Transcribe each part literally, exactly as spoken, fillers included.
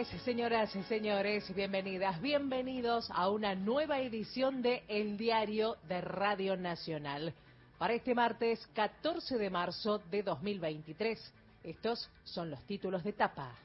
tardes, señoras y señores, bienvenidas, bienvenidos a una nueva edición de El Diario de Radio Nacional. Para este martes catorce de marzo de dos mil veintitrés, estos son los títulos de tapa.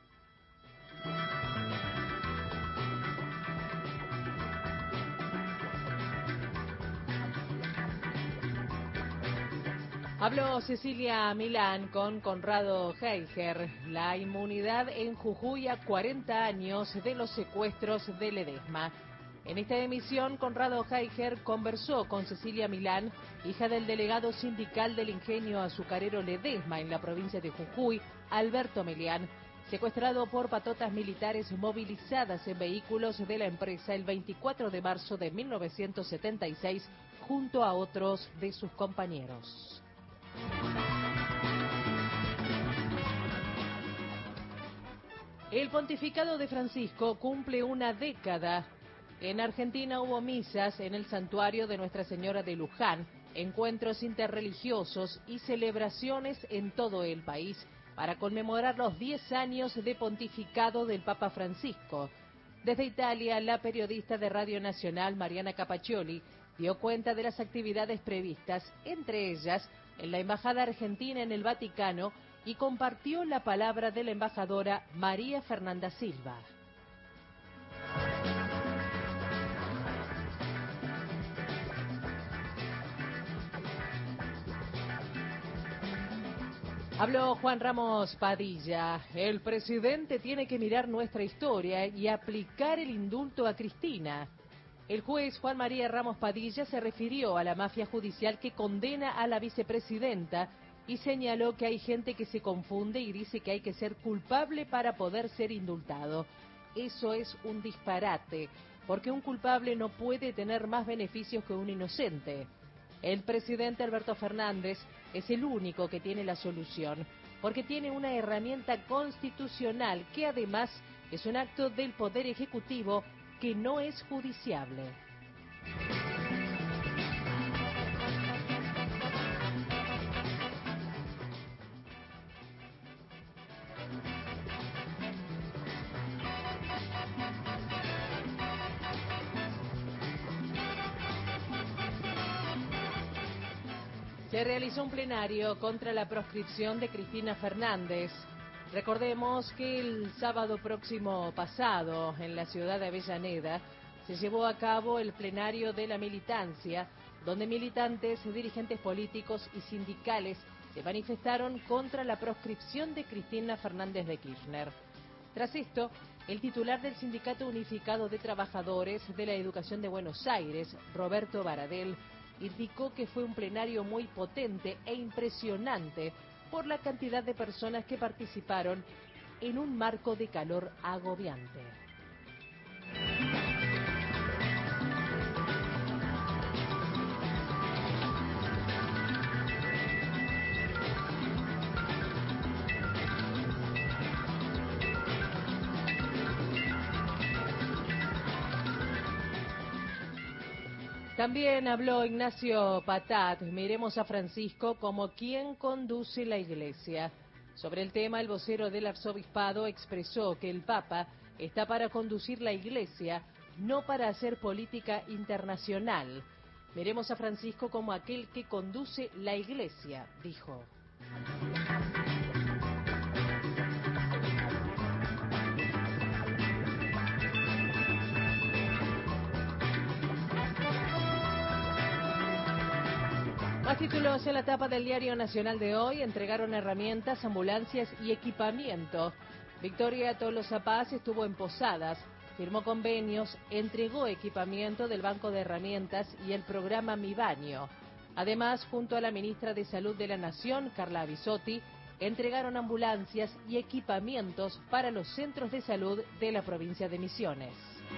Habló Cecilia Milán con Conrado Geiger. La inmunidad en Jujuy a cuarenta años de los secuestros de Ledesma. En esta emisión, Conrado Geiger conversó con Cecilia Milán, hija del delegado sindical del ingenio azucarero Ledesma en la provincia de Jujuy, Alberto Melián, secuestrado por patotas militares movilizadas en vehículos de la empresa el veinticuatro de marzo de mil novecientos setenta y seis, junto a otros de sus compañeros. El pontificado de Francisco cumple una década. En Argentina hubo misas en el santuario de Nuestra Señora de Luján, encuentros interreligiosos y celebraciones en todo el país para conmemorar los diez años de pontificado del Papa Francisco. Desde Italia, la periodista de Radio Nacional, Mariana Capaccioli, dio cuenta de las actividades previstas, entre ellas en la Embajada Argentina en el Vaticano, y compartió la palabra de la embajadora María Fernanda Silva. Habló Juan Ramos Padilla. El presidente tiene que mirar nuestra historia y aplicar el indulto a Cristina. El juez Juan María Ramos Padilla se refirió a la mafia judicial que condena a la vicepresidenta y señaló que hay gente que se confunde y dice que hay que ser culpable para poder ser indultado. Eso es un disparate, porque un culpable no puede tener más beneficios que un inocente. El presidente Alberto Fernández es el único que tiene la solución, porque tiene una herramienta constitucional que además es un acto del Poder Ejecutivo que no es judiciable. Se realizó un plenario contra la proscripción de Cristina Fernández. Recordemos que el sábado próximo pasado, en la ciudad de Avellaneda, se llevó a cabo el plenario de la militancia, donde militantes, dirigentes políticos y sindicales se manifestaron contra la proscripción de Cristina Fernández de Kirchner. Tras esto, el titular del Sindicato Unificado de Trabajadores de la Educación de Buenos Aires, Roberto Baradel, indicó que fue un plenario muy potente e impresionante por la cantidad de personas que participaron en un marco de calor agobiante. También habló Ignacio Patat. Miremos a Francisco como quien conduce la iglesia. Sobre el tema, el vocero del arzobispado expresó que el Papa está para conducir la iglesia, no para hacer política internacional. Miremos a Francisco como aquel que conduce la iglesia, dijo. Más títulos en la tapa del Diario Nacional de hoy. Entregaron herramientas, ambulancias y equipamiento. Victoria Tolosa Paz estuvo en Posadas, firmó convenios, entregó equipamiento del Banco de Herramientas y el programa Mi Baño. Además, junto a la ministra de Salud de la Nación, Carla Bisotti, entregaron ambulancias y equipamientos para los centros de salud de la provincia de Misiones.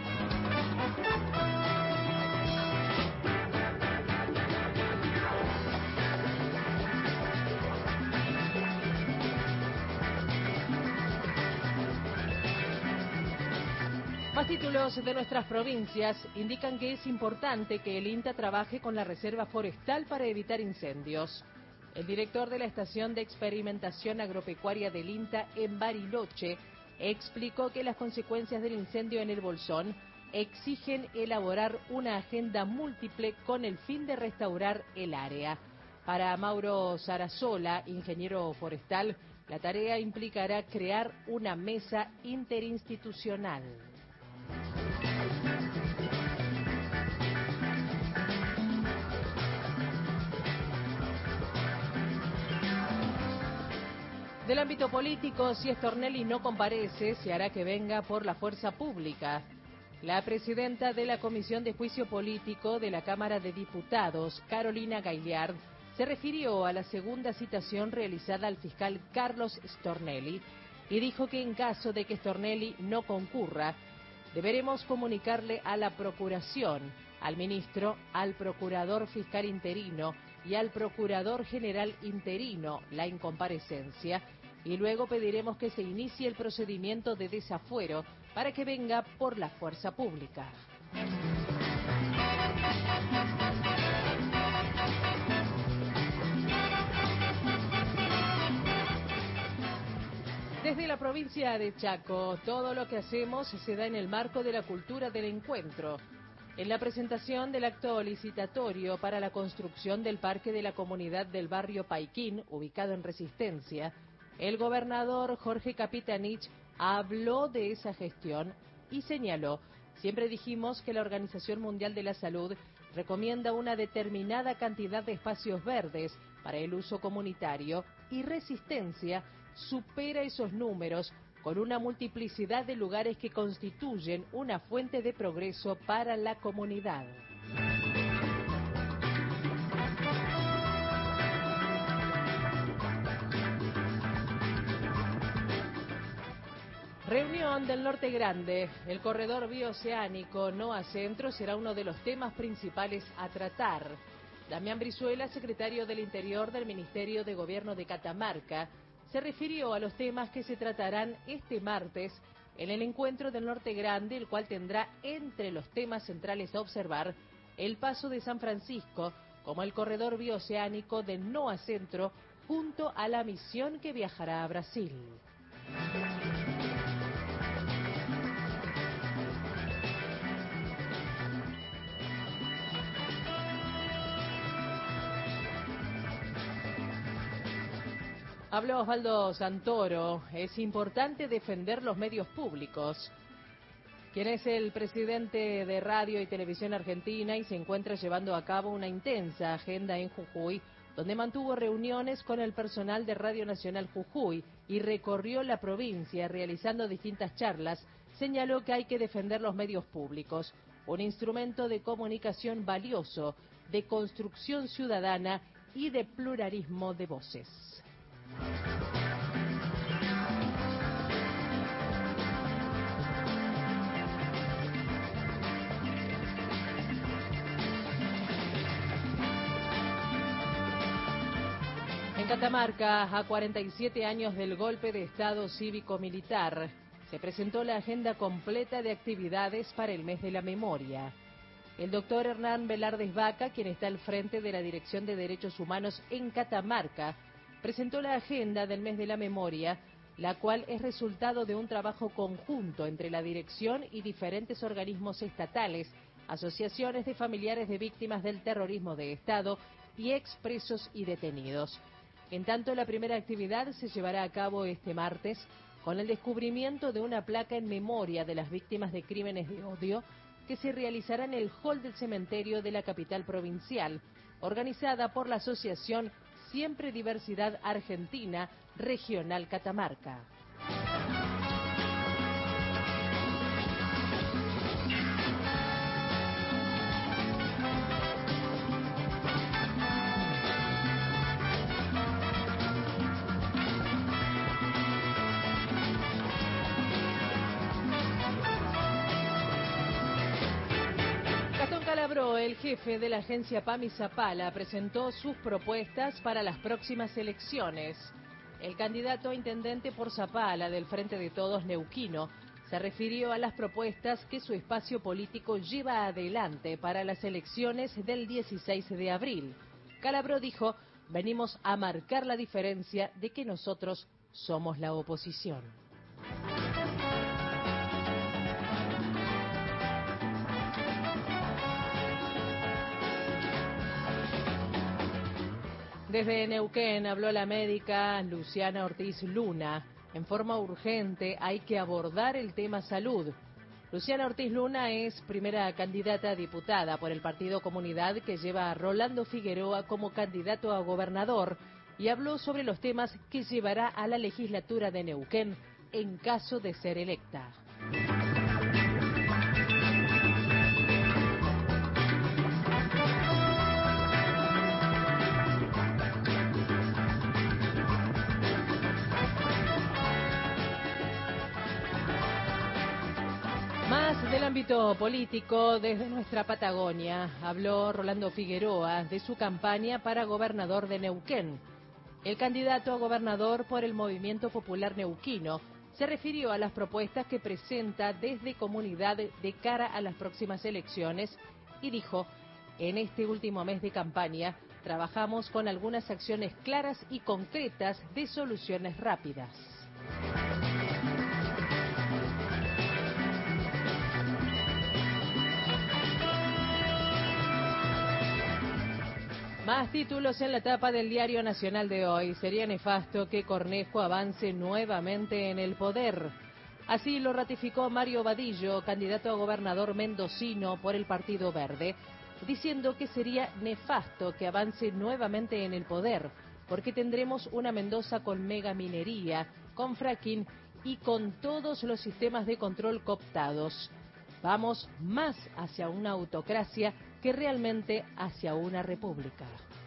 Más títulos de nuestras provincias indican que es importante que el INTA trabaje con la Reserva Forestal para evitar incendios. El director de la Estación de Experimentación Agropecuaria del INTA en Bariloche explicó que las consecuencias del incendio en el Bolsón exigen elaborar una agenda múltiple con el fin de restaurar el área. Para Mauro Sarasola, ingeniero forestal, la tarea implicará crear una mesa interinstitucional. Del ámbito político, si Stornelli no comparece, se hará que venga por la fuerza pública. La presidenta de la Comisión de Juicio Político de la Cámara de Diputados, Carolina Gaillard, se refirió a la segunda citación realizada al fiscal Carlos Stornelli y dijo que en caso de que Stornelli no concurra, deberemos comunicarle a la Procuración, al ministro, al Procurador Fiscal Interino y al Procurador General Interino la incomparecencia, y luego pediremos que se inicie el procedimiento de desafuero para que venga por la fuerza pública. Desde la provincia de Chaco, todo lo que hacemos se da en el marco de la cultura del encuentro. En la presentación del acto licitatorio para la construcción del Parque de la Comunidad del Barrio Paiquín, ubicado en Resistencia, el gobernador Jorge Capitanich habló de esa gestión y señaló: siempre dijimos que la Organización Mundial de la Salud recomienda una determinada cantidad de espacios verdes para el uso comunitario y Resistencia supera esos números con una multiplicidad de lugares que constituyen una fuente de progreso para la comunidad. Reunión del Norte Grande. El corredor bioceánico NOA Centro será uno de los temas principales a tratar. Damián Brizuela, secretario del Interior del Ministerio de Gobierno de Catamarca, se refirió a los temas que se tratarán este martes en el encuentro del Norte Grande, el cual tendrá entre los temas centrales a observar el paso de San Francisco como el corredor bioceánico del NOA Centro junto a la misión que viajará a Brasil. Habló Osvaldo Santoro: es importante defender los medios públicos. Quien es el presidente de Radio y Televisión Argentina y se encuentra llevando a cabo una intensa agenda en Jujuy, donde mantuvo reuniones con el personal de Radio Nacional Jujuy y recorrió la provincia realizando distintas charlas, señaló que hay que defender los medios públicos, un instrumento de comunicación valioso, de construcción ciudadana y de pluralismo de voces. En Catamarca, a cuarenta y siete años del golpe de Estado cívico-militar, se presentó la agenda completa de actividades para el mes de la memoria. El doctor Hernán Velardes Vaca, quien está al frente de la Dirección de Derechos Humanos en Catamarca, presentó la agenda del mes de la memoria, la cual es resultado de un trabajo conjunto entre la dirección y diferentes organismos estatales, asociaciones de familiares de víctimas del terrorismo de Estado y expresos y detenidos. En tanto, la primera actividad se llevará a cabo este martes con el descubrimiento de una placa en memoria de las víctimas de crímenes de odio que se realizará en el hall del cementerio de la capital provincial, organizada por la Asociación Siempre Diversidad Argentina Regional Catamarca. El jefe de la agencia PAMI Zapala presentó sus propuestas para las próximas elecciones. El candidato a intendente por Zapala del Frente de Todos Neuquino se refirió a las propuestas que su espacio político lleva adelante para las elecciones del dieciséis de abril. Calabró dijo: venimos a marcar la diferencia de que nosotros somos la oposición. Desde Neuquén habló la médica Luciana Ortiz Luna. En forma urgente hay que abordar el tema salud. Luciana Ortiz Luna es primera candidata a diputada por el Partido Comunidad que lleva a Rolando Figueroa como candidato a gobernador y habló sobre los temas que llevará a la legislatura de Neuquén en caso de ser electa. Más del ámbito político, desde nuestra Patagonia, habló Rolando Figueroa de su campaña para gobernador de Neuquén. El candidato a gobernador por el Movimiento Popular Neuquino se refirió a las propuestas que presenta desde Comunidad de cara a las próximas elecciones y dijo, en este último mes de campaña trabajamos con algunas acciones claras y concretas de soluciones rápidas. Más títulos en la tapa del Diario Nacional de hoy. Sería nefasto que Cornejo avance nuevamente en el poder. Así lo ratificó Mario Vadillo, candidato a gobernador mendocino por el Partido Verde, diciendo que sería nefasto que avance nuevamente en el poder, porque tendremos una Mendoza con megaminería, con fracking y con todos los sistemas de control cooptados. Vamos más hacia una autocracia que realmente hacia una república.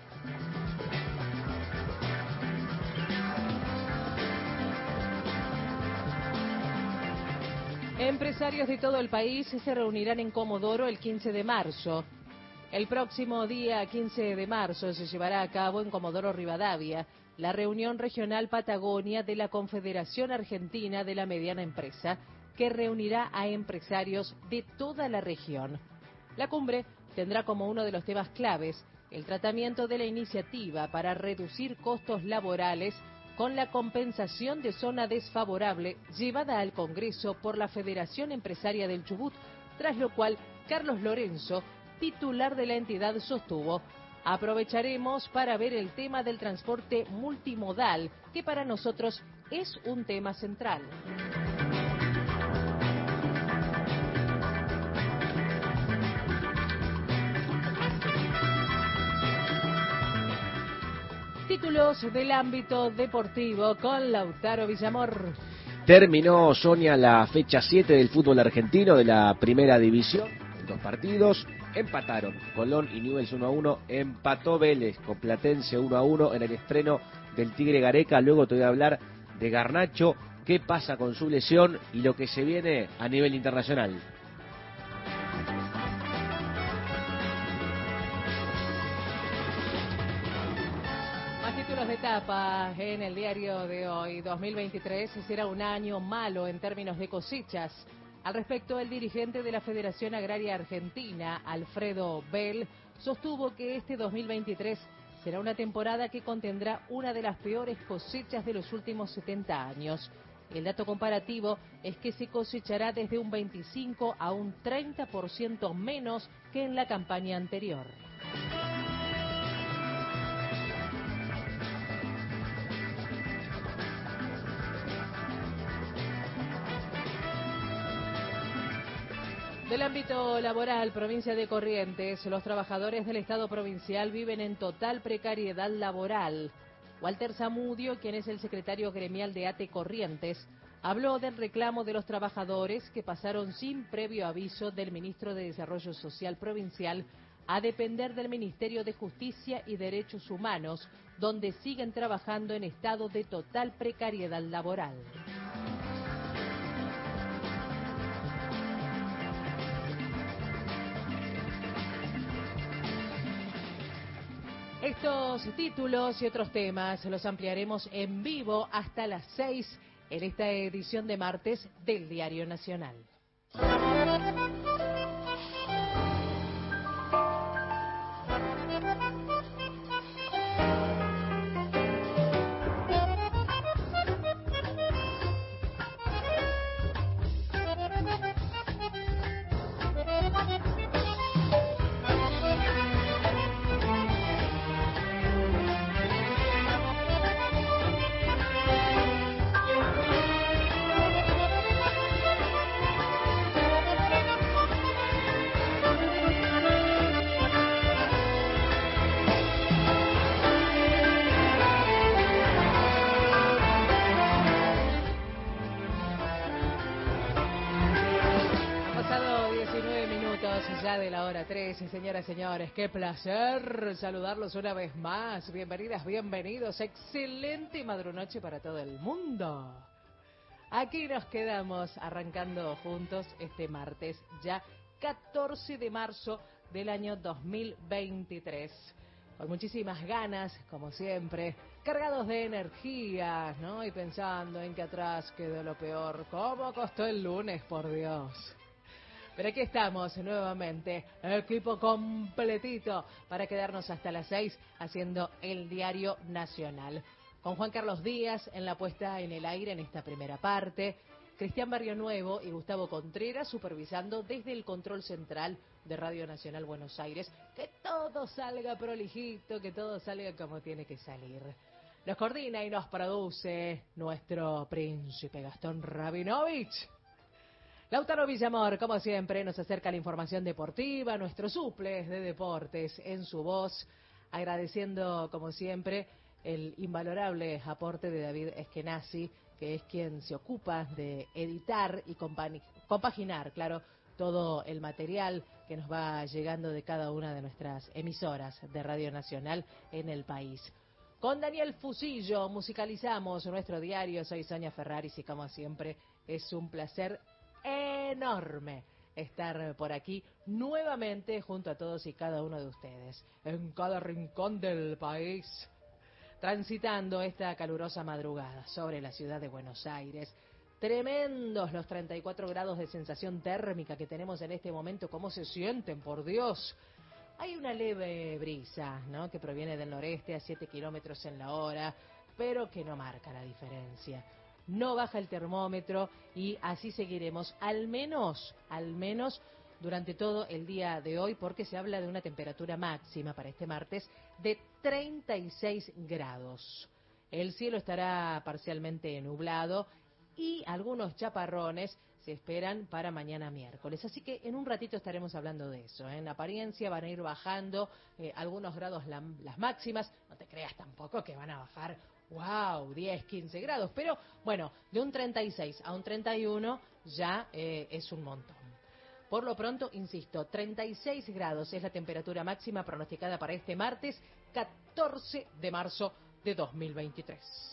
Empresarios de todo el país se reunirán en Comodoro el quince de marzo. El próximo día quince de marzo se llevará a cabo en Comodoro Rivadavia la reunión regional Patagonia de la Confederación Argentina de la Mediana Empresa, que reunirá a empresarios de toda la región. La cumbre tendrá como uno de los temas claves el tratamiento de la iniciativa para reducir costos laborales con la compensación de zona desfavorable llevada al Congreso por la Federación Empresaria del Chubut, tras lo cual Carlos Lorenzo, titular de la entidad, sostuvo: aprovecharemos para ver el tema del transporte multimodal, que para nosotros es un tema central. Títulos del ámbito deportivo con Lautaro Villamor. Terminó, Sonia, la fecha siete del fútbol argentino de la primera división. En dos partidos empataron Colón y Newell's uno a uno. Empató Vélez con Platense uno a uno en el estreno del Tigre Gareca. Luego te voy a hablar de Garnacho, qué pasa con su lesión y lo que se viene a nivel internacional. De etapa en el diario de hoy. dos mil veintitrés será un año malo en términos de cosechas. Al respecto, el dirigente de la Federación Agraria Argentina, Alfredo Bell, sostuvo que este dos mil veintitrés será una temporada que contendrá una de las peores cosechas de los últimos setenta años. El dato comparativo es que se cosechará desde un veinticinco a un treinta por ciento menos que en la campaña anterior. Del ámbito laboral, provincia de Corrientes, los trabajadores del Estado provincial viven en total precariedad laboral. Walter Zamudio, quien es el secretario gremial de A T E Corrientes, habló del reclamo de los trabajadores que pasaron sin previo aviso del ministro de Desarrollo Social provincial a depender del Ministerio de Justicia y Derechos Humanos, donde siguen trabajando en estado de total precariedad laboral. Estos títulos y otros temas los ampliaremos en vivo hasta las seis en esta edición de martes del Diario Nacional. diecinueve minutos ya de la hora trece, señoras y señores, qué placer saludarlos una vez más. Bienvenidas, bienvenidos. Excelente madrunoche para todo el mundo. Aquí nos quedamos arrancando juntos este martes, ya catorce de marzo del año dos mil veintitrés. Con muchísimas ganas, como siempre, cargados de energía, ¿no? Y pensando en que atrás quedó lo peor. ¿Cómo costó el lunes, por Dios? Pero aquí estamos nuevamente, equipo completito, para quedarnos hasta las seis haciendo el Diario Nacional. Con Juan Carlos Díaz en la puesta en el aire en esta primera parte, Cristian Barrionuevo y Gustavo Contreras supervisando desde el control central de Radio Nacional Buenos Aires. Que todo salga prolijito, que todo salga como tiene que salir. Nos coordina y nos produce nuestro príncipe Gastón Rabinovich. Lautaro Villamor, como siempre, nos acerca la información deportiva, nuestros suples de deportes en su voz, agradeciendo, como siempre, el invalorable aporte de David Eskenazi, que es quien se ocupa de editar y compaginar, claro, todo el material que nos va llegando de cada una de nuestras emisoras de Radio Nacional en el país. Con Daniel Fusillo musicalizamos nuestro diario. Soy Sonia Ferraris y, como siempre, es un placer enorme estar por aquí nuevamente junto a todos y cada uno de ustedes, en cada rincón del país, transitando esta calurosa madrugada sobre la ciudad de Buenos Aires. Tremendos los treinta y cuatro grados de sensación térmica que tenemos en este momento. ¿Cómo se sienten, por Dios? Hay una leve brisa, ¿no?, que proviene del noreste a siete kilómetros en la hora, pero que no marca la diferencia. No baja el termómetro y así seguiremos, al menos, al menos durante todo el día de hoy, porque se habla de una temperatura máxima para este martes de treinta y seis grados. El cielo estará parcialmente nublado y algunos chaparrones se esperan para mañana miércoles. Así que en un ratito estaremos hablando de eso, ¿eh? En apariencia van a ir bajando eh, algunos grados la, las máximas. No te creas tampoco que van a bajar, wow, diez, quince grados. Pero bueno, de un treinta y seis a un treinta y uno ya eh, es un montón. Por lo pronto, insisto, treinta y seis grados es la temperatura máxima pronosticada para este martes, catorce de marzo de dos mil veintitrés.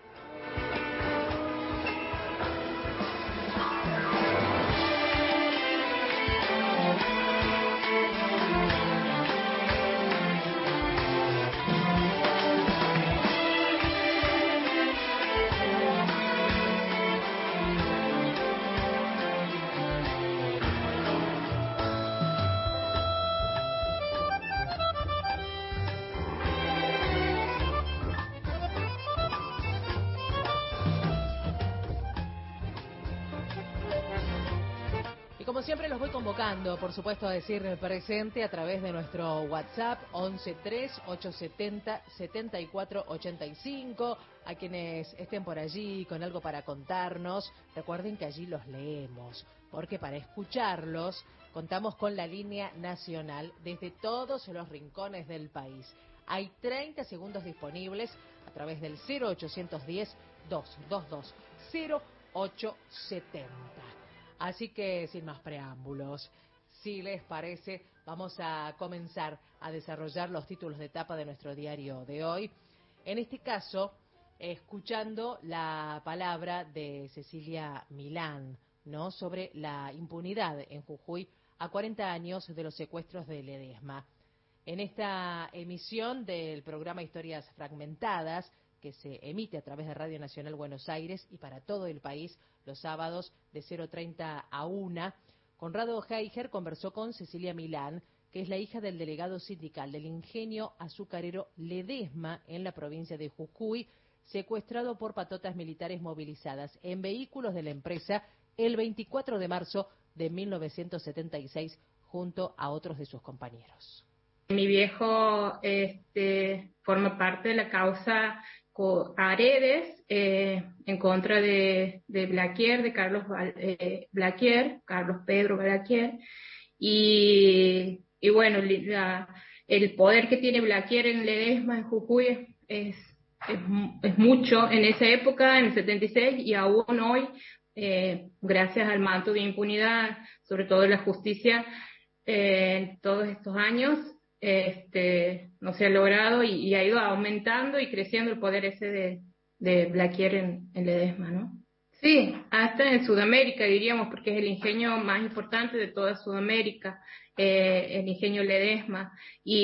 Como siempre los voy convocando, por supuesto, a decir presente a través de nuestro WhatsApp once tres ocho setenta setenta y cuatro ochenta y cinco. A quienes estén por allí con algo para contarnos, recuerden que allí los leemos, porque para escucharlos contamos con la línea nacional desde todos los rincones del país. Hay treinta segundos disponibles a través del cero ochocientos diez, doscientos veintidós, cero ocho setenta. Así que, sin más preámbulos, si les parece, vamos a comenzar a desarrollar los títulos de tapa de nuestro diario de hoy. En este caso, escuchando la palabra de Cecilia Milán, ¿no?, sobre la impunidad en Jujuy a cuarenta años de los secuestros de Ledesma. En esta emisión del programa Historias Fragmentadas, que se emite a través de Radio Nacional Buenos Aires y para todo el país los sábados de cero treinta a una, Conrado Heiger conversó con Cecilia Milán, que es la hija del delegado sindical del ingenio azucarero Ledesma en la provincia de Jujuy, secuestrado por patotas militares movilizadas en vehículos de la empresa el veinticuatro de marzo de mil novecientos setenta y seis junto a otros de sus compañeros. Mi viejo este, forma parte de la causa Aredes eh, en contra de, de Blaquier, de Carlos eh, Blaquier, Carlos Pedro Blaquier, y, y bueno, la, el poder que tiene Blaquier en Ledesma, en Jujuy, es, es, es, es mucho en esa época, en el setenta y seis, y aún hoy, eh, gracias al manto de impunidad sobre todo la justicia, eh, en todos estos años este, no se ha logrado y, y ha ido aumentando y creciendo el poder ese de, de Blaquier en, en Ledesma, ¿no? Sí, hasta en Sudamérica diríamos, porque es el ingenio más importante de toda Sudamérica, eh, el ingenio Ledesma.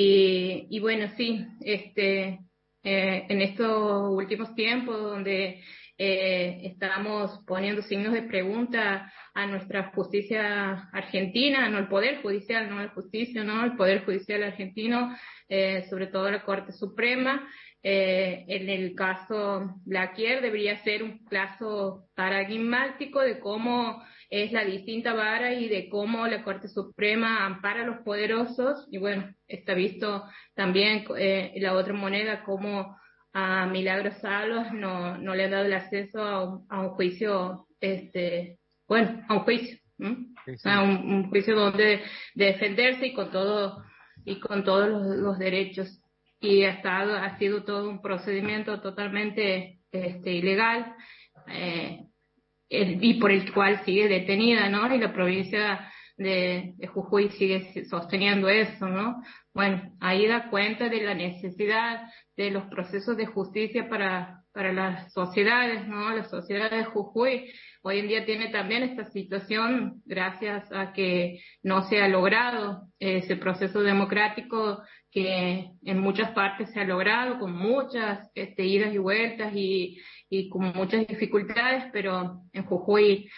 Y, y bueno, sí, este, eh, en estos últimos tiempos donde eh, estamos poniendo signos de pregunta a nuestra justicia argentina, no el Poder Judicial, no la justicia, no el Poder Judicial argentino, eh, sobre todo la Corte Suprema. Eh, en el caso Blaquier debería ser un caso paradigmático de cómo es la distinta vara y de cómo la Corte Suprema ampara a los poderosos, y bueno, está visto también eh, la otra moneda, cómo a Milagros Salas no, no le ha dado el acceso a un, a un juicio, este, bueno, a un juicio, sí, sí. a un, un juicio donde de defenderse y con todo y con todos los, los derechos. Y ha estado, ha sido todo un procedimiento totalmente este, ilegal, eh, el, y por el cual sigue detenida, ¿no? Y la provincia de, de Jujuy sigue sosteniendo eso, ¿no? Bueno, ahí da cuenta de la necesidad de los procesos de justicia para, para las sociedades, ¿no? La sociedad de Jujuy hoy en día tiene también esta situación gracias a que no se ha logrado ese proceso democrático que en muchas partes se ha logrado con muchas este, idas y vueltas y, y con muchas dificultades, pero en Jujuy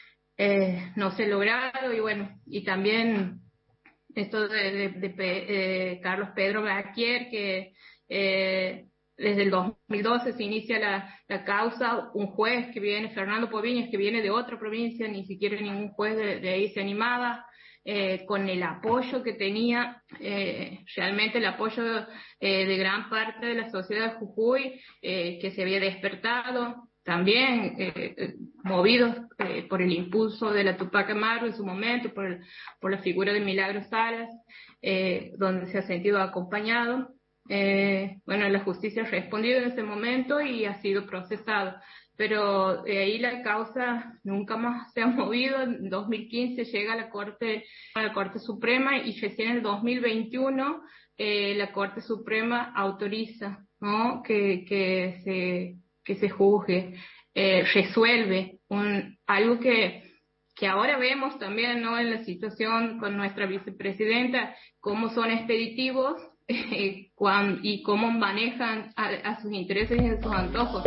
eh, no se ha logrado. Y bueno, y también esto de, de, de, de eh, Carlos Pedro Blaquier, que eh, desde el dos mil doce se inicia la, la causa, un juez que viene, Fernando Poviñas, que viene de otra provincia, ni siquiera ningún juez de, de ahí se animaba, Eh, con el apoyo que tenía, eh, realmente el apoyo eh, de gran parte de la sociedad de Jujuy, eh, que se había despertado, también eh, movidos eh, por el impulso de la Tupac Amaru en su momento, por, el, por la figura de Milagros Salas, eh, donde se ha sentido acompañado. Eh, bueno, la justicia ha respondido en ese momento y ha sido procesado. Pero de ahí la causa nunca más se ha movido. En dos mil quince llega a la Corte, a la Corte Suprema y recién en el dos mil veintiuno eh, la Corte Suprema autoriza, ¿no? que, que, se, que se juzgue, eh, resuelve un, algo que, que ahora vemos también, ¿no? En la situación con nuestra vicepresidenta, cómo son expeditivos eh, cuando, y cómo manejan a, a sus intereses y a sus antojos.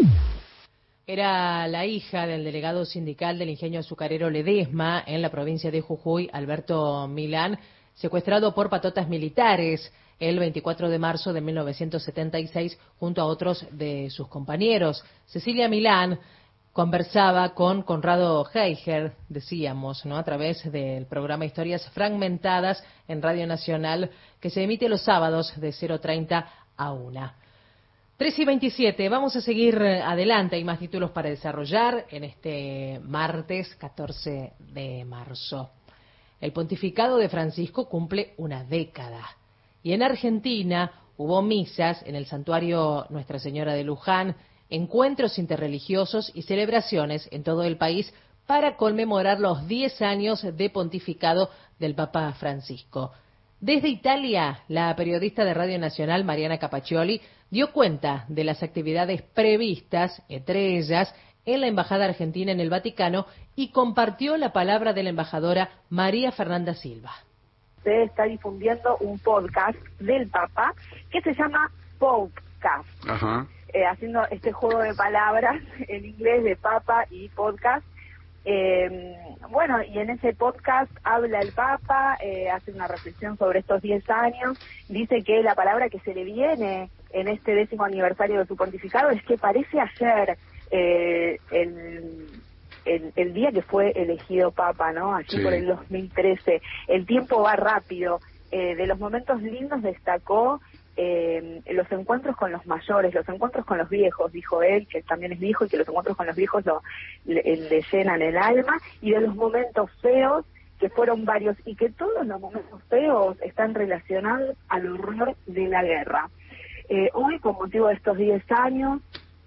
Era la hija del delegado sindical del ingenio azucarero Ledesma en la provincia de Jujuy, Alberto Milán, secuestrado por patotas militares el veinticuatro de marzo de mil novecientos setenta y seis junto a otros de sus compañeros. Cecilia Milán conversaba con Conrado Heiger, decíamos, ¿no? A través del programa Historias Fragmentadas en Radio Nacional, que se emite los sábados de cero treinta a una. tres y veintisiete, vamos a seguir adelante, hay más títulos para desarrollar en este martes catorce de marzo. El pontificado de Francisco cumple una década y en Argentina hubo misas en el santuario Nuestra Señora de Luján, encuentros interreligiosos y celebraciones en todo el país para conmemorar los diez años de pontificado del Papa Francisco. Desde Italia, la periodista de Radio Nacional, Mariana Capaccioli, dio cuenta de las actividades previstas, entre ellas, en la Embajada Argentina en el Vaticano, y compartió la palabra de la embajadora María Fernanda Silva. Se está difundiendo un podcast del Papa que se llama Podcast. Ajá. Eh, haciendo este juego de palabras en inglés de Papa y podcast. Eh, bueno, y en ese podcast habla el Papa, eh, hace una reflexión sobre estos diez años, dice que la palabra que se le viene en este décimo aniversario de su pontificado es que parece ayer eh, el, el, el día que fue elegido Papa, ¿no? Allí sí. Por el dos mil trece. El tiempo va rápido. Eh, de los momentos lindos destacó Eh, los encuentros con los mayores, los encuentros con los viejos, dijo él, que también es viejo y que los encuentros con los viejos lo, le, le llenan el alma, y de los momentos feos, que fueron varios, y que todos los momentos feos están relacionados al horror de la guerra. Eh, hoy, con motivo de estos diez años,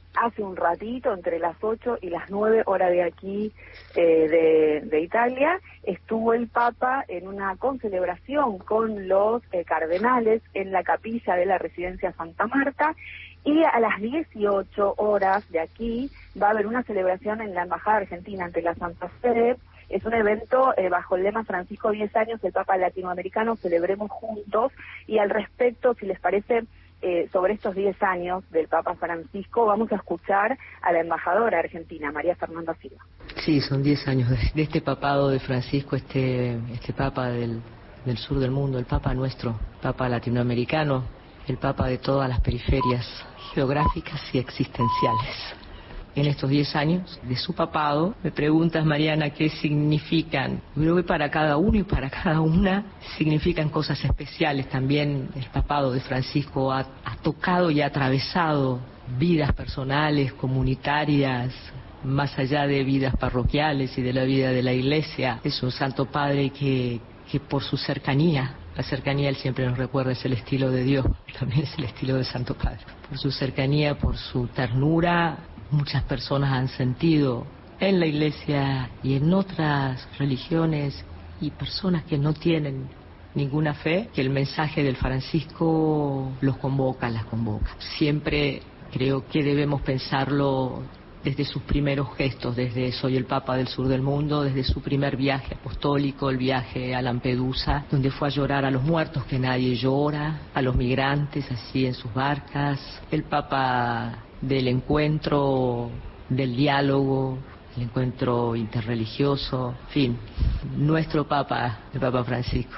hace un ratito, entre las ocho y las nueve horas de aquí eh, de, de Italia, estuvo el Papa en una concelebración con los eh, cardenales en la capilla de la residencia Santa Marta, y a las dieciocho horas de aquí va a haber una celebración en la Embajada Argentina ante la Santa Sede. Es un evento eh, bajo el lema Francisco diez años, el Papa Latinoamericano, celebremos juntos, y al respecto, si les parece, Eh, sobre estos diez años del Papa Francisco, vamos a escuchar a la embajadora argentina, María Fernanda Silva. Sí, son diez años de, de este papado de Francisco, este, este Papa del, del sur del mundo, el Papa nuestro, Papa latinoamericano, el Papa de todas las periferias geográficas y existenciales. En estos diez años de su papado, me preguntas, Mariana, qué significan. Creo que para cada uno y para cada una significan cosas especiales. También el papado de Francisco ha, ha tocado y ha atravesado vidas personales, comunitarias, más allá de vidas parroquiales y de la vida de la Iglesia. Es un Santo Padre que, que por su cercanía, la cercanía él siempre nos recuerda, es el estilo de Dios, también es el estilo del Santo Padre. Por su cercanía, por su ternura, muchas personas han sentido en la Iglesia y en otras religiones y personas que no tienen ninguna fe, que el mensaje del Francisco los convoca, las convoca. Siempre creo que debemos pensarlo desde sus primeros gestos, desde Soy el Papa del Sur del Mundo, desde su primer viaje apostólico, el viaje a Lampedusa, donde fue a llorar a los muertos que nadie llora, a los migrantes así en sus barcas, el Papa del encuentro, del diálogo, el encuentro interreligioso, en fin, nuestro Papa, el Papa Francisco.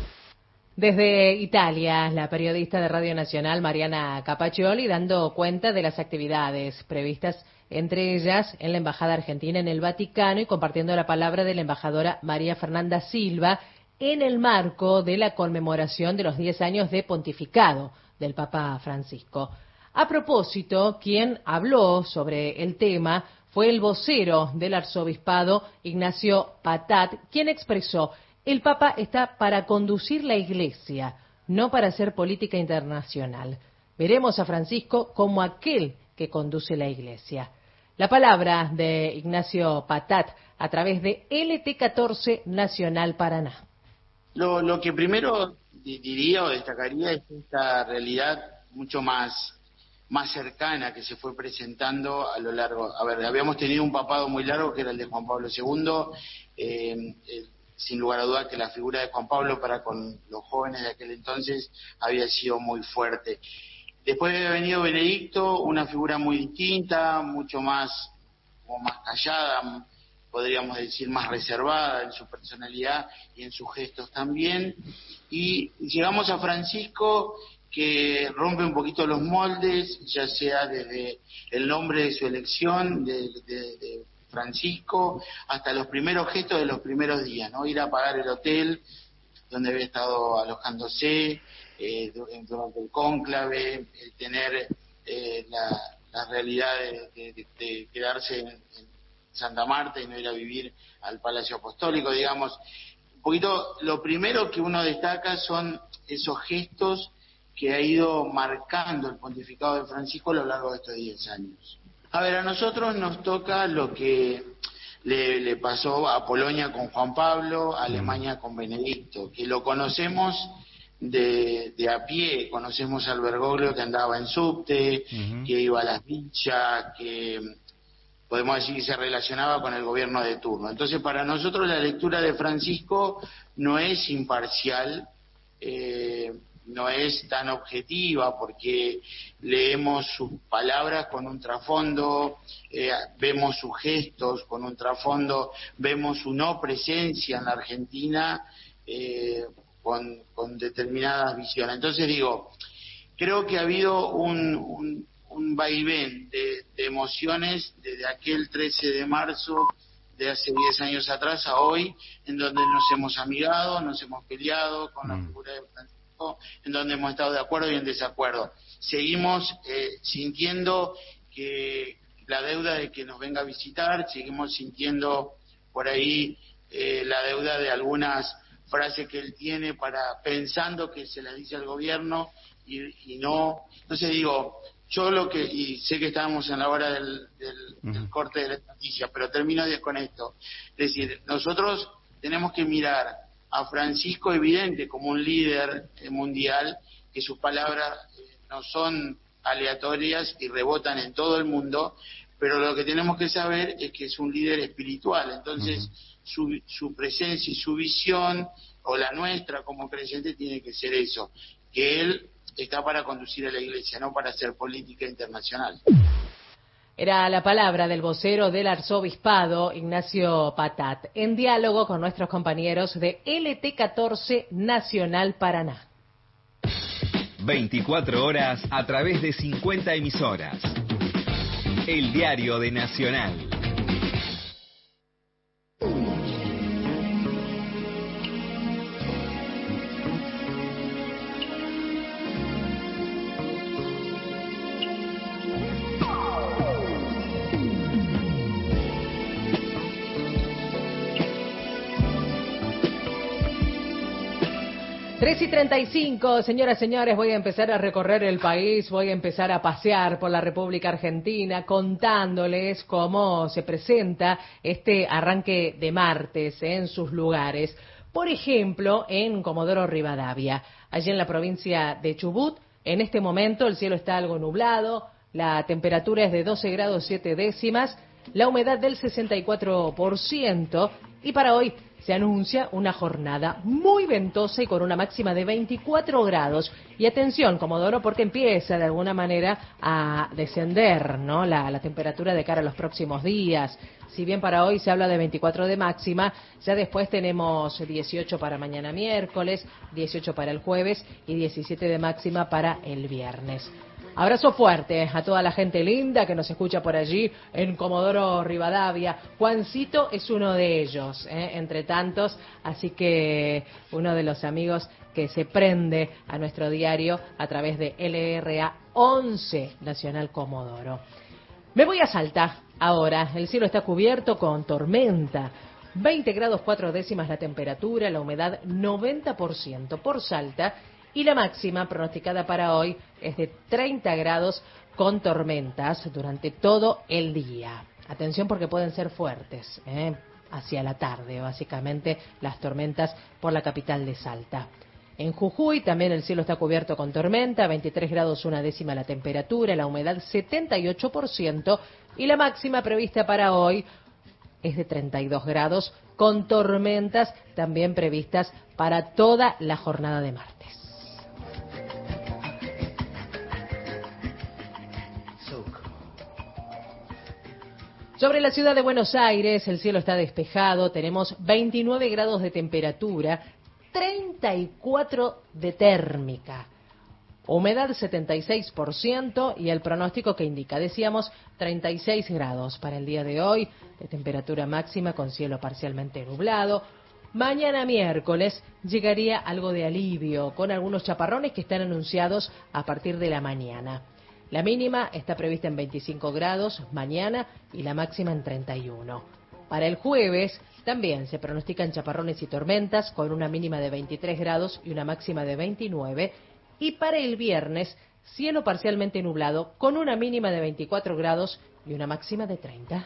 Desde Italia, la periodista de Radio Nacional, Mariana Capaccioli, dando cuenta de las actividades previstas, entre ellas en la Embajada Argentina en el Vaticano, y compartiendo la palabra de la embajadora María Fernanda Silva en el marco de la conmemoración de los diez años de pontificado del Papa Francisco. A propósito, quien habló sobre el tema fue el vocero del arzobispado, Ignacio Patat, quien expresó: el Papa está para conducir la Iglesia, no para hacer política internacional. Veremos a Francisco como aquel que conduce la Iglesia. La palabra de Ignacio Patat a través de L T catorce Nacional Paraná. Lo, lo que primero diría o destacaría es esta realidad mucho más más cercana que se fue presentando a lo largo. A ver, habíamos tenido un papado muy largo que era el de Juan Pablo segundo, eh, eh, sin lugar a dudas que la figura de Juan Pablo para con los jóvenes de aquel entonces había sido muy fuerte. Después había venido Benedicto, una figura muy distinta, mucho más, como más callada, podríamos decir más reservada en su personalidad y en sus gestos también. Y llegamos a Francisco, que rompe un poquito los moldes, ya sea desde el nombre de su elección, de, de, de Francisco, hasta los primeros gestos de los primeros días, ¿no? Ir a pagar el hotel donde había estado alojándose eh, durante el cónclave, eh, tener eh, la, la realidad de, de, de quedarse en, en Santa Marta y no ir a vivir al Palacio Apostólico, digamos. Un poquito, lo primero que uno destaca son esos gestos que ha ido marcando el pontificado de Francisco a lo largo de estos diez años. A ver, a nosotros nos toca lo que le, le pasó a Polonia con Juan Pablo, a Alemania con Benedicto, que lo conocemos de, de a pie, conocemos al Bergoglio que andaba en subte, uh-huh. que iba a las villas, que podemos decir que se relacionaba con el gobierno de turno. Entonces, para nosotros la lectura de Francisco no es imparcial, eh, no es tan objetiva, porque leemos sus palabras con un trasfondo, eh, vemos sus gestos con un trasfondo, vemos su no presencia en la Argentina eh, con, con determinadas visiones. Entonces digo, creo que ha habido un, un, un vaivén de, de emociones desde aquel trece de marzo de hace diez años atrás a hoy, en donde nos hemos amigado, nos hemos peleado con la figura de Francisco, en donde hemos estado de acuerdo y en desacuerdo. Seguimos eh, sintiendo que la deuda de que nos venga a visitar, seguimos sintiendo por ahí eh, la deuda de algunas frases que él tiene para pensando que se las dice al gobierno y, y no. Entonces digo, yo lo que, y sé que estábamos en la hora del, del, uh-huh. del corte de la noticia, pero termino con esto. Es decir, nosotros tenemos que mirar a Francisco Evidente como un líder mundial, que sus palabras no son aleatorias y rebotan en todo el mundo, pero lo que tenemos que saber es que es un líder espiritual. Entonces, uh-huh. su, su presencia y su visión, o la nuestra como creyente, tiene que ser eso, que él está para conducir a la iglesia, no para hacer política internacional. Era la palabra del vocero del arzobispado, Ignacio Patat, en diálogo con nuestros compañeros de L T catorce Nacional Paraná. veinticuatro horas a través de cincuenta emisoras. El diario de Nacional. tres y treinta y cinco, señoras y señores, voy a empezar a recorrer el país, voy a empezar a pasear por la República Argentina contándoles cómo se presenta este arranque de martes en sus lugares. Por ejemplo, en Comodoro Rivadavia, allí en la provincia de Chubut, en este momento el cielo está algo nublado, la temperatura es de doce grados siete décimas, la humedad del sesenta y cuatro por ciento y para hoy se anuncia una jornada muy ventosa y con una máxima de veinticuatro grados. Y atención, Comodoro, porque empieza de alguna manera a descender, ¿no?, la, la temperatura de cara a los próximos días. Si bien para hoy se habla de veinticuatro de máxima, ya después tenemos dieciocho para mañana miércoles, dieciocho para el jueves y diecisiete de máxima para el viernes. Abrazo fuerte a toda la gente linda que nos escucha por allí en Comodoro Rivadavia. Juancito es uno de ellos, ¿eh? entre tantos, así que uno de los amigos que se prende a nuestro diario a través de L R A once Nacional Comodoro. Me voy a Salta ahora. El cielo está cubierto con tormenta. veinte grados cuatro décimas la temperatura, la humedad noventa por ciento por Salta. Y la máxima pronosticada para hoy es de treinta grados con tormentas durante todo el día. Atención porque pueden ser fuertes, ¿eh? hacia la tarde, básicamente, las tormentas por la capital de Salta. En Jujuy también el cielo está cubierto con tormenta, veintitrés grados una décima la temperatura, la humedad setenta y ocho por ciento y la máxima prevista para hoy es de treinta y dos grados con tormentas también previstas para toda la jornada de martes. Sobre la ciudad de Buenos Aires, el cielo está despejado, tenemos veintinueve grados de temperatura, treinta y cuatro de térmica, humedad setenta y seis por ciento y el pronóstico que indica, decíamos, treinta y seis grados para el día de hoy, de temperatura máxima con cielo parcialmente nublado. Mañana miércoles llegaría algo de alivio, con algunos chaparrones que están anunciados a partir de la mañana. La mínima está prevista en veinticinco grados mañana y la máxima en treinta y uno. Para el jueves también se pronostican chaparrones y tormentas con una mínima de veintitrés grados y una máxima de veintinueve. Y para el viernes, cielo parcialmente nublado con una mínima de veinticuatro grados y una máxima de treinta.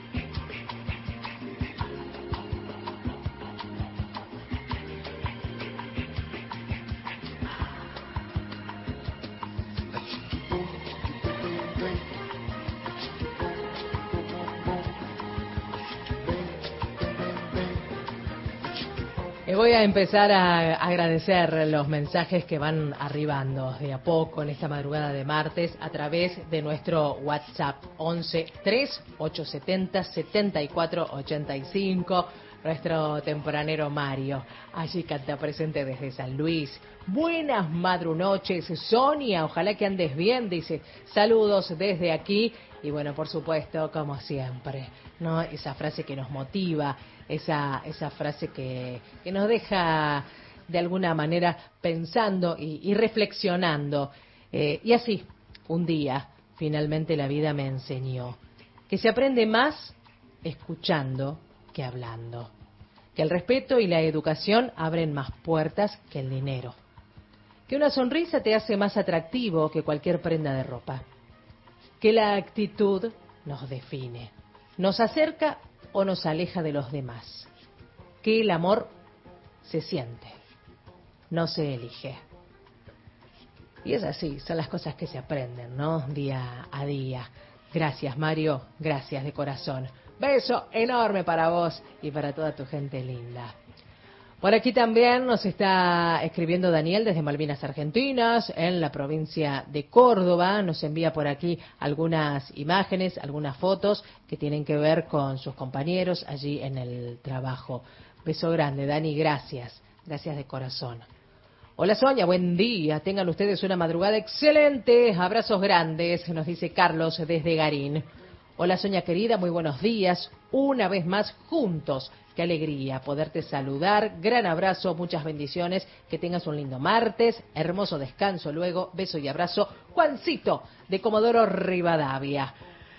Voy a empezar a agradecer los mensajes que van arribando de a poco en esta madrugada de martes a través de nuestro WhatsApp once tres ocho setenta setenta y cuatro ochenta y cinco. Nuestro tempranero Mario, allí canta presente desde San Luis. Buenas madrunoches, Sonia, ojalá que andes bien, dice, saludos desde aquí. Y bueno, por supuesto, como siempre, ¿no? Esa frase que nos motiva, esa esa frase que, que nos deja de alguna manera pensando y, y reflexionando. Eh, y así, un día, finalmente la vida me enseñó que se aprende más escuchando que hablando, que el respeto y la educación abren más puertas que el dinero, que una sonrisa te hace más atractivo que cualquier prenda de ropa, que la actitud nos define, nos acerca o nos aleja de los demás, que el amor se siente, no se elige. Y es así, son las cosas que se aprenden, ¿no? Día a día. Gracias, Mario, gracias de corazón. Beso enorme para vos y para toda tu gente linda. Por aquí también nos está escribiendo Daniel desde Malvinas Argentinas, en la provincia de Córdoba. Nos envía por aquí algunas imágenes, algunas fotos que tienen que ver con sus compañeros allí en el trabajo. Beso grande, Dani, gracias. Gracias de corazón. Hola Sonia, buen día. Tengan ustedes una madrugada excelente. Abrazos grandes, nos dice Carlos desde Garín. Hola Sonia querida, muy buenos días. Una vez más juntos. Qué alegría poderte saludar. Gran abrazo, muchas bendiciones. Que tengas un lindo martes. Hermoso descanso luego. Beso y abrazo. Juancito, de Comodoro Rivadavia.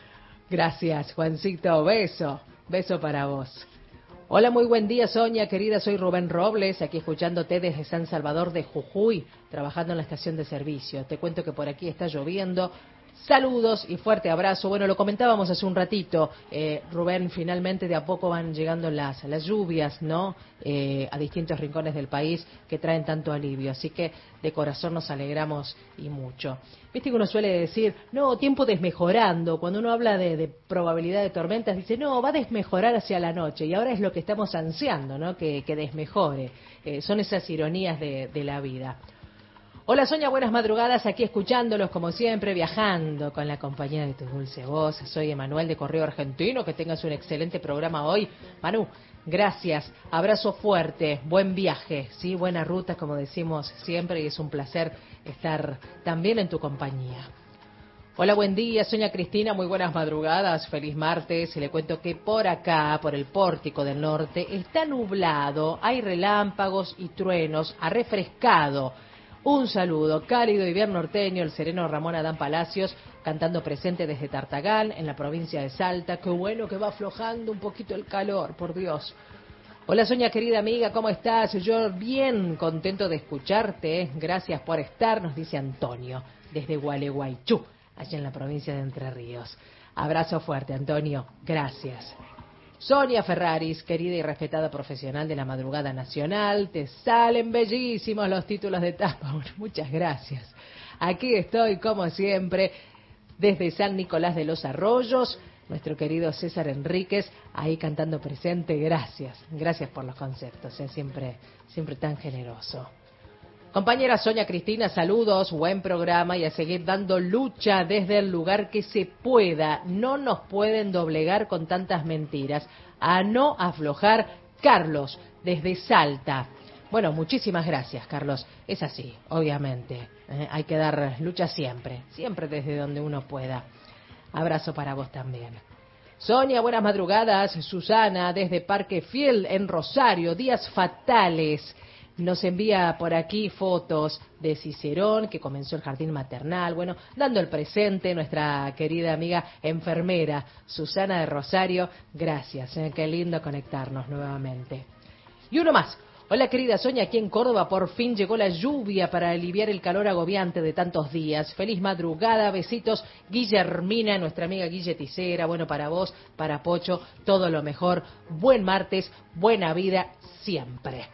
Gracias, Juancito. Beso. Beso para vos. Hola, muy buen día, Sonia, querida. Soy Rubén Robles, aquí escuchándote desde San Salvador de Jujuy, trabajando en la estación de servicio. Te cuento que por aquí está lloviendo. Saludos y fuerte abrazo. Bueno, lo comentábamos hace un ratito, eh, Rubén, finalmente de a poco van llegando las, las lluvias, ¿no? Eh, a distintos rincones del país que traen tanto alivio. Así que de corazón nos alegramos y mucho. Viste que uno suele decir, no, tiempo desmejorando. Cuando uno habla de, de probabilidad de tormentas, dice, no, va a desmejorar hacia la noche. Y ahora es lo que estamos ansiando, ¿no? Que, que desmejore. Eh, son esas ironías de, de la vida. Hola Sonia, buenas madrugadas, aquí escuchándolos como siempre, viajando con la compañía de tu dulce voz. Soy Emanuel de Correo Argentino, que tengas un excelente programa hoy. Manu, gracias, abrazo fuerte, buen viaje, sí, buena ruta como decimos siempre y es un placer estar también en tu compañía. Hola, buen día, Sonia Cristina, muy buenas madrugadas, feliz martes. Y le cuento que por acá, por el Pórtico del Norte, está nublado, hay relámpagos y truenos, ha refrescado. Un saludo cálido y bien norteño, el sereno Ramón Adán Palacios, cantando presente desde Tartagal, en la provincia de Salta. Qué bueno que va aflojando un poquito el calor, por Dios. Hola Sonia, querida amiga, ¿cómo estás? Yo bien contento de escucharte. Gracias por estar, nos dice Antonio, desde Gualeguaychú, allá en la provincia de Entre Ríos. Abrazo fuerte, Antonio. Gracias. Sonia Ferraris, querida y respetada profesional de la madrugada nacional, te salen bellísimos los títulos de tapa. Bueno, muchas gracias. Aquí estoy, como siempre, desde San Nicolás de los Arroyos, nuestro querido César Enríquez, ahí cantando presente. Gracias, gracias por los conceptos, ¿eh? siempre, siempre tan generoso. Compañera Sonia Cristina, saludos, buen programa y a seguir dando lucha desde el lugar que se pueda. No nos pueden doblegar con tantas mentiras. A no aflojar, Carlos, desde Salta. Bueno, muchísimas gracias, Carlos. Es así, obviamente. ¿eh? Hay que dar lucha siempre, siempre desde donde uno pueda. Abrazo para vos también. Sonia, buenas madrugadas. Susana, desde Parque Fiel, en Rosario, días fatales. Nos envía por aquí fotos de Cicerón, que comenzó el jardín maternal. Bueno, dando el presente, nuestra querida amiga enfermera, Susana de Rosario. Gracias, ¿eh? Qué lindo conectarnos nuevamente. Y uno más. Hola, querida Sonia, aquí en Córdoba por fin llegó la lluvia para aliviar el calor agobiante de tantos días. Feliz madrugada, besitos. Guillermina, nuestra amiga Guille Ticera. Bueno, para vos, para Pocho, todo lo mejor. Buen martes, buena vida siempre.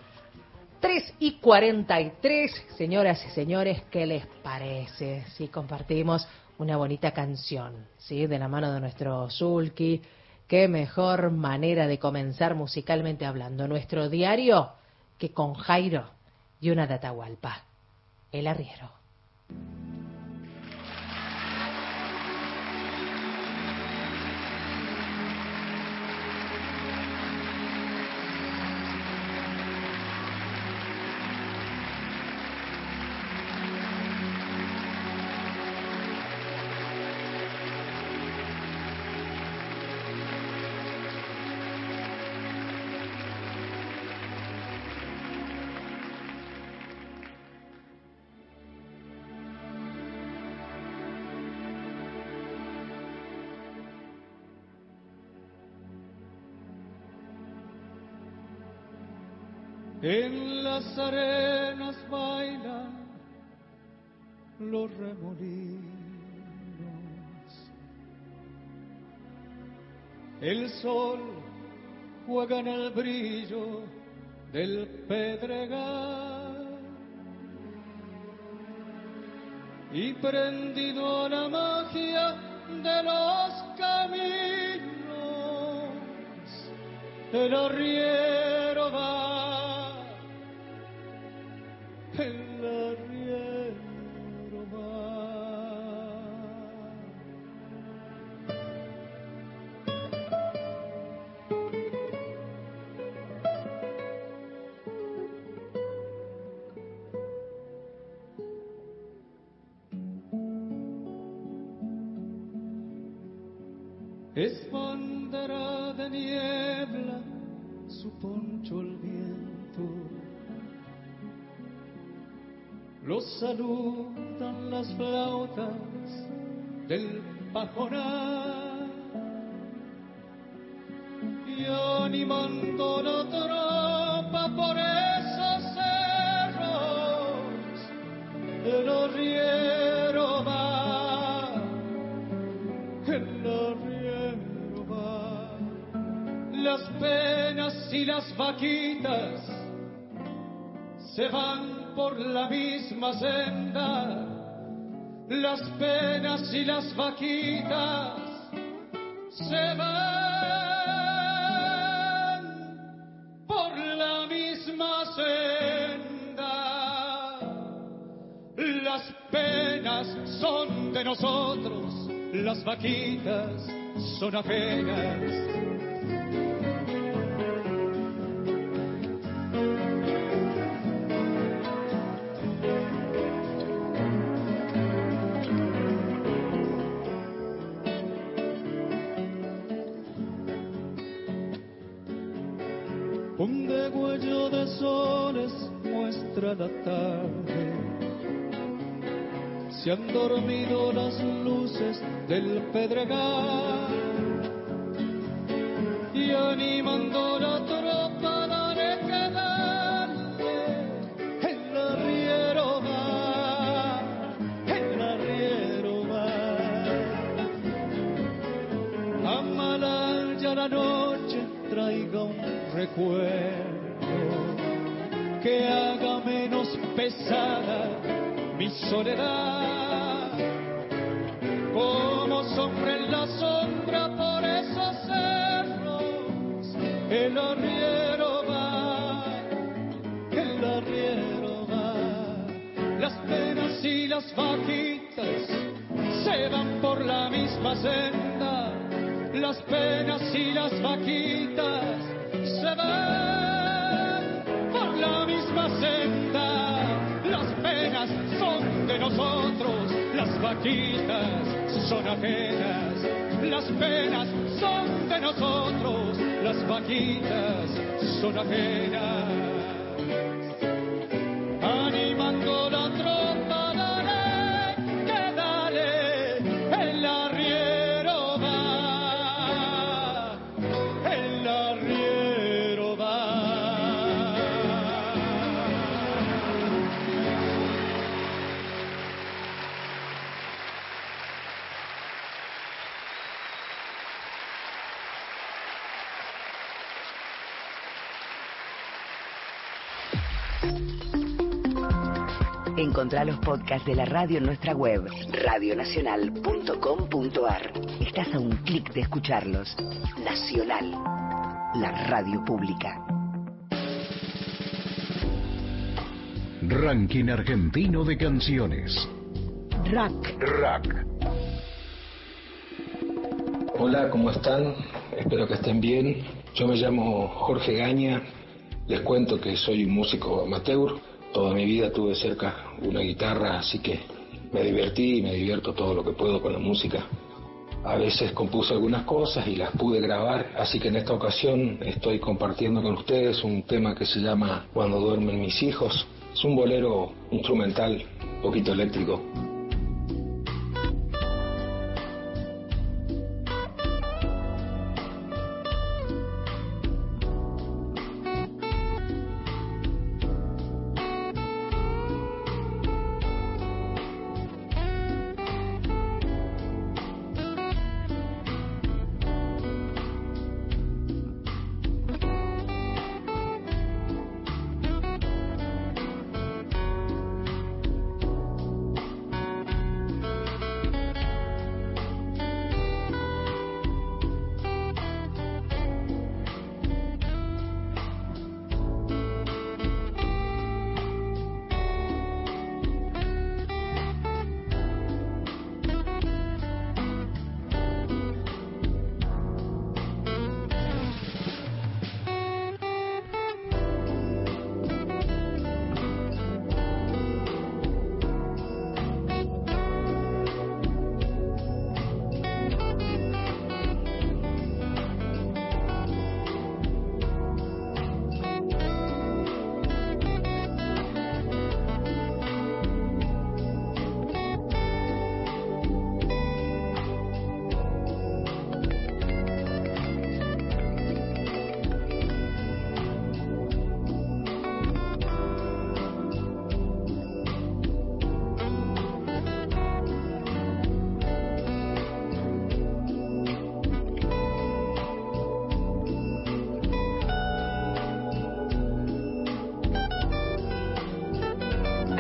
tres y cuarenta y tres, señoras y señores, ¿qué les parece si compartimos una bonita canción, sí, de la mano de nuestro Zulki? Qué mejor manera de comenzar musicalmente hablando nuestro diario que con Jairo y una de Atahualpa, El Arriero. En las arenas bailan los remolinos el sol juega en el brillo del pedregal y prendido a la magia de los caminos, el arriero va, el arriero va. Es bandera de niebla su poncho el viento, los saludan las flautas del pajonal y animando la tropa por esos cerros, el arriero va, el arriero va. Las penas y las vaquitas se van por la misma senda, las penas y las vaquitas se van por la misma senda. Las penas son de nosotros, las vaquitas son ajenas. Un degüello de soles muestra la tarde, se han dormido las luces del pedregal y animando la tropa dale que dale, el arriero va, el arriero va. Amalaya la noche traiga un recuerdo que haga menos pesada mi soledad, como sombra en la sombra por esos cerros, el arriero va, el arriero va. Las penas y las vaquitas se van por la misma senda, las penas y las vaquitas se van por la misma senda. Las penas son de nosotros, las vaquitas son ajenas. Las penas son de nosotros, las vaquitas son ajenas. Animando la tropa, dale, que dale, el arriero va, el arriero va. Encontrá los podcasts de la radio en nuestra web, radio nacional punto com punto ar. Estás a un clic de escucharlos. Nacional, la radio pública. Ranking argentino de canciones. Rack. Rack. Hola, ¿cómo están? Espero que estén bien. Yo me llamo Jorge Gaña. Les cuento que soy un músico amateur. Toda mi vida tuve cerca una guitarra, así que me divertí y me divierto todo lo que puedo con la música. A veces compuse algunas cosas y las pude grabar, así que en esta ocasión estoy compartiendo con ustedes un tema que se llama Cuando duermen mis hijos. Es un bolero instrumental, un poquito eléctrico.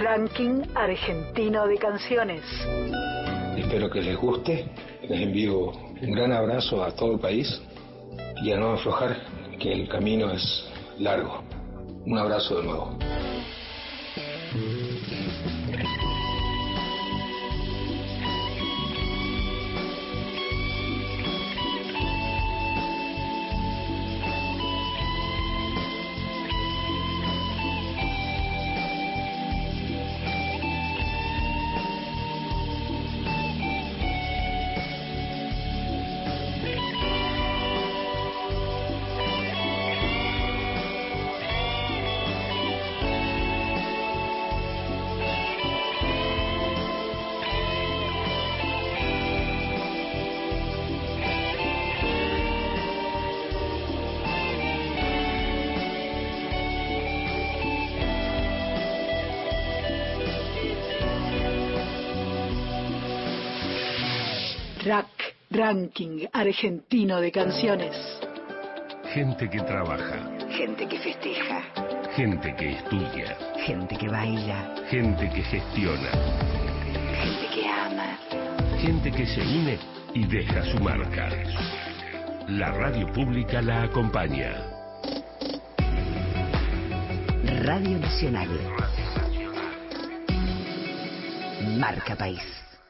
Ranking argentino de canciones. Espero que les guste. Les envío un gran abrazo a todo el país y a no aflojar, que el camino es largo. Un abrazo de nuevo. Rack, ranking argentino de canciones. Gente que trabaja. Gente que festeja. Gente que estudia. Gente que baila. Gente que gestiona. Gente que ama. Gente que se une y deja su marca. La radio pública la acompaña. Radio Nacional. Marca País.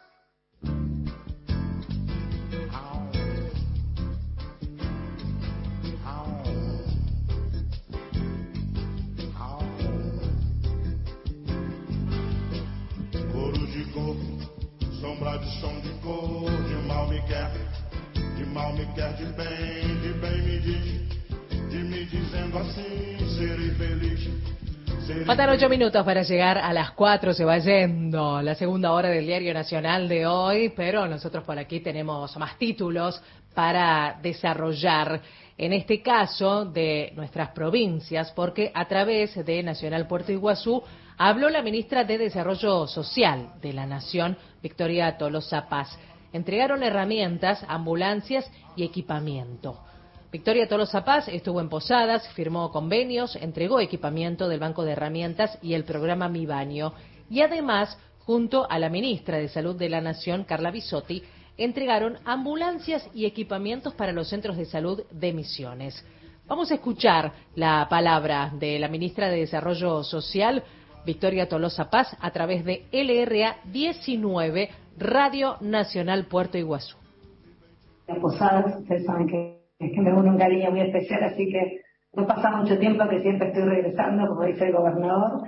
Sombra de som de cor, de mal me quer, de mal me quer, de bem, de bem me diz, de me dizendo assim, serei feliz. Faltan ocho minutos para llegar a las cuatro, se va yendo la segunda hora del Diario Nacional de hoy, pero nosotros por aquí tenemos más títulos para desarrollar, en este caso de nuestras provincias, porque a través de Nacional Puerto Iguazú habló la ministra de Desarrollo Social de la Nación, Victoria Tolosa Paz. Entregaron herramientas, ambulancias y equipamiento. Victoria Tolosa Paz estuvo en Posadas, firmó convenios, entregó equipamiento del Banco de Herramientas y el programa Mi Baño. Y además, junto a la ministra de Salud de la Nación, Carla Bisotti, entregaron ambulancias y equipamientos para los centros de salud de Misiones. Vamos a escuchar la palabra de la ministra de Desarrollo Social, Victoria Tolosa Paz, a través de L R A diecinueve, Radio Nacional Puerto Iguazú. Posadas, ustedes saben que, que me une un cariño muy especial, así que no pasa mucho tiempo que siempre estoy regresando, como dice el gobernador.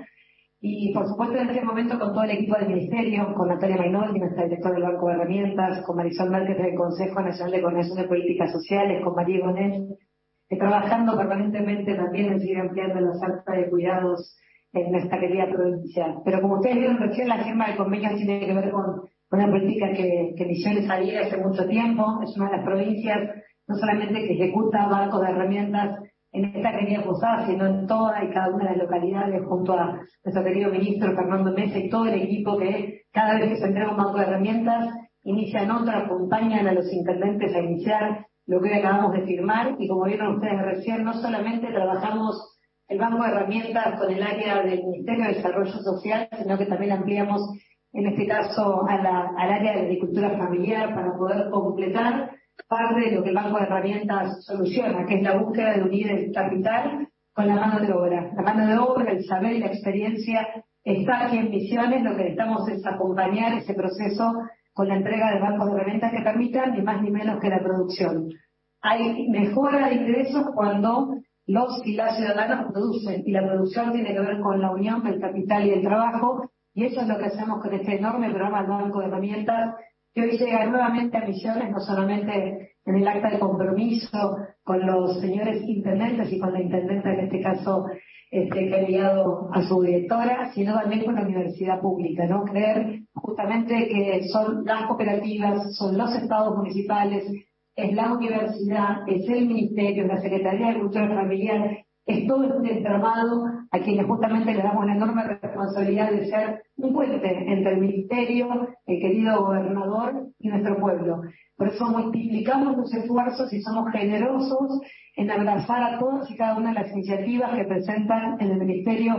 Y por supuesto en este momento con todo el equipo del Ministerio, con Natalia Mainoldi, nuestra directora del Banco de Herramientas, con Marisol Márquez del Consejo Nacional de Coordinación de Políticas Sociales, con María Gonel, eh, trabajando permanentemente también en seguir ampliando la oferta de cuidados en nuestra querida provincia. Pero como ustedes vieron recién, la firma del convenio tiene que ver con una política que, que Misiones adhiere hace mucho tiempo. Es una de las provincias no solamente que ejecuta bancos de herramientas en esta querida Posada, sino en toda y cada una de las localidades, junto a nuestro querido ministro Fernando Mesa y todo el equipo que cada vez que se entrega un banco de herramientas, inician otro, acompañan a los intendentes a iniciar lo que hoy acabamos de firmar. Y como vieron ustedes recién, no solamente trabajamos el banco de herramientas con el área del Ministerio de Desarrollo Social, sino que también ampliamos, en este caso, a la, al área de agricultura familiar para poder completar parte de lo que el Banco de Herramientas soluciona, que es la búsqueda de unir el capital con la mano de obra. La mano de obra, el saber y la experiencia está aquí en Misiones. Lo que necesitamos es acompañar ese proceso con la entrega de bancos de herramientas que permitan ni más ni menos que la producción. Hay mejora de ingresos cuando los y las ciudadanos producen, y la producción tiene que ver con la unión del capital y el trabajo, y eso es lo que hacemos con este enorme programa del Banco de Herramientas, que hoy llega nuevamente a Misiones, no solamente en el acta de compromiso con los señores intendentes y con la intendenta, en este caso, este, que ha enviado a su directora, sino también con la universidad pública, ¿no? Creer justamente que son las cooperativas, son los estados municipales, es la universidad, es el ministerio, la Secretaría de Agricultura Familiar, es todo un entramado a quienes justamente le damos la enorme responsabilidad de ser un puente entre el ministerio, el querido gobernador y nuestro pueblo. Por eso multiplicamos los esfuerzos y somos generosos en abrazar a todas y cada una de las iniciativas que presentan en el ministerio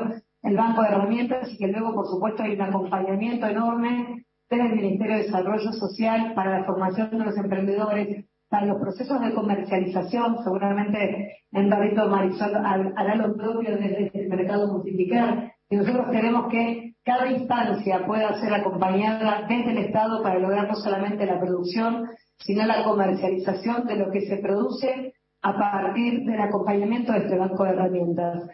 el banco de herramientas y que luego, por supuesto, hay un acompañamiento enorme desde el Ministerio de Desarrollo Social para la formación de los emprendedores, para los procesos de comercialización. Seguramente en ratito Marisol hará lo propio desde el mercado multiplicar, y nosotros queremos que cada instancia pueda ser acompañada desde el Estado para lograr no solamente la producción, sino la comercialización de lo que se produce a partir del acompañamiento de este banco de herramientas.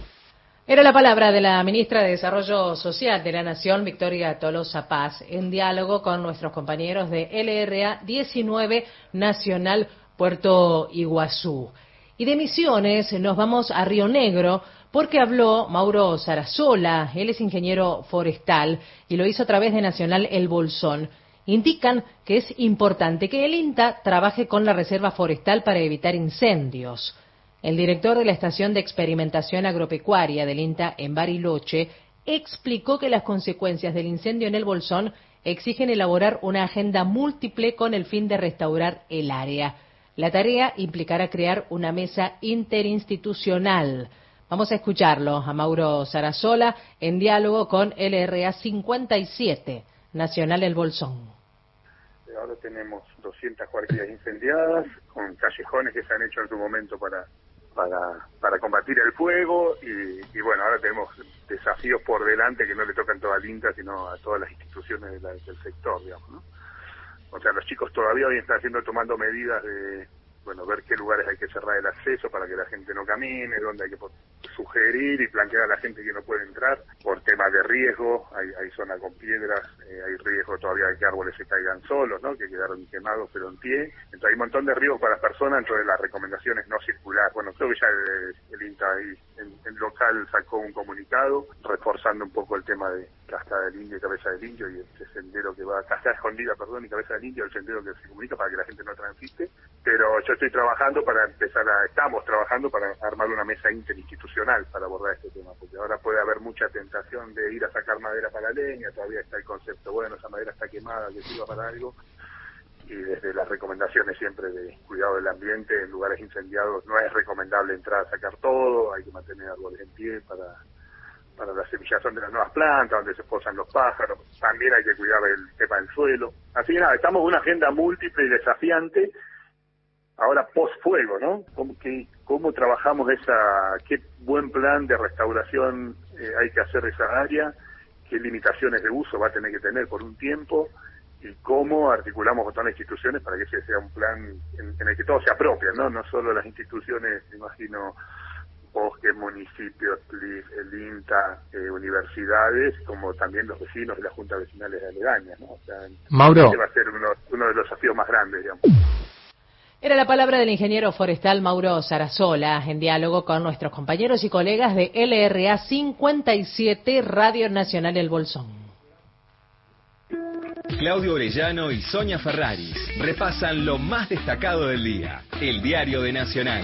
Era la palabra de la ministra de Desarrollo Social de la Nación, Victoria Tolosa Paz, en diálogo con nuestros compañeros de L R A diecinueve Nacional Puerto Iguazú. Y de Misiones nos vamos a Río Negro porque habló Mauro Sarasola. Él es ingeniero forestal y lo hizo a través de Nacional El Bolsón. Indican que es importante que el INTA trabaje con la Reserva Forestal para evitar incendios. El director de la Estación de Experimentación Agropecuaria del INTA en Bariloche explicó que las consecuencias del incendio en el Bolsón exigen elaborar una agenda múltiple con el fin de restaurar el área. La tarea implicará crear una mesa interinstitucional. Vamos a escucharlo a Mauro Sarasola en diálogo con L R A cincuenta y siete, Nacional El Bolsón. Ahora tenemos doscientas cuadrillas incendiadas, con callejones que se han hecho en su momento para para para combatir el fuego, y, y bueno, ahora tenemos desafíos por delante que no le tocan todo al INTA, sino a todas las instituciones de la, del sector, digamos, ¿no? O sea, los chicos todavía hoy están haciendo, tomando medidas de, bueno, ver qué lugares hay que cerrar el acceso para que la gente no camine, dónde hay que sugerir y plantear a la gente que no puede entrar por temas de riesgo. Hay, hay zona con piedras, eh, hay riesgo todavía de que árboles se caigan solos, ¿no? Que quedaron quemados pero en pie. Entonces hay un montón de riesgos para las personas, entonces las recomendaciones no circular. Bueno, creo que ya el, el INTA ahí en, en local sacó un comunicado reforzando un poco el tema de Cascada del Indio y Cabeza del Indio, y este sendero que va, Cascada Escondida, perdón, y Cabeza del Indio, el sendero que se comunica para que la gente no transite. Pero yo estoy trabajando para empezar a, estamos trabajando para armar una mesa interinstitucional para abordar este tema, porque ahora puede haber mucha tentación de ir a sacar madera para leña, todavía está el concepto, bueno, esa madera está quemada, que sirva para algo, y desde las recomendaciones siempre de cuidado del ambiente, en lugares incendiados no es recomendable entrar a sacar todo, hay que mantener árboles en pie para para la semillación de las nuevas plantas, donde se posan los pájaros, también hay que cuidar el tema del suelo. Así que nada, estamos en una agenda múltiple y desafiante, ahora post-fuego, ¿no? ¿Cómo, que, ¿Cómo trabajamos esa, qué buen plan de restauración eh, hay que hacer esa área, qué limitaciones de uso va a tener que tener por un tiempo, y cómo articulamos con todas las instituciones para que ese sea un plan en, en el que todos se apropien, ¿no? No solo las instituciones, me imagino, bosques, municipios, el INTA, eh, universidades, como también los vecinos de las juntas vecinales aledañas, ¿no? O sea, Mauro, ese va a ser uno, uno de los desafíos más grandes, digamos. Era la palabra del ingeniero forestal Mauro Sarasola en diálogo con nuestros compañeros y colegas de L R A cincuenta y siete Radio Nacional El Bolsón. Claudio Orellano y Sonia Ferraris repasan lo más destacado del día. El diario de Nacional.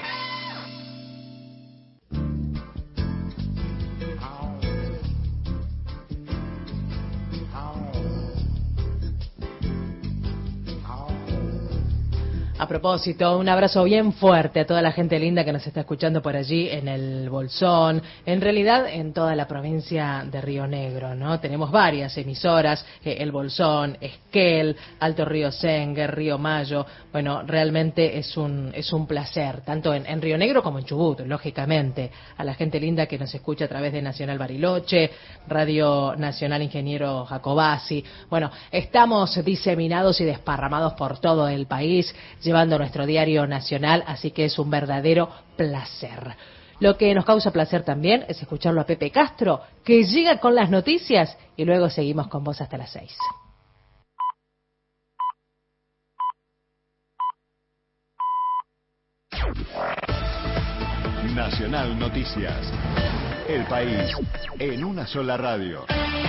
A propósito, un abrazo bien fuerte a toda la gente linda que nos está escuchando por allí en el Bolsón, en realidad en toda la provincia de Río Negro, ¿no? Tenemos varias emisoras, eh, el Bolsón, Esquel, Alto Río Senguer, Río Mayo. Bueno, realmente es un es un placer, tanto en, en Río Negro como en Chubut, lógicamente, a la gente linda que nos escucha a través de Nacional Bariloche, Radio Nacional Ingeniero Jacobasi. Bueno, estamos diseminados y desparramados por todo el país, llevando nuestro diario nacional, así que es un verdadero placer. Lo que nos causa placer también es escucharlo a Pepe Castro, que llega con las noticias, y luego seguimos con vos hasta las seis. Nacional Noticias. El país en una sola radio.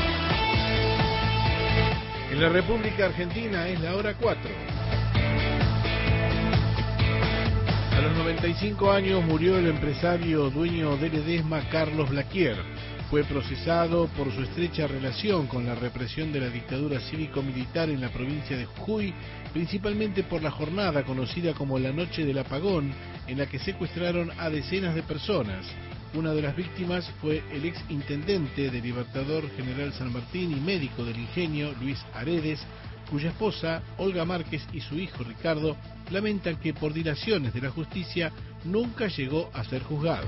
En la República Argentina es la hora cuatro. A los noventa y cinco años murió el empresario dueño de Ledesma, Carlos Blaquier. Fue procesado por su estrecha relación con la represión de la dictadura cívico-militar en la provincia de Jujuy, principalmente por la jornada conocida como la Noche del Apagón, en la que secuestraron a decenas de personas. Una de las víctimas fue el ex intendente de Libertador General San Martín y médico del Ingenio, Luis Aredes, cuya esposa, Olga Márquez, y su hijo, Ricardo, lamentan que por dilaciones de la justicia nunca llegó a ser juzgado.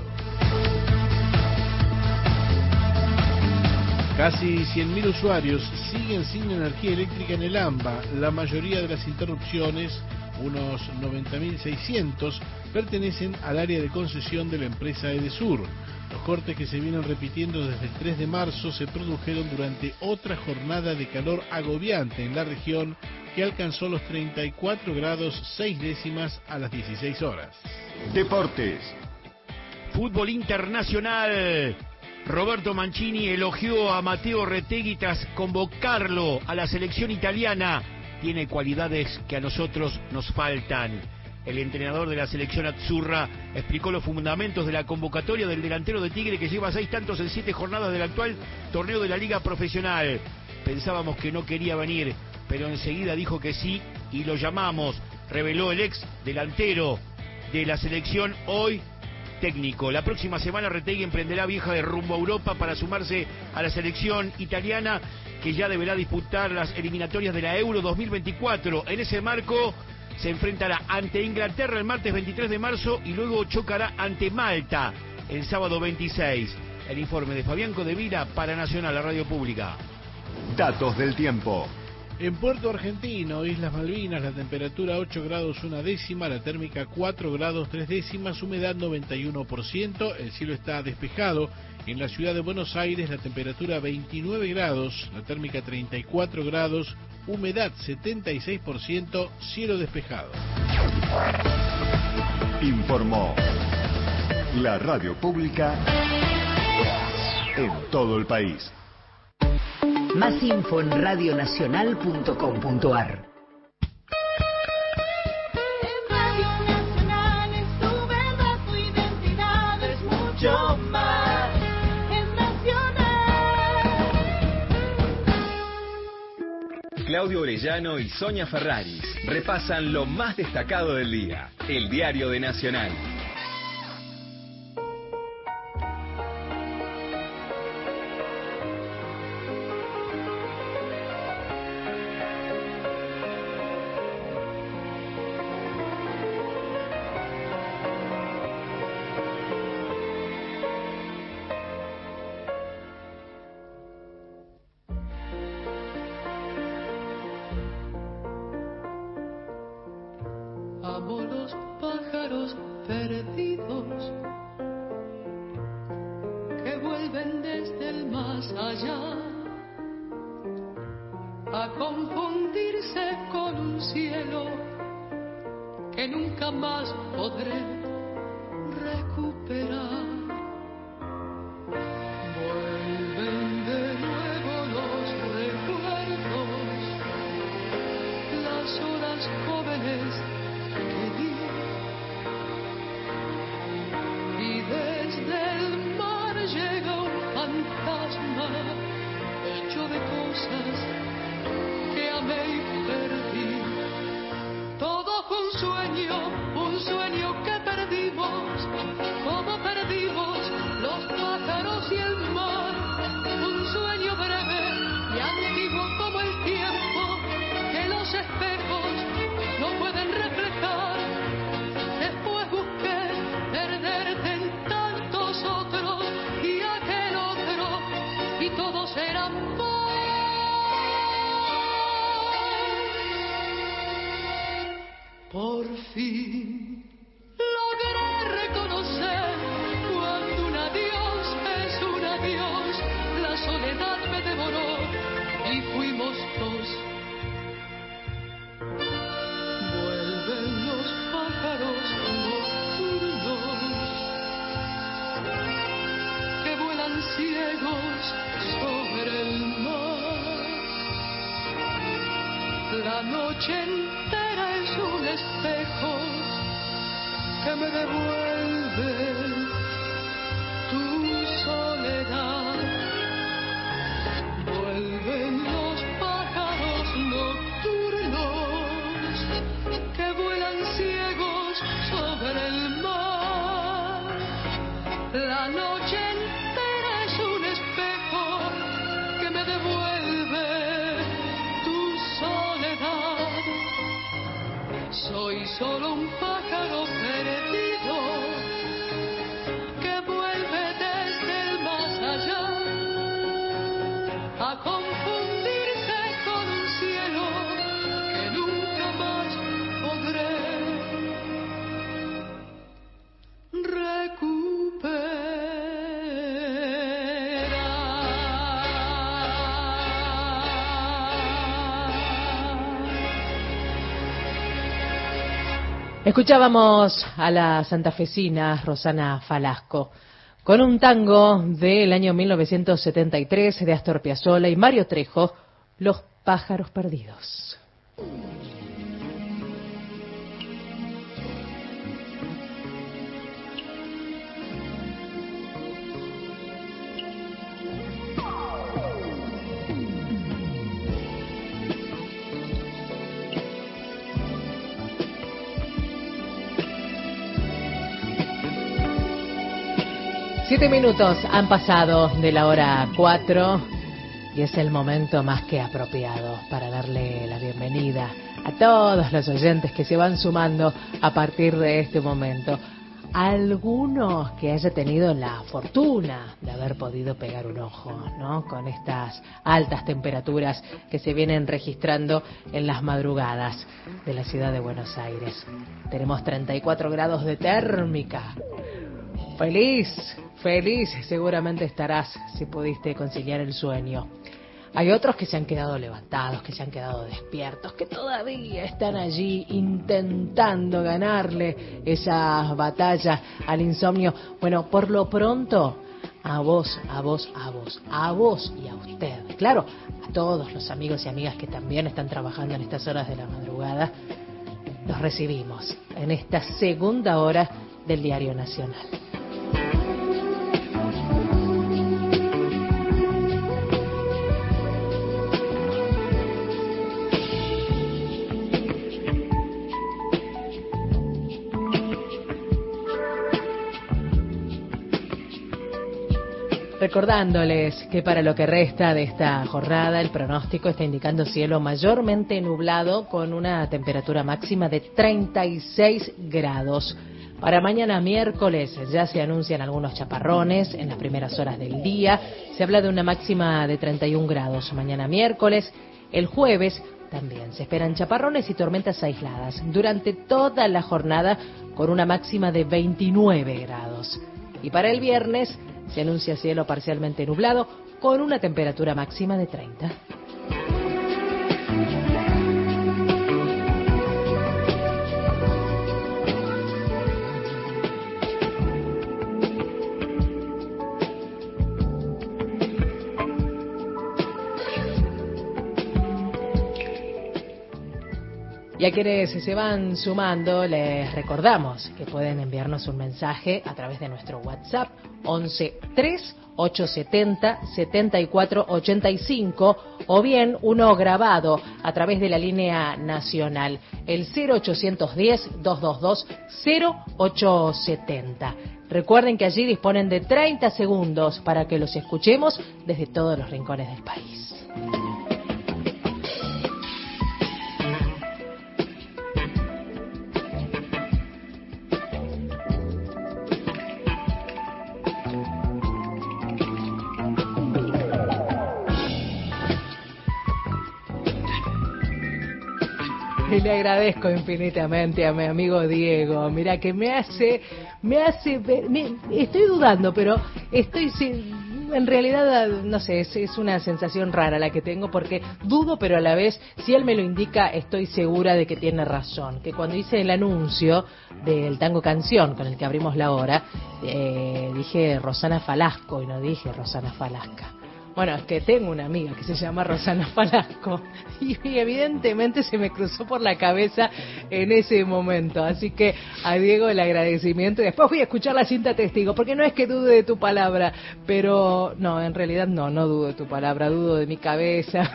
Casi cien mil usuarios siguen sin energía eléctrica en el AMBA. La mayoría de las interrupciones, unos noventa mil seiscientos, pertenecen al área de concesión de la empresa Edesur. Los cortes que se vienen repitiendo desde el tres de marzo se produjeron durante otra jornada de calor agobiante en la región, que alcanzó los treinta y cuatro grados seis décimas a las dieciséis horas. Deportes. Fútbol internacional. Roberto Mancini elogió a Matteo Retegui tras convocarlo a la selección italiana. Tiene cualidades que a nosotros nos faltan. El entrenador de la selección azzurra explicó los fundamentos de la convocatoria del delantero de Tigre, que lleva seis tantos en siete jornadas del actual torneo de la Liga Profesional. Pensábamos que no quería venir, pero enseguida dijo que sí y lo llamamos, reveló el ex delantero de la selección, hoy técnico. La próxima semana Retegui emprenderá viaje de rumbo a Europa para sumarse a la selección italiana, que ya deberá disputar las eliminatorias de la Euro dos mil veinticuatro. En ese marco se enfrentará ante Inglaterra el martes veintitrés de marzo y luego chocará ante Malta el sábado veintiséis. El informe de Fabián Codevila para Nacional, la radio pública. Datos del tiempo. En Puerto Argentino, Islas Malvinas, la temperatura ocho grados una décima, la térmica cuatro grados tres décimas, humedad noventa y uno por ciento, el cielo está despejado. En la ciudad de Buenos Aires, la temperatura veintinueve grados, la térmica treinta y cuatro grados, humedad setenta y seis por ciento, cielo despejado. Informó la radio pública en todo el país. Más info en radio nacional punto com punto a r. Radio Nacional es tu verdad, tu identidad es mucho más. Es Nacional. Claudio Orellano y Sonia Ferraris repasan lo más destacado del día. El diario de Nacional. Amo los pájaros perdidos que vuelven desde el más allá a confundirse con un cielo que nunca más podré recuperar. Vuelven de nuevo los recuerdos, las horas jóvenes que di, y desde el mar llega un fantasma hecho de cosas que amé y perdí. Todo fue un sueño, un sueño que perdimos, como perdimos los pájaros y el mar. Un sueño breve y antiguo como el tiempo que los espejos no pueden reflejar. Después busqué perderte en tantos otros y aquel otro, y todos eran vos. Por fin logré reconocer cuando un adiós es un adiós. La soledad me devoró y fuimos dos. Vuelven los pájaros nocturnos que vuelan ciegos sobre el mar. La noche entera es un espejo que me devuelve tu soledad. Vuelven los pájaros nocturnos que vuelan ciegos sobre el mar. La noche solo un pájaro perdido que vuelve desde el más allá a confundirse con un cielo que nunca más podré recuperar. Escuchábamos a la santafesina Rosana Falasco con un tango del año mil novecientos setenta y tres de Astor Piazzolla y Mario Trejo, Los pájaros perdidos. Siete minutos han pasado de la hora cuatro y es el momento más que apropiado para darle la bienvenida a todos los oyentes que se van sumando a partir de este momento. Algunos que haya tenido la fortuna de haber podido pegar un ojo, ¿no? Con estas altas temperaturas que se vienen registrando en las madrugadas de la ciudad de Buenos Aires. Tenemos treinta y cuatro grados de térmica. Feliz, feliz seguramente estarás si pudiste conciliar el sueño. Hay otros que se han quedado levantados, que se han quedado despiertos, que todavía están allí intentando ganarle esa batalla al insomnio. Bueno, por lo pronto, a vos, a vos, a vos, a vos y a usted. Claro, a todos los amigos y amigas que también están trabajando en estas horas de la madrugada, los recibimos en esta segunda hora del Diario Nacional. Recordándoles que para lo que resta de esta jornada el pronóstico está indicando cielo mayormente nublado con una temperatura máxima de treinta y seis grados. Para mañana miércoles ya se anuncian algunos chaparrones en las primeras horas del día. Se habla de una máxima de treinta y un grados mañana miércoles. El jueves también se esperan chaparrones y tormentas aisladas durante toda la jornada con una máxima de veintinueve grados. Y para el viernes se anuncia cielo parcialmente nublado con una temperatura máxima de treinta. Y a quienes se van sumando, les recordamos que pueden enviarnos un mensaje a través de nuestro WhatsApp once tres ocho setenta setenta y cuatro ochenta y cinco o bien uno grabado a través de la línea nacional, el cero ochocientos diez, doscientos veintidós, cero ochocientos setenta. Recuerden que allí disponen de treinta segundos para que los escuchemos desde todos los rincones del país. Y le agradezco infinitamente a mi amigo Diego. Mira que me hace, me hace, me, estoy dudando, pero estoy sin, en realidad, no sé, es, es una sensación rara la que tengo porque dudo, pero a la vez, si él me lo indica, estoy segura de que tiene razón. Que cuando hice el anuncio del tango canción con el que abrimos la hora, eh, dije Rosana Falasco y no dije Rosana Falasca. Bueno, es que tengo una amiga que se llama Rosana Falasco y evidentemente se me cruzó por la cabeza en ese momento. Así que a Diego el agradecimiento y después voy a escuchar la cinta testigo, porque no es que dude de tu palabra, pero no, en realidad no, no dudo de tu palabra, dudo de mi cabeza,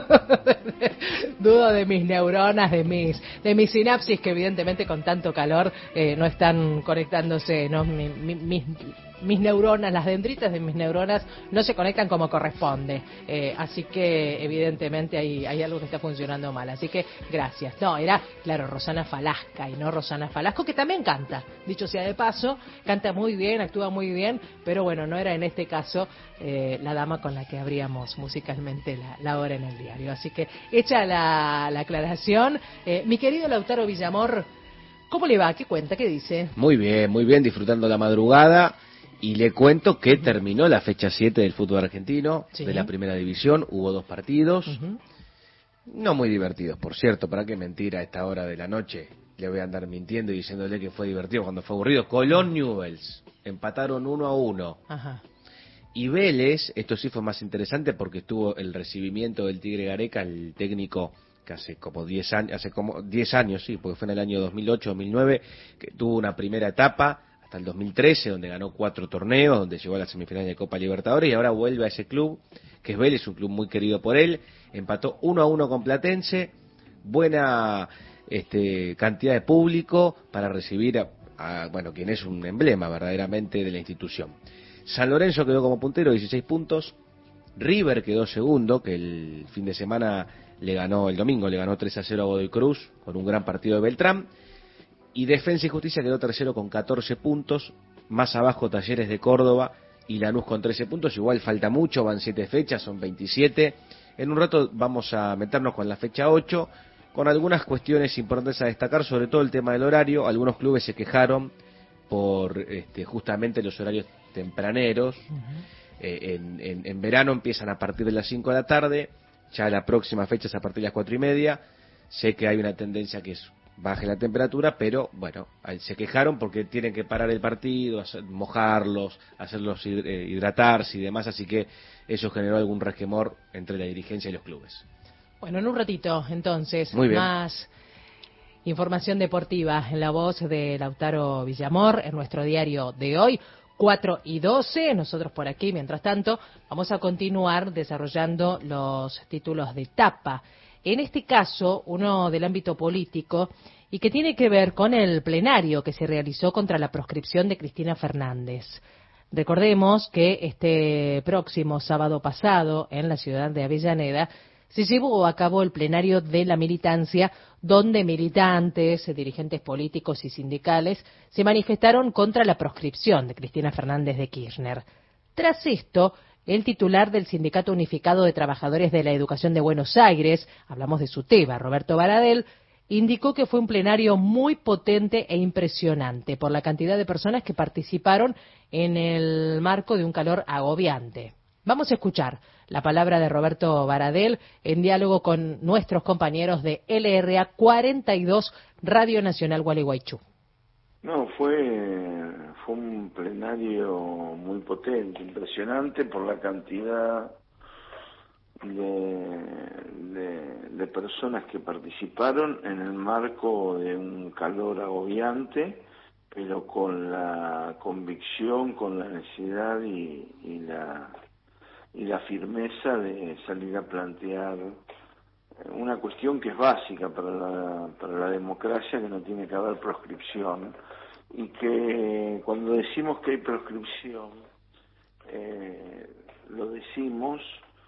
dudo de mis neuronas, de mis de mis sinapsis que evidentemente con tanto calor eh, no están conectándose, ¿no? Mi, mi, mis mis neuronas, las dendritas de mis neuronas no se conectan como corresponde. Eh, así que evidentemente hay, hay algo que está funcionando mal. Así que gracias. No, era, claro, Rosana Falasca y no Rosana Falasco, que también canta. Dicho sea de paso, canta muy bien, actúa muy bien, pero bueno, no era en este caso eh, la dama con la que abríamos musicalmente la, la hora en el diario. Así que hecha la, la aclaración, eh, mi querido Lautaro Villamor, ¿cómo le va? ¿Qué cuenta? ¿Qué dice? Muy bien, muy bien, disfrutando la madrugada. Y le cuento que terminó la fecha siete del fútbol argentino, sí, de la primera división. Hubo dos partidos, uh-huh. no muy divertidos, por cierto. ¿Para qué mentir a esta hora de la noche? Le voy a andar mintiendo y diciéndole que fue divertido cuando fue aburrido. Colón Newell's empataron uno a uno. Ajá. Y Vélez, esto sí fue más interesante porque estuvo el recibimiento del Tigre Gareca, el técnico que hace como diez años, hace como diez años, sí, porque fue en el año dos mil ocho, dos mil nueve, que tuvo una primera etapa hasta el dos mil trece, donde ganó cuatro torneos, donde llegó a las semifinales de Copa Libertadores, y ahora vuelve a ese club, que es Vélez, un club muy querido por él. Empató uno a uno con Platense, buena este, cantidad de público para recibir a, a, bueno, quien es un emblema verdaderamente de la institución. San Lorenzo quedó como puntero, dieciséis puntos, River quedó segundo, que el fin de semana le ganó, el domingo le ganó tres a cero a Godoy Cruz, con un gran partido de Beltrán. Y Defensa y Justicia quedó tercero con catorce puntos, más abajo Talleres de Córdoba y Lanús con trece puntos. Igual falta mucho, van siete fechas, son veintisiete. En un rato vamos a meternos con la fecha ocho, con algunas cuestiones importantes a destacar, sobre todo el tema del horario. Algunos clubes se quejaron por este, justamente los horarios tempraneros. Uh-huh. eh, en, en, en verano empiezan a partir de las cinco de la tarde, ya la próxima fecha es a partir de las cuatro y media. Sé que hay una tendencia que es baje la temperatura, pero bueno, se quejaron porque tienen que parar el partido, hacer, mojarlos, hacerlos hidratarse y demás, así que eso generó algún resquemor entre la dirigencia y los clubes. Bueno, en un ratito, entonces, más información deportiva en la voz de Lautaro Villamor en nuestro diario de hoy, cuatro y doce. Nosotros por aquí, mientras tanto, vamos a continuar desarrollando los títulos de tapa. En este caso, uno del ámbito político y que tiene que ver con el plenario que se realizó contra la proscripción de Cristina Fernández. Recordemos que este próximo sábado pasado, en la ciudad de Avellaneda, se llevó a cabo el plenario de la militancia, donde militantes, dirigentes políticos y sindicales se manifestaron contra la proscripción de Cristina Fernández de Kirchner. Tras esto, el titular del Sindicato Unificado de Trabajadores de la Educación de Buenos Aires, hablamos de SUTEBA, Roberto Baradel, indicó que fue un plenario muy potente e impresionante por la cantidad de personas que participaron en el marco de un calor agobiante. Vamos a escuchar la palabra de Roberto Baradel en diálogo con nuestros compañeros de L R A cuarenta y dos Radio Nacional Gualeguaychú. No, fue, fue un plenario muy potente, impresionante por la cantidad de, de, de personas que participaron en el marco de un calor agobiante, pero con la convicción, con la necesidad y, y la y la firmeza de salir a plantear una cuestión que es básica para la, para la democracia, que no tiene que haber proscripción, y que cuando decimos que hay proscripción, eh, lo decimos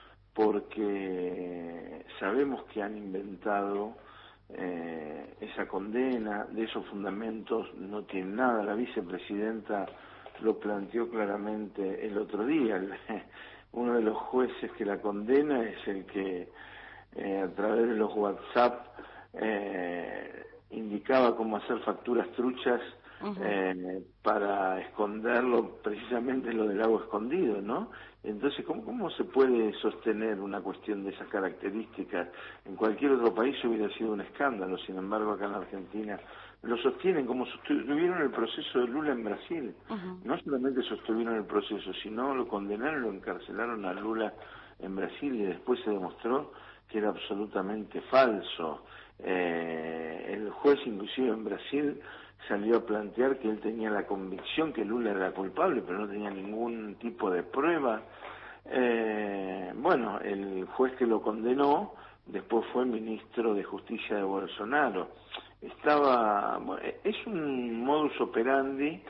porque sabemos que han inventado eh, esa condena, de esos fundamentos no tiene nada. La vicepresidenta lo planteó claramente el otro día. Uno de los jueces que la condena es el que eh, a través de los WhatsApp eh, indicaba cómo hacer facturas truchas uh-huh. eh, para esconderlo, precisamente lo del agua escondido, ¿no? Entonces, ¿cómo, ¿cómo se puede sostener una cuestión de esas características? En cualquier otro país hubiera sido un escándalo, sin embargo acá en la Argentina lo sostienen, como sostuvieron el proceso de Lula en Brasil. Uh-huh. No solamente sostuvieron el proceso, sino lo condenaron, lo encarcelaron a Lula en Brasil, y después se demostró que era absolutamente falso. Eh, el juez, inclusive en Brasil, salió a plantear que él tenía la convicción que Lula era culpable, pero no tenía ningún tipo de prueba. Eh, bueno, el juez que lo condenó después fue ministro de Justicia de Bolsonaro. Estaba, es un modus operandi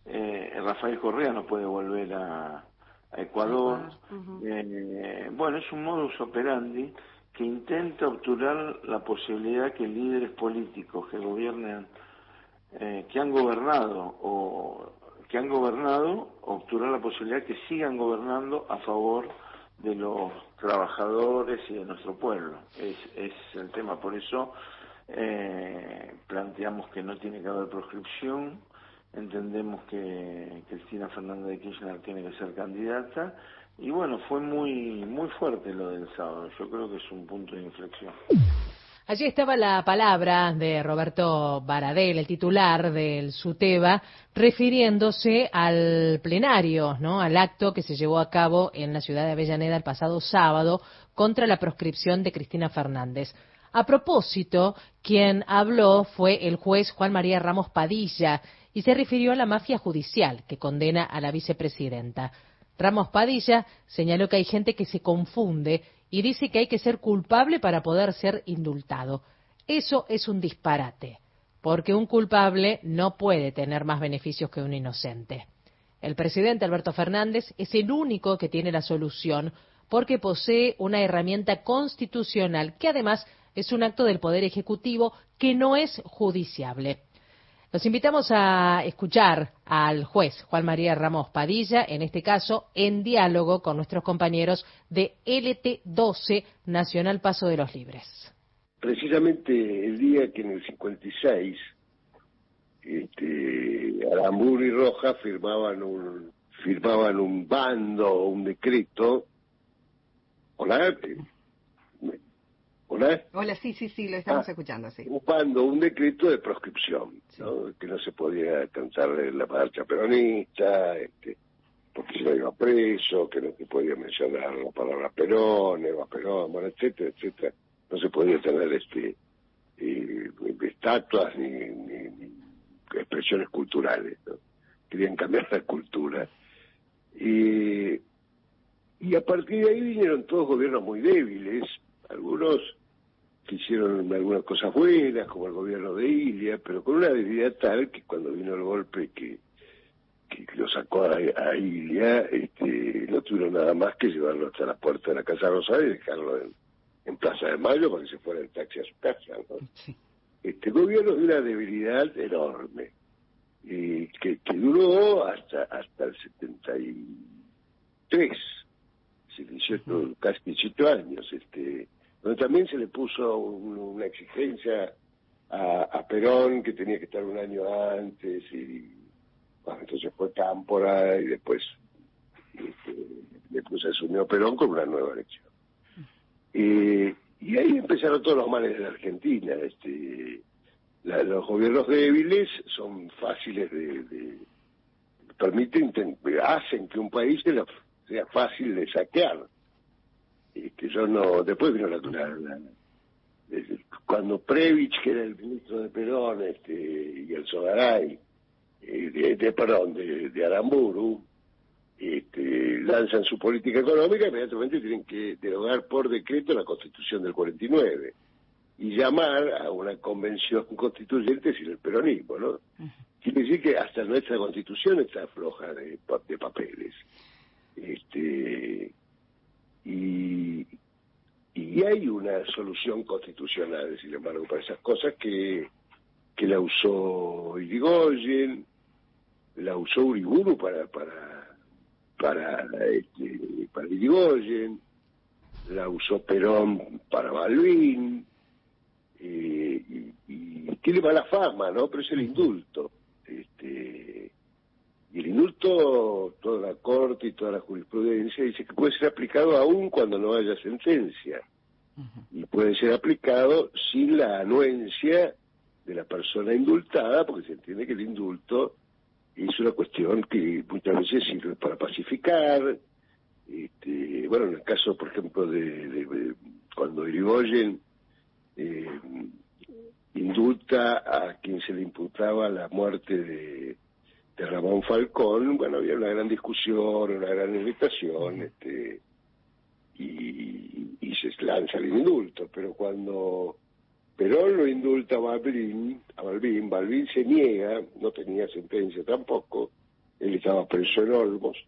eh, Rafael Correa no puede volver a, a Ecuador. Uh-huh. eh, bueno, es un modus operandi que intenta obturar la posibilidad que líderes políticos que gobiernen, eh, que han gobernado o que han gobernado, obturar la posibilidad que sigan gobernando a favor de los trabajadores y de nuestro pueblo. Es, es el tema, por eso eh, planteamos que no tiene que haber proscripción, entendemos que Cristina Fernández de Kirchner tiene que ser candidata, y bueno, fue muy muy fuerte lo del sábado, yo creo que es un punto de inflexión. Allí estaba la palabra de Roberto Baradel, el titular del SUTEBA, refiriéndose al plenario, ¿no?, al acto que se llevó a cabo en la ciudad de Avellaneda el pasado sábado contra la proscripción de Cristina Fernández. A propósito, quien habló fue el juez Juan María Ramos Padilla y se refirió a la mafia judicial que condena a la vicepresidenta. Ramos Padilla señaló que hay gente que se confunde y dice que hay que ser culpable para poder ser indultado. Eso es un disparate, porque un culpable no puede tener más beneficios que un inocente. El presidente Alberto Fernández es el único que tiene la solución, porque posee una herramienta constitucional que además es un acto del Poder Ejecutivo que no es judiciable. Los invitamos a escuchar al juez Juan María Ramos Padilla, en este caso en diálogo con nuestros compañeros de L T doce, Nacional Paso de los Libres. Precisamente el día que en el cincuenta y seis este, Aramburu y Rojas firmaban un, firmaban un bando, un decreto. Hola, ¿Hola? Hola, sí, sí, sí, lo estamos ah, escuchando, sí. Un bando, un decreto de proscripción, sí. ¿no? Que no se podía alcanzar la marcha peronista, este, porque se iba preso, que no se podía mencionar la palabra Perón, Eva Perón, bueno, etcétera, etcétera. No se podía tener este eh, estatuas ni, ni, ni expresiones culturales, ¿no? Querían cambiar la cultura. Y, y a partir de ahí vinieron todos gobiernos muy débiles, algunos que hicieron algunas cosas buenas, como el gobierno de Ilia, pero con una debilidad tal que cuando vino el golpe que, que lo sacó a, a Ilia, este, no tuvieron nada más que llevarlo hasta la puerta de la Casa Rosada y dejarlo en, en Plaza de Mayo para que se fuera en taxi a su casa, ¿no? Sí. Este gobierno de una debilidad enorme, y que, que duró hasta hasta el setenta y tres, dieciocho, uh-huh. Casi dieciocho años, este donde también se le puso un, una exigencia a, a Perón que tenía que estar un año antes y bueno, entonces fue Cámpora y después este, después se asumió Perón con una nueva elección. Eh, y ahí empezaron todos los males de la Argentina. Este, la, los gobiernos débiles son fáciles de, de permiten, hacen que un país sea, sea fácil de saquear. Que yo no, después vino la, la, la, la cuando Previch, que era el ministro de Perón, este, y el Sogaray, eh, de, de perdón, de, de Aramburu, este, lanzan su política económica, inmediatamente tienen que derogar por decreto la Constitución del cuarenta y nueve y llamar a una convención constituyente sin el peronismo, ¿no? Uh-huh. Quiere decir que hasta nuestra Constitución está floja de, de papeles. Este Y, y hay una solución constitucional, sin embargo, para esas cosas que, que la usó Irigoyen, la usó Uriburu para para para este, para Irigoyen, la usó Perón para Balbín, eh, y, y tiene mala fama, ¿no? Pero es el indulto. Este, Y el indulto, toda la corte y toda la jurisprudencia dice que puede ser aplicado aún cuando no haya sentencia. Uh-huh. Y puede ser aplicado sin la anuencia de la persona indultada, porque se entiende que el indulto es una cuestión que muchas veces sirve para pacificar. Este, bueno, en el caso, por ejemplo, de, de, de cuando Irigoyen eh, indulta a quien se le imputaba la muerte de de Ramón Falcón, bueno, había una gran discusión, una gran irritación, este, y, y se lanza el indulto, pero cuando Perón lo indulta a Balbín, a Balbín, Balbín se niega, no tenía sentencia tampoco, él estaba preso en Olmos,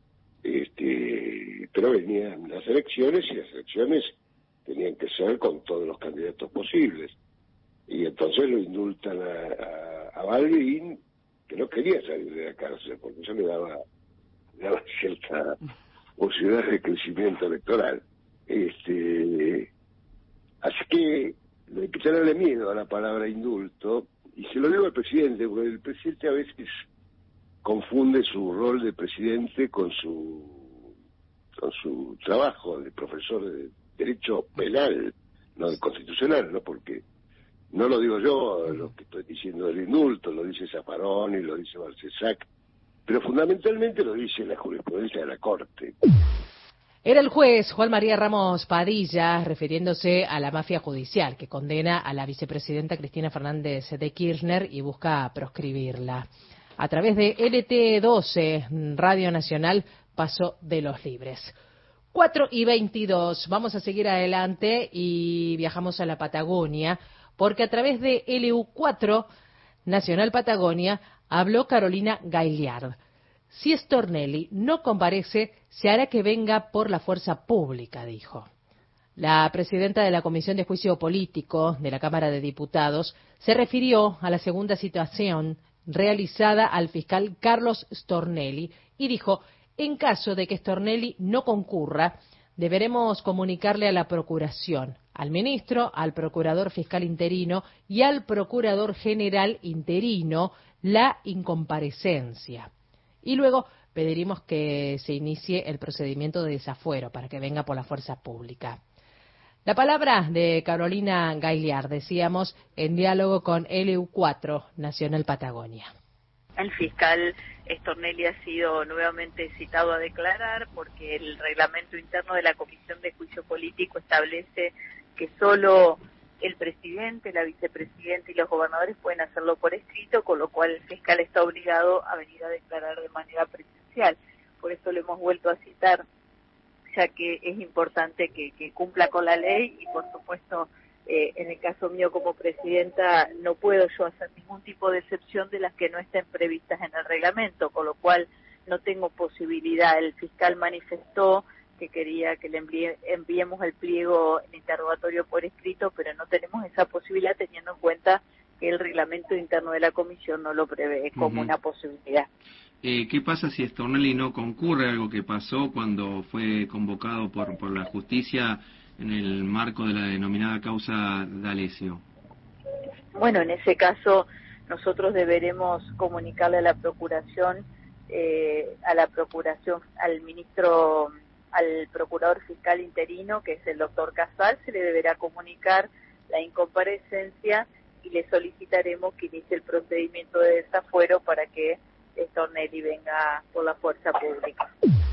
este, pero venían las elecciones y las elecciones tenían que ser con todos los candidatos posibles. Y entonces lo indultan a, a, a Balbín, que no quería salir de la cárcel, porque eso le daba, le daba cierta posibilidad de crecimiento electoral. Este, así que le empezaron a darle miedo a la palabra indulto, y se lo digo al presidente, porque el presidente a veces confunde su rol de presidente con su con su trabajo de profesor de derecho penal, no de constitucional, no porque no lo digo yo, lo que estoy diciendo del indulto, lo dice Zaffaroni, lo dice Barcesac, pero fundamentalmente lo dice la jurisprudencia de la Corte. Era el juez Juan María Ramos Padilla, refiriéndose a la mafia judicial, que condena a la vicepresidenta Cristina Fernández de Kirchner y busca proscribirla. A través de L T doce, Radio Nacional, Paso de los Libres. cuatro y veintidós, vamos a seguir adelante y viajamos a la Patagonia, porque a través de L U cuatro, Nacional Patagonia, habló Carolina Gailiard. Si Stornelli no comparece, se hará que venga por la fuerza pública, dijo. La presidenta de la Comisión de Juicio Político de la Cámara de Diputados se refirió a la segunda citación realizada al fiscal Carlos Stornelli y dijo, en caso de que Stornelli no concurra, deberemos comunicarle a la Procuración, al ministro, al Procurador Fiscal interino y al Procurador General interino la incomparecencia. Y luego pediremos que se inicie el procedimiento de desafuero para que venga por la fuerza pública. La palabra de Carolina Gailiard, decíamos, en diálogo con L U cuatro, Nacional Patagonia. El fiscal Stornelli ha sido nuevamente citado a declarar porque el reglamento interno de la Comisión de Juicio Político establece que solo el presidente, la vicepresidenta y los gobernadores pueden hacerlo por escrito, con lo cual el fiscal está obligado a venir a declarar de manera presencial. Por eso lo hemos vuelto a citar, ya que es importante que, que cumpla con la ley y, por supuesto, eh, en el caso mío como presidenta no puedo yo hacer ningún tipo de excepción de las que no estén previstas en el reglamento, con lo cual no tengo posibilidad. El fiscal manifestó que quería que le envíe, enviemos el pliego en interrogatorio por escrito, pero no tenemos esa posibilidad teniendo en cuenta que el reglamento interno de la comisión no lo prevé como uh-huh. una posibilidad. Eh, ¿Qué pasa si Stornelli no concurre? Algo que pasó cuando fue convocado por, por la justicia en el marco de la denominada causa D'Alessio. Bueno, en ese caso nosotros deberemos comunicarle a la Procuración, eh, a la Procuración, al ministro, al Procurador Fiscal interino, que es el doctor Casal, se le deberá comunicar la incomparecencia y le solicitaremos que inicie el procedimiento de desafuero para que Stornelli venga por la fuerza pública.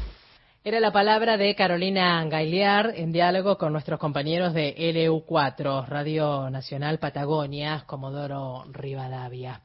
Era la palabra de Carolina Gailiard en diálogo con nuestros compañeros de L U cuatro, Radio Nacional Patagonia, Comodoro Rivadavia.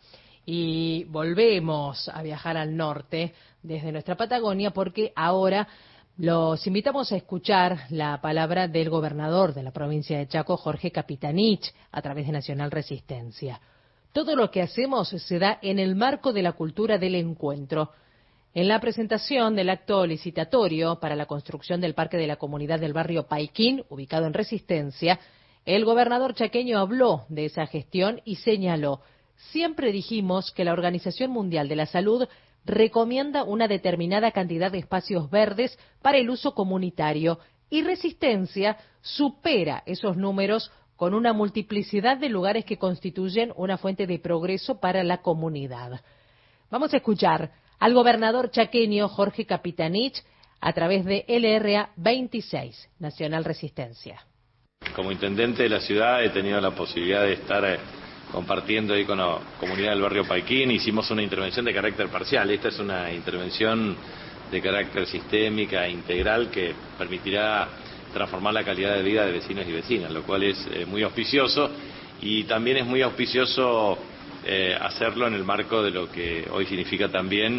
Y volvemos a viajar al norte desde nuestra Patagonia porque ahora los invitamos a escuchar la palabra del gobernador de la provincia de Chaco, Jorge Capitanich, a través de Nacional Resistencia. Todo lo que hacemos se da en el marco de la cultura del encuentro. En la presentación del acto licitatorio para la construcción del Parque de la Comunidad del Barrio Paiquín, ubicado en Resistencia, el gobernador chaqueño habló de esa gestión y señaló: siempre dijimos que la Organización Mundial de la Salud recomienda una determinada cantidad de espacios verdes para el uso comunitario y Resistencia supera esos números con una multiplicidad de lugares que constituyen una fuente de progreso para la comunidad. Vamos a escuchar al gobernador chaqueño Jorge Capitanich a través de L R A veintiséis, Nacional Resistencia. Como intendente de la ciudad he tenido la posibilidad de estar eh, compartiendo ahí con la comunidad del barrio Paiquín. Hicimos una intervención de carácter parcial. Esta es una intervención de carácter sistémica, integral, que permitirá transformar la calidad de vida de vecinos y vecinas, lo cual es eh, muy auspicioso, y también es muy auspicioso eh, hacerlo en el marco de lo que hoy significa también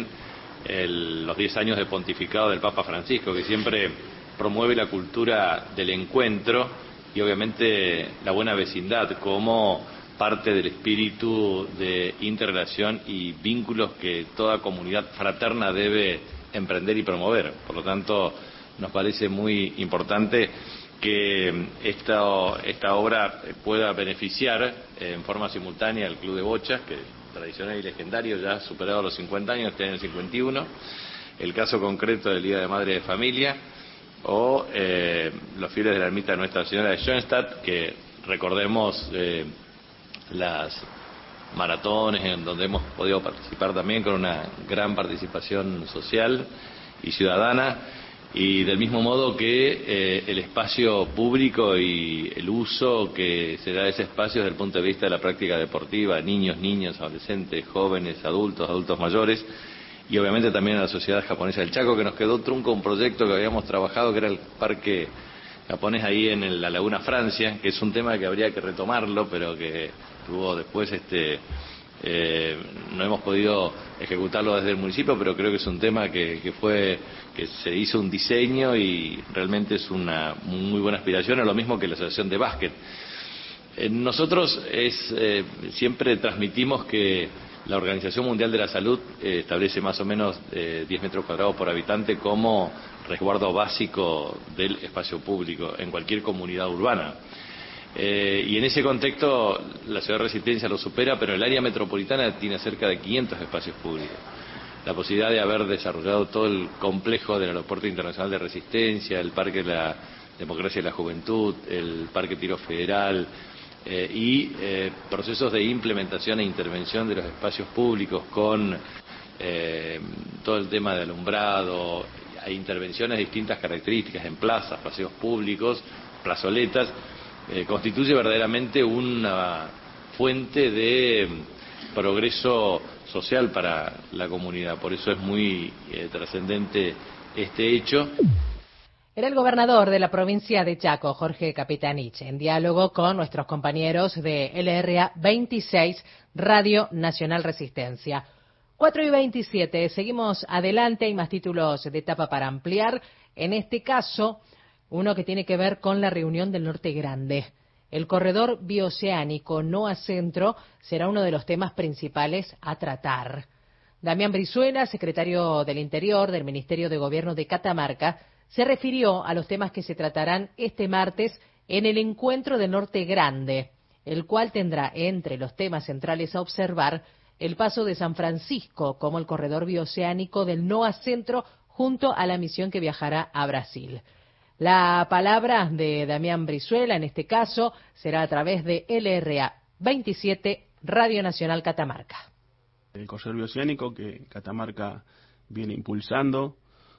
el, los diez años de pontificado del Papa Francisco, que siempre promueve la cultura del encuentro y obviamente la buena vecindad como parte del espíritu de interrelación y vínculos que toda comunidad fraterna debe emprender y promover. Por lo tanto, nos parece muy importante que esta, esta obra pueda beneficiar en forma simultánea al Club de Bochas, que tradicional y legendario, ya ha superado los cincuenta años, este año el cincuenta y uno, el caso concreto del Día de Madre de Familia, o eh, los fieles de la ermita de Nuestra Señora de Schoenstatt, que recordemos eh, las maratones en donde hemos podido participar también con una gran participación social y ciudadana, y del mismo modo que eh, el espacio público y el uso que se da de ese espacio desde el punto de vista de la práctica deportiva, niños, niñas, adolescentes, jóvenes, adultos, adultos mayores, y obviamente también a la sociedad japonesa del Chaco, que nos quedó trunco un proyecto que habíamos trabajado, que era el parque japonés ahí en el, la Laguna Francia, que es un tema que habría que retomarlo, pero que tuvo después este eh, no hemos podido ejecutarlo desde el municipio, pero creo que es un tema que, que fue que se hizo un diseño y realmente es una muy buena aspiración, es lo mismo que la asociación de básquet. Eh, nosotros es eh, siempre transmitimos que la Organización Mundial de la Salud eh, establece más o menos eh, diez metros cuadrados por habitante como resguardo básico del espacio público en cualquier comunidad urbana. Eh, y en ese contexto la ciudad de Resistencia lo supera, pero el área metropolitana tiene cerca de quinientos espacios públicos. La posibilidad de haber desarrollado todo el complejo del Aeropuerto Internacional de Resistencia, el Parque de la Democracia y la Juventud, el Parque Tiro Federal, eh, y eh, procesos de implementación e intervención de los espacios públicos con eh, todo el tema de alumbrado, hay intervenciones de distintas características en plazas, paseos públicos, plazoletas, eh, constituye verdaderamente una fuente de progreso social para la comunidad. Por eso es muy eh, trascendente este hecho. Era el gobernador de la provincia de Chaco, Jorge Capitanich, en diálogo con nuestros compañeros de L R A veintiséis, Radio Nacional Resistencia. cuatro y veintisiete, seguimos adelante, hay más títulos de etapa para ampliar. En este caso, uno que tiene que ver con la reunión del Norte Grande. El corredor bioceánico NOA Centro será uno de los temas principales a tratar. Damián Brizuela, secretario del Interior del Ministerio de Gobierno de Catamarca, se refirió a los temas que se tratarán este martes en el encuentro del Norte Grande, el cual tendrá entre los temas centrales a observar el paso de San Francisco como el corredor bioceánico del NOA Centro junto a la misión que viajará a Brasil. La palabra de Damián Brizuela, en este caso, será a través de L R A veintisiete, Radio Nacional Catamarca. El corredor bioceánico que Catamarca viene impulsando,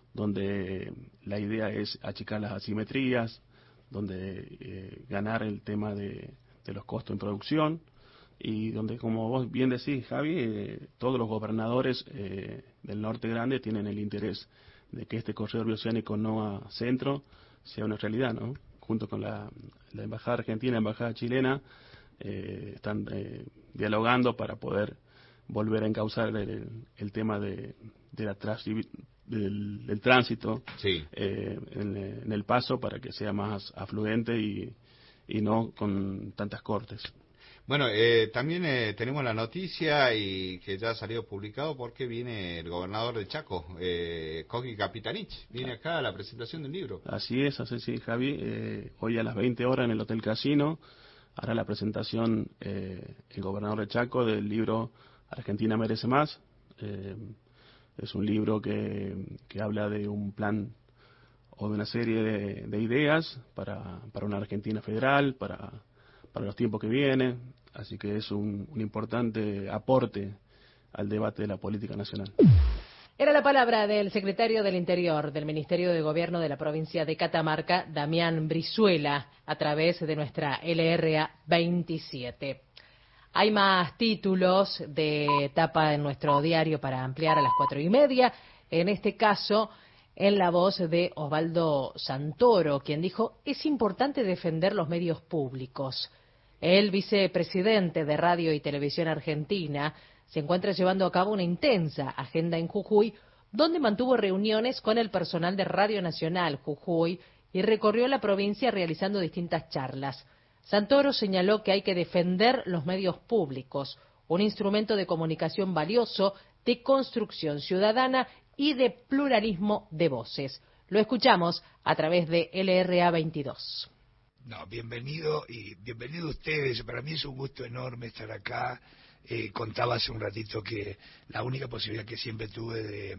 donde la idea es achicar las asimetrías, donde eh, ganar el tema de, de los costos en producción, y donde, como vos bien decís, Javi, eh, todos los gobernadores eh, del Norte Grande tienen el interés de que este corredor bioceánico NOA Centro sea una realidad, ¿no? Junto con la, la Embajada Argentina, la Embajada Chilena, eh, están eh, dialogando para poder volver a encauzar el, el tema de, de la transi, del, del tránsito sí. eh, en, en el paso para que sea más afluente y, y no con tantas cortes. Bueno, eh, también eh, tenemos la noticia y que ya ha salido publicado porque viene el gobernador de Chaco, eh, Jorge Capitanich, viene acá a la presentación del libro. Así es, así es, Javi. Eh, hoy a las veinte horas en el Hotel Casino hará la presentación eh, el gobernador de Chaco del libro Argentina merece más. Eh, es un libro que, que habla de un plan o de una serie de, de ideas para, para una Argentina federal, para, para los tiempos que vienen. Así que es un, un importante aporte al debate de la política nacional. Era la palabra del secretario del Interior del Ministerio de Gobierno de la provincia de Catamarca, Damián Brizuela, a través de nuestra L R A veintisiete. Hay más títulos de etapa en nuestro diario para ampliar a las cuatro y media. En este caso, en la voz de Osvaldo Santoro, quien dijo: es importante defender los medios públicos. El vicepresidente de Radio y Televisión Argentina se encuentra llevando a cabo una intensa agenda en Jujuy, donde mantuvo reuniones con el personal de Radio Nacional Jujuy y recorrió la provincia realizando distintas charlas. Santoro señaló que hay que defender los medios públicos, un instrumento de comunicación valioso, de construcción ciudadana y de pluralismo de voces. Lo escuchamos a través de L R A veintidós. No, bienvenido y bienvenido a ustedes. Para mí es un gusto enorme estar acá. Eh, contaba hace un ratito que la única posibilidad que siempre tuve de,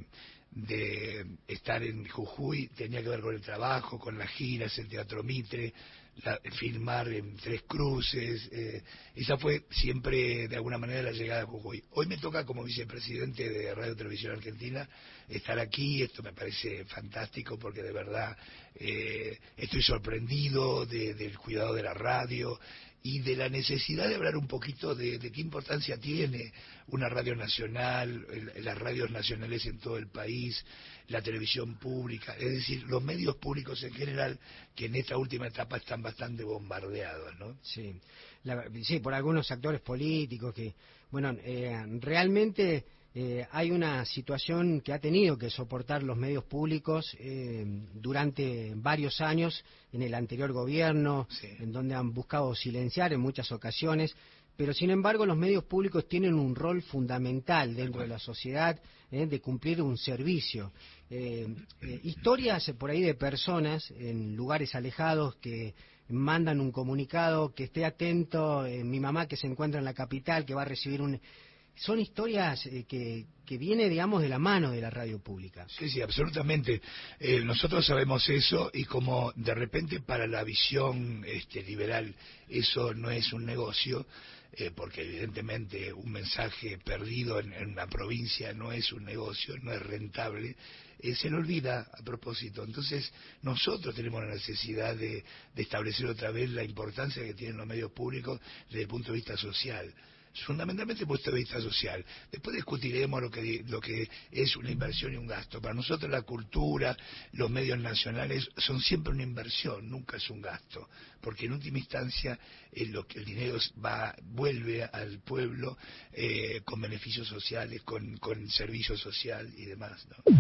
de estar en Jujuy tenía que ver con el trabajo, con las giras, el Teatro Mitre, la, filmar en Tres Cruces. Eh, esa fue siempre de alguna manera la llegada a Jujuy. Hoy me toca como vicepresidente de Radio Televisión Argentina estar aquí. Esto me parece fantástico porque de verdad eh, estoy sorprendido de, del cuidado de la radio y de la necesidad de hablar un poquito de, de qué importancia tiene una radio nacional, el, las radios nacionales en todo el país, la televisión pública, es decir, los medios públicos en general, que en esta última etapa están bastante bombardeados, ¿no? Sí, la, sí, por algunos actores políticos que, bueno, eh, realmente eh, hay una situación que ha tenido que soportar los medios públicos eh, durante varios años en el anterior gobierno, sí, en donde han buscado silenciar en muchas ocasiones, pero sin embargo los medios públicos tienen un rol fundamental dentro de la sociedad, eh, de cumplir un servicio. Eh, eh, historias por ahí de personas en lugares alejados que mandan un comunicado, que esté atento, eh, mi mamá que se encuentra en la capital, que va a recibir un... Son historias eh, que, que viene, digamos, de la mano de la radio pública. Sí, sí, absolutamente. Eh, nosotros sabemos eso y como de repente para la visión este, liberal eso no es un negocio, eh, porque evidentemente un mensaje perdido en, en una provincia no es un negocio, no es rentable, eh, se le olvida a propósito. Entonces nosotros tenemos la necesidad de, de establecer otra vez la importancia que tienen los medios públicos desde el punto de vista social. Fundamentalmente desde el punto de vista social. Después discutiremos lo que lo que es una inversión y un gasto. Para nosotros la cultura, los medios nacionales son siempre una inversión, nunca es un gasto, porque en última instancia eh, lo que el dinero va vuelve al pueblo eh, con beneficios sociales, con, con servicio social y demás, ¿no?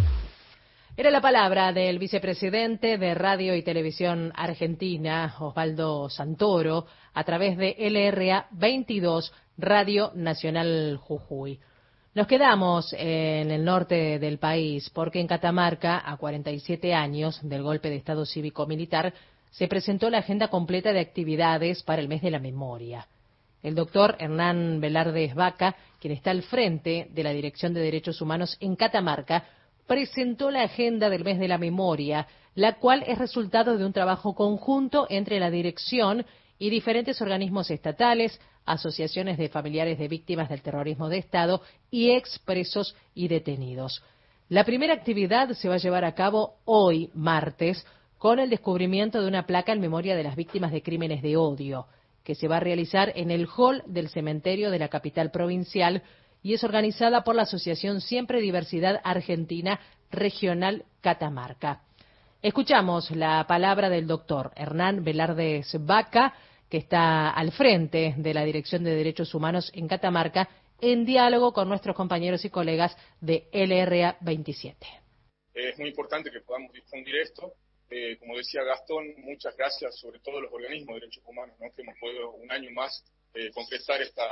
Era la palabra del vicepresidente de Radio y Televisión Argentina, Osvaldo Santoro, a través de L R A veintidós, Radio Nacional Jujuy. Nos quedamos en el norte del país porque en Catamarca, a cuarenta y siete años del golpe de Estado cívico-militar, se presentó la agenda completa de actividades para el mes de la memoria. El doctor Hernán Velarde Vaca, quien está al frente de la Dirección de Derechos Humanos en Catamarca, presentó la agenda del mes de la memoria, la cual es resultado de un trabajo conjunto entre la dirección y diferentes organismos estatales, asociaciones de familiares de víctimas del terrorismo de Estado y expresos y detenidos. La primera actividad se va a llevar a cabo hoy, martes, con el descubrimiento de una placa en memoria de las víctimas de crímenes de odio, que se va a realizar en el hall del cementerio de la capital provincial y es organizada por la Asociación Siempre Diversidad Argentina Regional Catamarca. Escuchamos la palabra del doctor Hernán Velarde Vaca, que está al frente de la Dirección de Derechos Humanos en Catamarca, en diálogo con nuestros compañeros y colegas de L R A veintisiete. Es muy importante que podamos difundir esto. Eh, como decía Gastón, muchas gracias sobre todo a los organismos de derechos humanos, ¿no?, que hemos podido un año más eh, concretar esta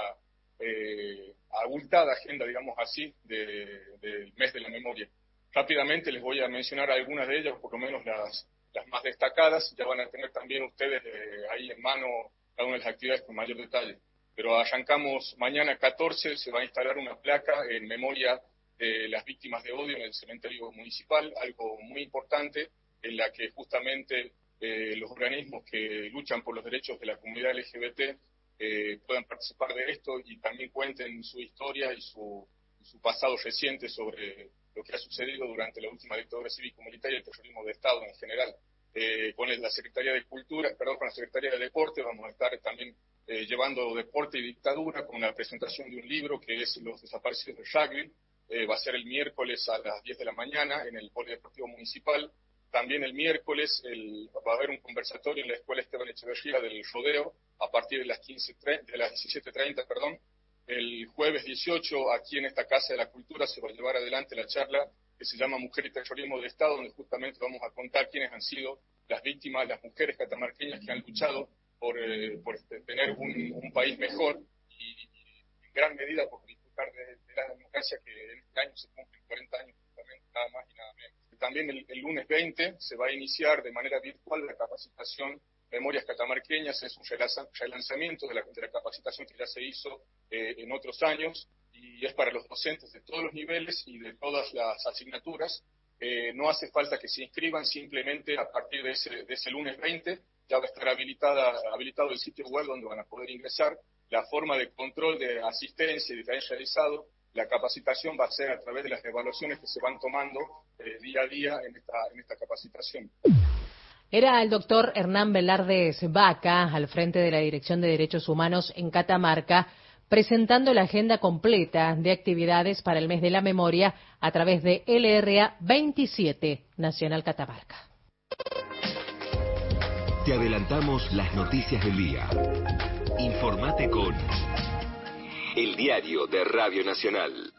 eh, abultada agenda, digamos así, del de, de mes de la memoria. Rápidamente les voy a mencionar algunas de ellas, por lo menos las, las más destacadas. Ya van a tener también ustedes eh, ahí en mano cada una de las actividades con mayor detalle. Pero arrancamos mañana catorce, se va a instalar una placa en memoria de las víctimas de odio en el cementerio municipal, algo muy importante, en la que justamente eh, los organismos que luchan por los derechos de la comunidad L G B T eh, puedan participar de esto y también cuenten su historia y su, su pasado reciente sobre lo que ha sucedido durante la última dictadura cívico-militar y el terrorismo de Estado en general. Eh, con la Secretaría de Cultura, perdón, con la Secretaría de Deporte vamos a estar también eh, llevando deporte y dictadura con la presentación de un libro que es Los desaparecidos de rugby. Eh, va a ser el miércoles a las diez de la mañana en el Polideportivo Municipal. También el miércoles el, va a haber un conversatorio en la Escuela Esteban Echeverría del rodeo a partir de las, quince, de las diecisiete treinta, perdón. El jueves dieciocho, aquí en esta Casa de la Cultura, se va a llevar adelante la charla que se llama Mujer y Terrorismo de Estado, donde justamente vamos a contar quiénes han sido las víctimas, las mujeres catamarqueñas que han luchado por, eh, por tener un, un país mejor y, y en gran medida por disfrutar de, de la democracia que en este año se cumplen cuarenta años, justamente, nada más y nada menos. También el, el lunes veinte se va a iniciar de manera virtual la capacitación Memorias Catamarqueñas. Es un relanzamiento de la, de la capacitación que ya se hizo eh, en otros años y es para los docentes de todos los niveles y de todas las asignaturas. Eh, no hace falta que se inscriban, simplemente a partir de ese, de ese lunes veinte ya va a estar habilitada, habilitado el sitio web donde van a poder ingresar. La forma de control de asistencia y de que hayan realizado la capacitación va a ser a través de las evaluaciones que se van tomando eh, día a día en esta, en esta capacitación. Era el doctor Hernán Velardes Vaca, al frente de la Dirección de Derechos Humanos en Catamarca, presentando la agenda completa de actividades para el mes de la memoria a través de L R A veintisiete Nacional Catamarca. Te adelantamos las noticias del día. Informate con El Diario de Radio Nacional.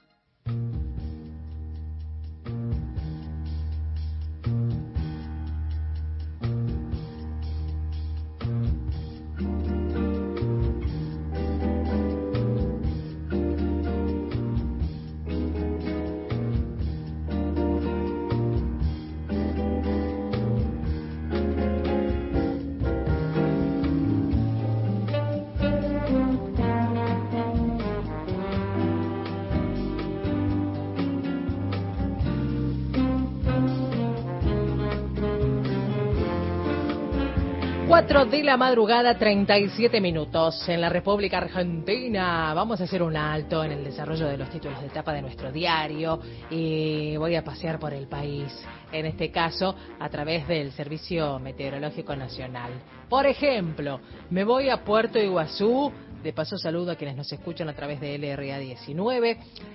cuatro de la madrugada, treinta y siete minutos. En la República Argentina vamos a hacer un alto en el desarrollo de los títulos de tapa de nuestro diario y voy a pasear por el país, en este caso a través del Servicio Meteorológico Nacional. Por ejemplo, me voy a Puerto Iguazú, de paso saludo a quienes nos escuchan a través de L R A diecinueve.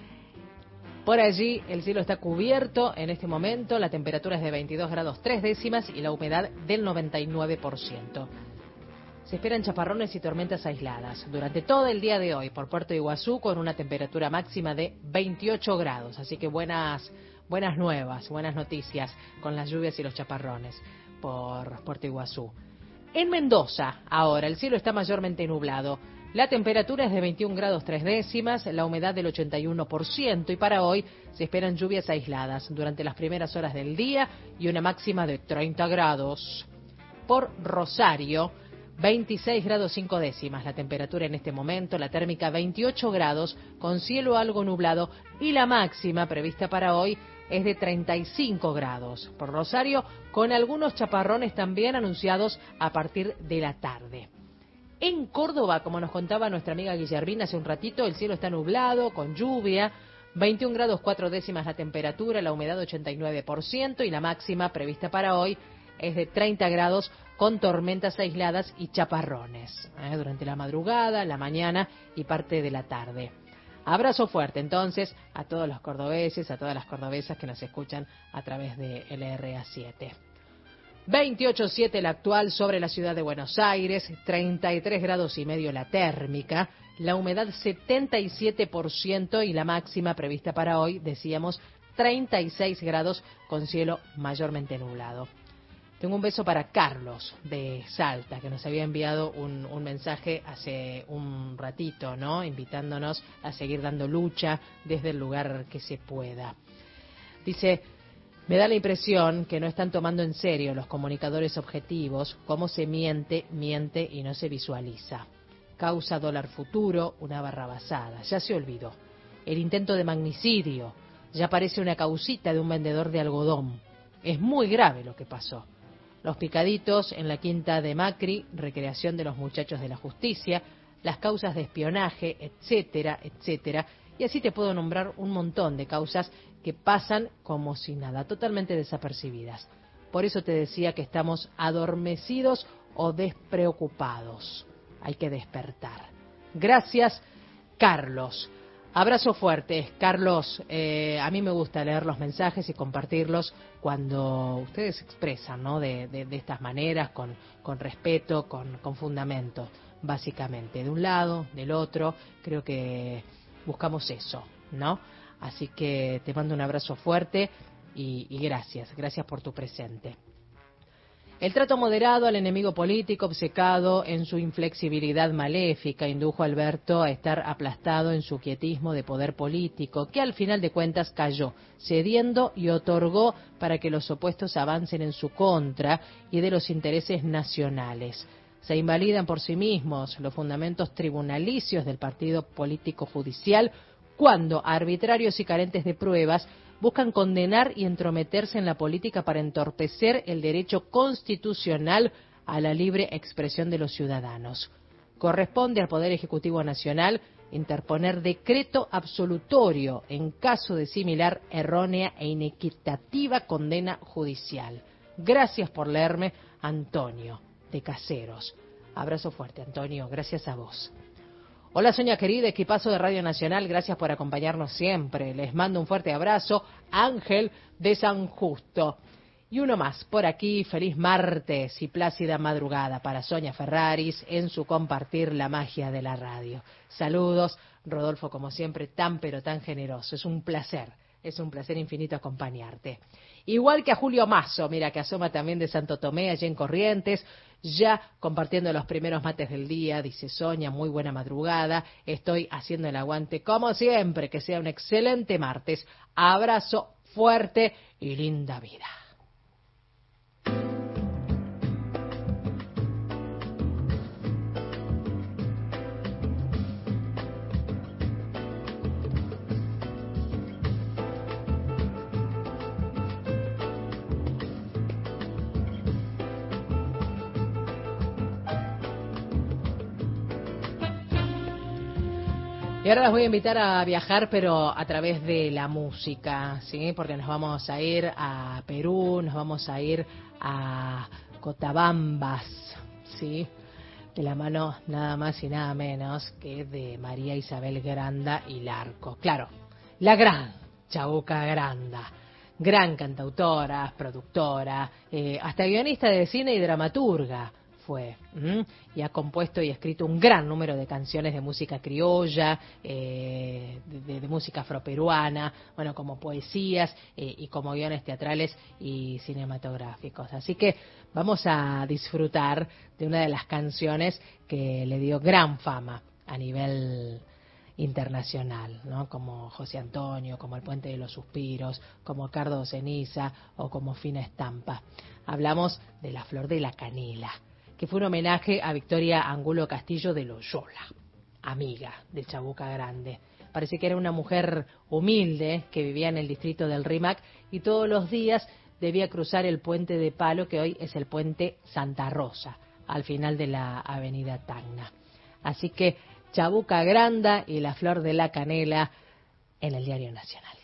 Por allí el cielo está cubierto en este momento, la temperatura es de veintidós grados tres décimas y la humedad del noventa y nueve por ciento. Se esperan chaparrones y tormentas aisladas durante todo el día de hoy por Puerto Iguazú con una temperatura máxima de veintiocho grados. Así que buenas, buenas nuevas, buenas noticias con las lluvias y los chaparrones por Puerto Iguazú. En Mendoza, ahora, el cielo está mayormente nublado. La temperatura es de veintiún grados tres décimas, la humedad del ochenta y uno por ciento y para hoy se esperan lluvias aisladas durante las primeras horas del día y una máxima de treinta grados. Por Rosario, veintiséis grados cinco décimas la temperatura en este momento, la térmica veintiocho grados con cielo algo nublado y la máxima prevista para hoy es de treinta y cinco grados. Por Rosario, con algunos chaparrones también anunciados a partir de la tarde. En Córdoba, como nos contaba nuestra amiga Guillermina hace un ratito, el cielo está nublado, con lluvia, veintiún grados cuatro décimas la temperatura, la humedad ochenta y nueve por ciento y la máxima prevista para hoy es de treinta grados con tormentas aisladas y chaparrones ¿eh? durante la madrugada, la mañana y parte de la tarde. Abrazo fuerte entonces a todos los cordobeses, a todas las cordobesas que nos escuchan a través de L R A siete. veintiocho coma siete la actual sobre la ciudad de Buenos Aires, treinta y tres grados y medio la térmica, la humedad setenta y siete por ciento y la máxima prevista para hoy, decíamos, treinta y seis grados con cielo mayormente nublado. Tengo un beso para Carlos de Salta, que nos había enviado un, un mensaje hace un ratito, ¿no? Invitándonos a seguir dando lucha desde el lugar que se pueda. Dice: me da la impresión que no están tomando en serio los comunicadores objetivos cómo se miente, miente y no se visualiza. Causa dólar futuro, una barrabasada, ya se olvidó. El intento de magnicidio, ya parece una causita de un vendedor de algodón. Es muy grave lo que pasó. Los picaditos en la quinta de Macri, recreación de los muchachos de la justicia, las causas de espionaje, etcétera, etcétera. Y así te puedo nombrar un montón de causas que pasan como si nada, totalmente desapercibidas. Por eso te decía que estamos adormecidos o despreocupados. Hay que despertar. Gracias, Carlos. Abrazo fuerte, Carlos. Eh, a mí me gusta leer los mensajes y compartirlos cuando ustedes se expresan, ¿no? De, de, de estas maneras, con, con respeto, con, con fundamento, básicamente. De un lado, del otro, creo que buscamos eso, ¿no? Así que te mando un abrazo fuerte y, y gracias, gracias por tu presente. El trato moderado al enemigo político, obcecado en su inflexibilidad maléfica, indujo a Alberto a estar aplastado en su quietismo de poder político, que al final de cuentas cayó, cediendo y otorgó para que los opuestos avancen en su contra y de los intereses nacionales. Se invalidan por sí mismos los fundamentos tribunalicios del partido político judicial cuando, arbitrarios y carentes de pruebas, buscan condenar y entrometerse en la política para entorpecer el derecho constitucional a la libre expresión de los ciudadanos. Corresponde al Poder Ejecutivo Nacional interponer decreto absolutorio en caso de similar errónea e inequitativa condena judicial. Gracias por leerme, Antonio, de Caseros. Abrazo fuerte, Antonio, gracias a vos. Hola, Sonia querida, equipazo de Radio Nacional, gracias por acompañarnos siempre. Les mando un fuerte abrazo, Ángel de San Justo. Y uno más, por aquí, feliz martes y plácida madrugada para Sonia Ferraris en su compartir la magia de la radio. Saludos, Rodolfo, como siempre, tan pero tan generoso. Es un placer, es un placer infinito acompañarte. Igual que a Julio Mazo, mira, que asoma también de Santo Tomé, allí en Corrientes, ya compartiendo los primeros mates del día, dice Sonia, muy buena madrugada, estoy haciendo el aguante como siempre, que sea un excelente martes. Abrazo fuerte y linda vida. Y ahora las voy a invitar a viajar, pero a través de la música, ¿sí? Porque nos vamos a ir a Perú, nos vamos a ir a Cotabambas, ¿sí? De la mano nada más y nada menos que de María Isabel Granda y Larco. Claro, la gran Chabuca Granda, gran cantautora, productora, eh, hasta guionista de cine y dramaturga fue, ¿m? y ha compuesto y escrito un gran número de canciones de música criolla, eh, de, de música afroperuana, bueno, como poesías eh, y como guiones teatrales y cinematográficos. Así que vamos a disfrutar de una de las canciones que le dio gran fama a nivel internacional, ¿no? Como José Antonio, como El Puente de los Suspiros, como Cardo Ceniza o como Fina Estampa. Hablamos de La Flor de la Canela, que fue un homenaje a Victoria Angulo Castillo de Loyola, amiga de Chabuca Grande. Parece que era una mujer humilde que vivía en el distrito del Rímac y todos los días debía cruzar el puente de palo que hoy es el puente Santa Rosa, al final de la avenida Tacna. Así que Chabuca Granda y La Flor de la Canela en el Diario Nacional.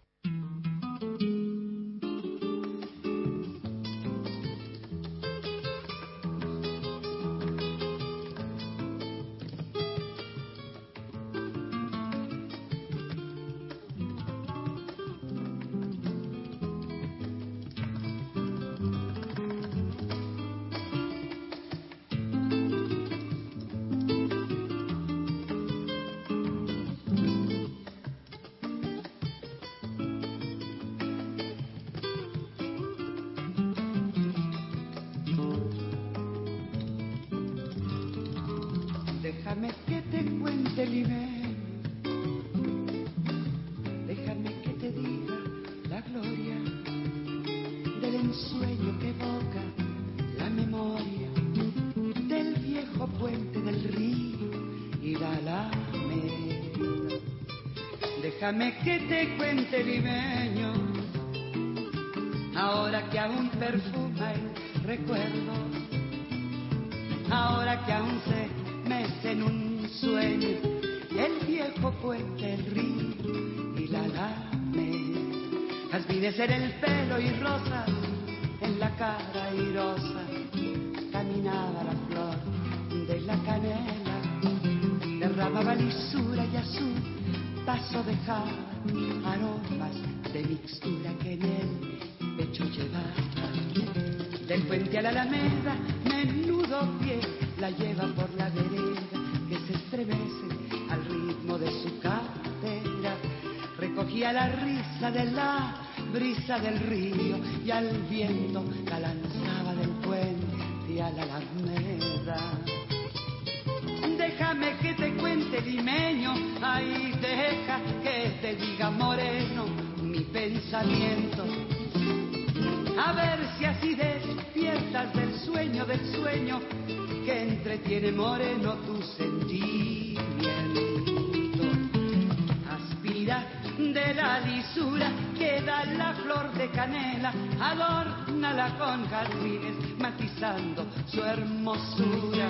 Déjame que te cuente libre, déjame que te diga la gloria del ensueño que evoca la memoria del viejo puente del río y la alameda. Déjame que te cuente limeño, ahora que aún perfuma el recuerdo, ahora que aún se mece en un sueño el viejo puente, el río y la alameda. Jazmines en el pelo y rosas en la cara airosa, caminaba la flor de la canela, derramaba lisura y a su paso dejaba aromas de mixtura que en el pecho llevaba. Del puente a la alameda, menudo pie la lleva por la vereda que se estremece al ritmo de su cartera. Recogía la risa de la brisa del río y al viento la lanzaba del puente a la Alameda. Déjame que te cuente, limeño, ahí deja que te diga moreno mi pensamiento. A ver si así despiertas del sueño, del sueño que entretiene moreno tu sentimiento. Aspira de la lisura que da la flor de canela, adórnala con jazmines matizando su hermosura.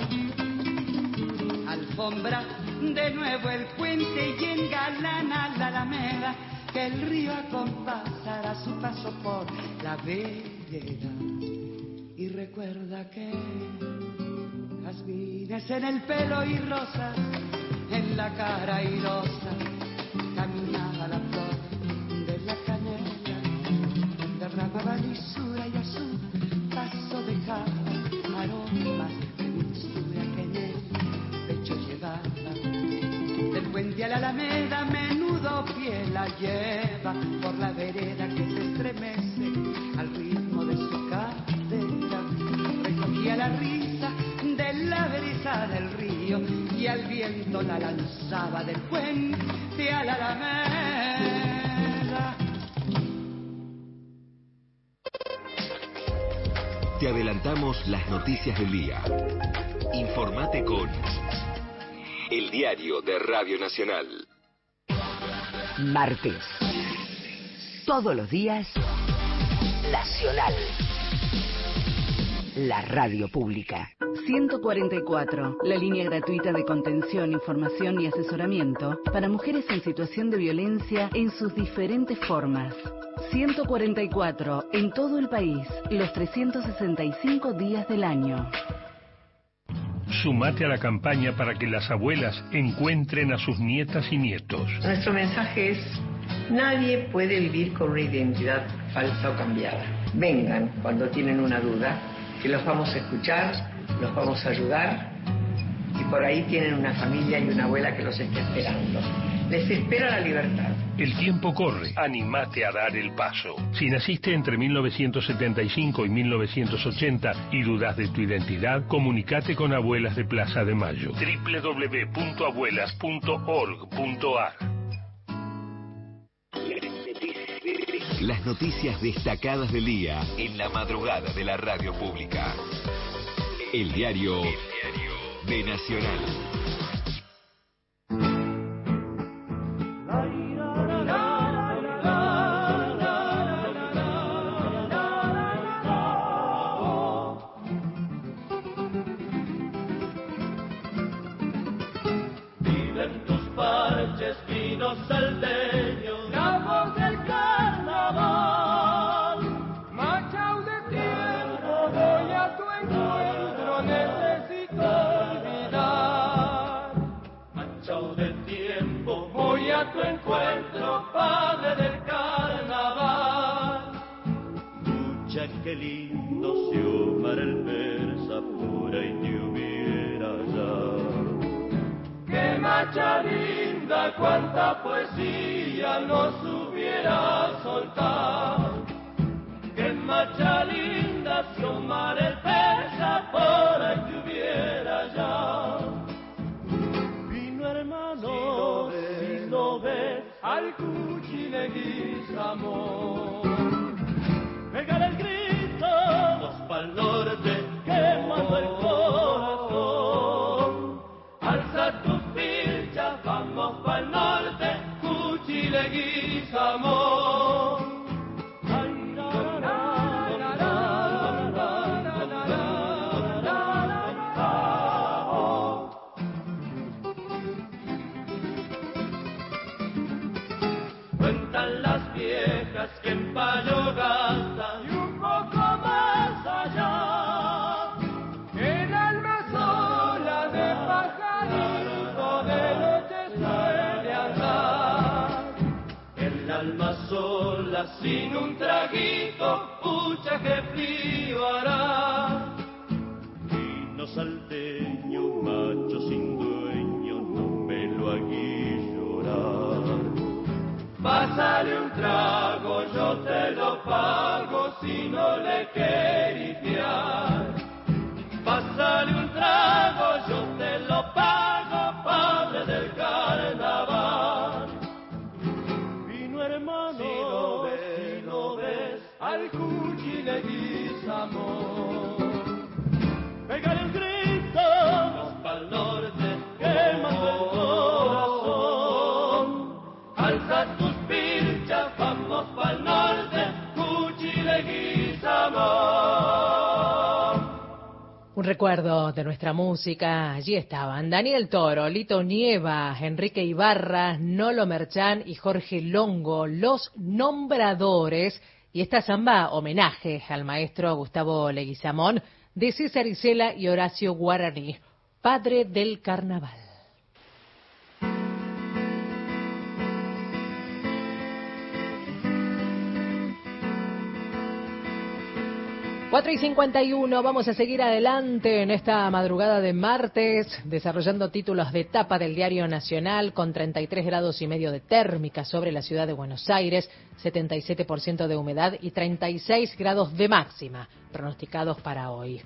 Alfombra de nuevo el puente y engalana la alameda, que el río acompasará su paso por la vereda. Y recuerda que jazmines en el pelo y rosas en la cara airosa, caminaba la flor de la canela, derramaba lisura y a su paso dejaba aromas de mixtura que en el pecho llevaba. Del puente a la alameda menudo pie la lleva por la vereda que se estremece al ritmo de su cadera. Recogía la risa de la brisa del río y al viento la lanzaba del puente a la alameda. Te adelantamos las noticias del día. Informate con El Diario de Radio Nacional. Martes. Todos los días, Nacional. La radio pública. ciento cuarenta y cuatro, la línea gratuita de contención, información y asesoramiento para mujeres en situación de violencia en sus diferentes formas. ciento cuarenta y cuatro, en todo el país, los trescientos sesenta y cinco días del año. Sumate a la campaña para que las abuelas encuentren a sus nietas y nietos. Nuestro mensaje es: nadie puede vivir con una identidad falsa o cambiada. Vengan cuando tienen una duda, que los vamos a escuchar, los vamos a ayudar, y por ahí tienen una familia y una abuela que los está esperando. Les espera la libertad. El tiempo corre. Animate a dar el paso. Si naciste entre mil novecientos setenta y cinco y mil novecientos ochenta y dudas de tu identidad, comunicate con Abuelas de Plaza de Mayo. doble u doble u doble u punto abuelas punto org punto a r. Las noticias destacadas del día en la madrugada de la radio pública. El diario, El diario de Nacional. Viven tus parches, vinos salteños, campos del carnaval. Machao de tiempo, voy a tu encuentro, necesito olvidar. Machao de tiempo, voy a tu encuentro, padre del carnaval. Pucha, qué lindo si Omar el persa pura y te hubiera hallado. Qué macha linda, cuánta poesía nos hubiera soltado. Qué macha linda, si Omar el persa por ahí te hubiera ya. Vino hermano, si lo ves, al Cuchileguizamo. Pégale el grito, vamos pa'l norte, quemando el corazón. Alza tus pilchas, vamos pa'l norte, Cuchileguizamo. Cuentan las viejas que en Payo gastan y un poco más allá. El alma sola de pajarito de noche suele andar. El alma sola sin un traguito, pucha que frío hará. Vino salteño, macho sin dueño, no me lo hagué llorar. Pásale un trago, yo te lo pago si no le querís fiar. a tus pilchas, vamos pa'l norte, Cuchileguizamón. Un recuerdo de nuestra música, allí estaban Daniel Toro, Lito Nieva, Enrique Ibarra, Nolo Merchán y Jorge Longo, los nombradores, y esta samba homenaje al maestro Gustavo Leguizamón, de César Isela y Horacio Guaraní, padre del carnaval. cuatro y cincuenta y uno, vamos a seguir adelante en esta madrugada de martes, desarrollando títulos de tapa del Diario Nacional, con treinta y tres grados y medio de térmica sobre la ciudad de Buenos Aires, setenta y siete por ciento de humedad y treinta y seis grados de máxima pronosticados para hoy.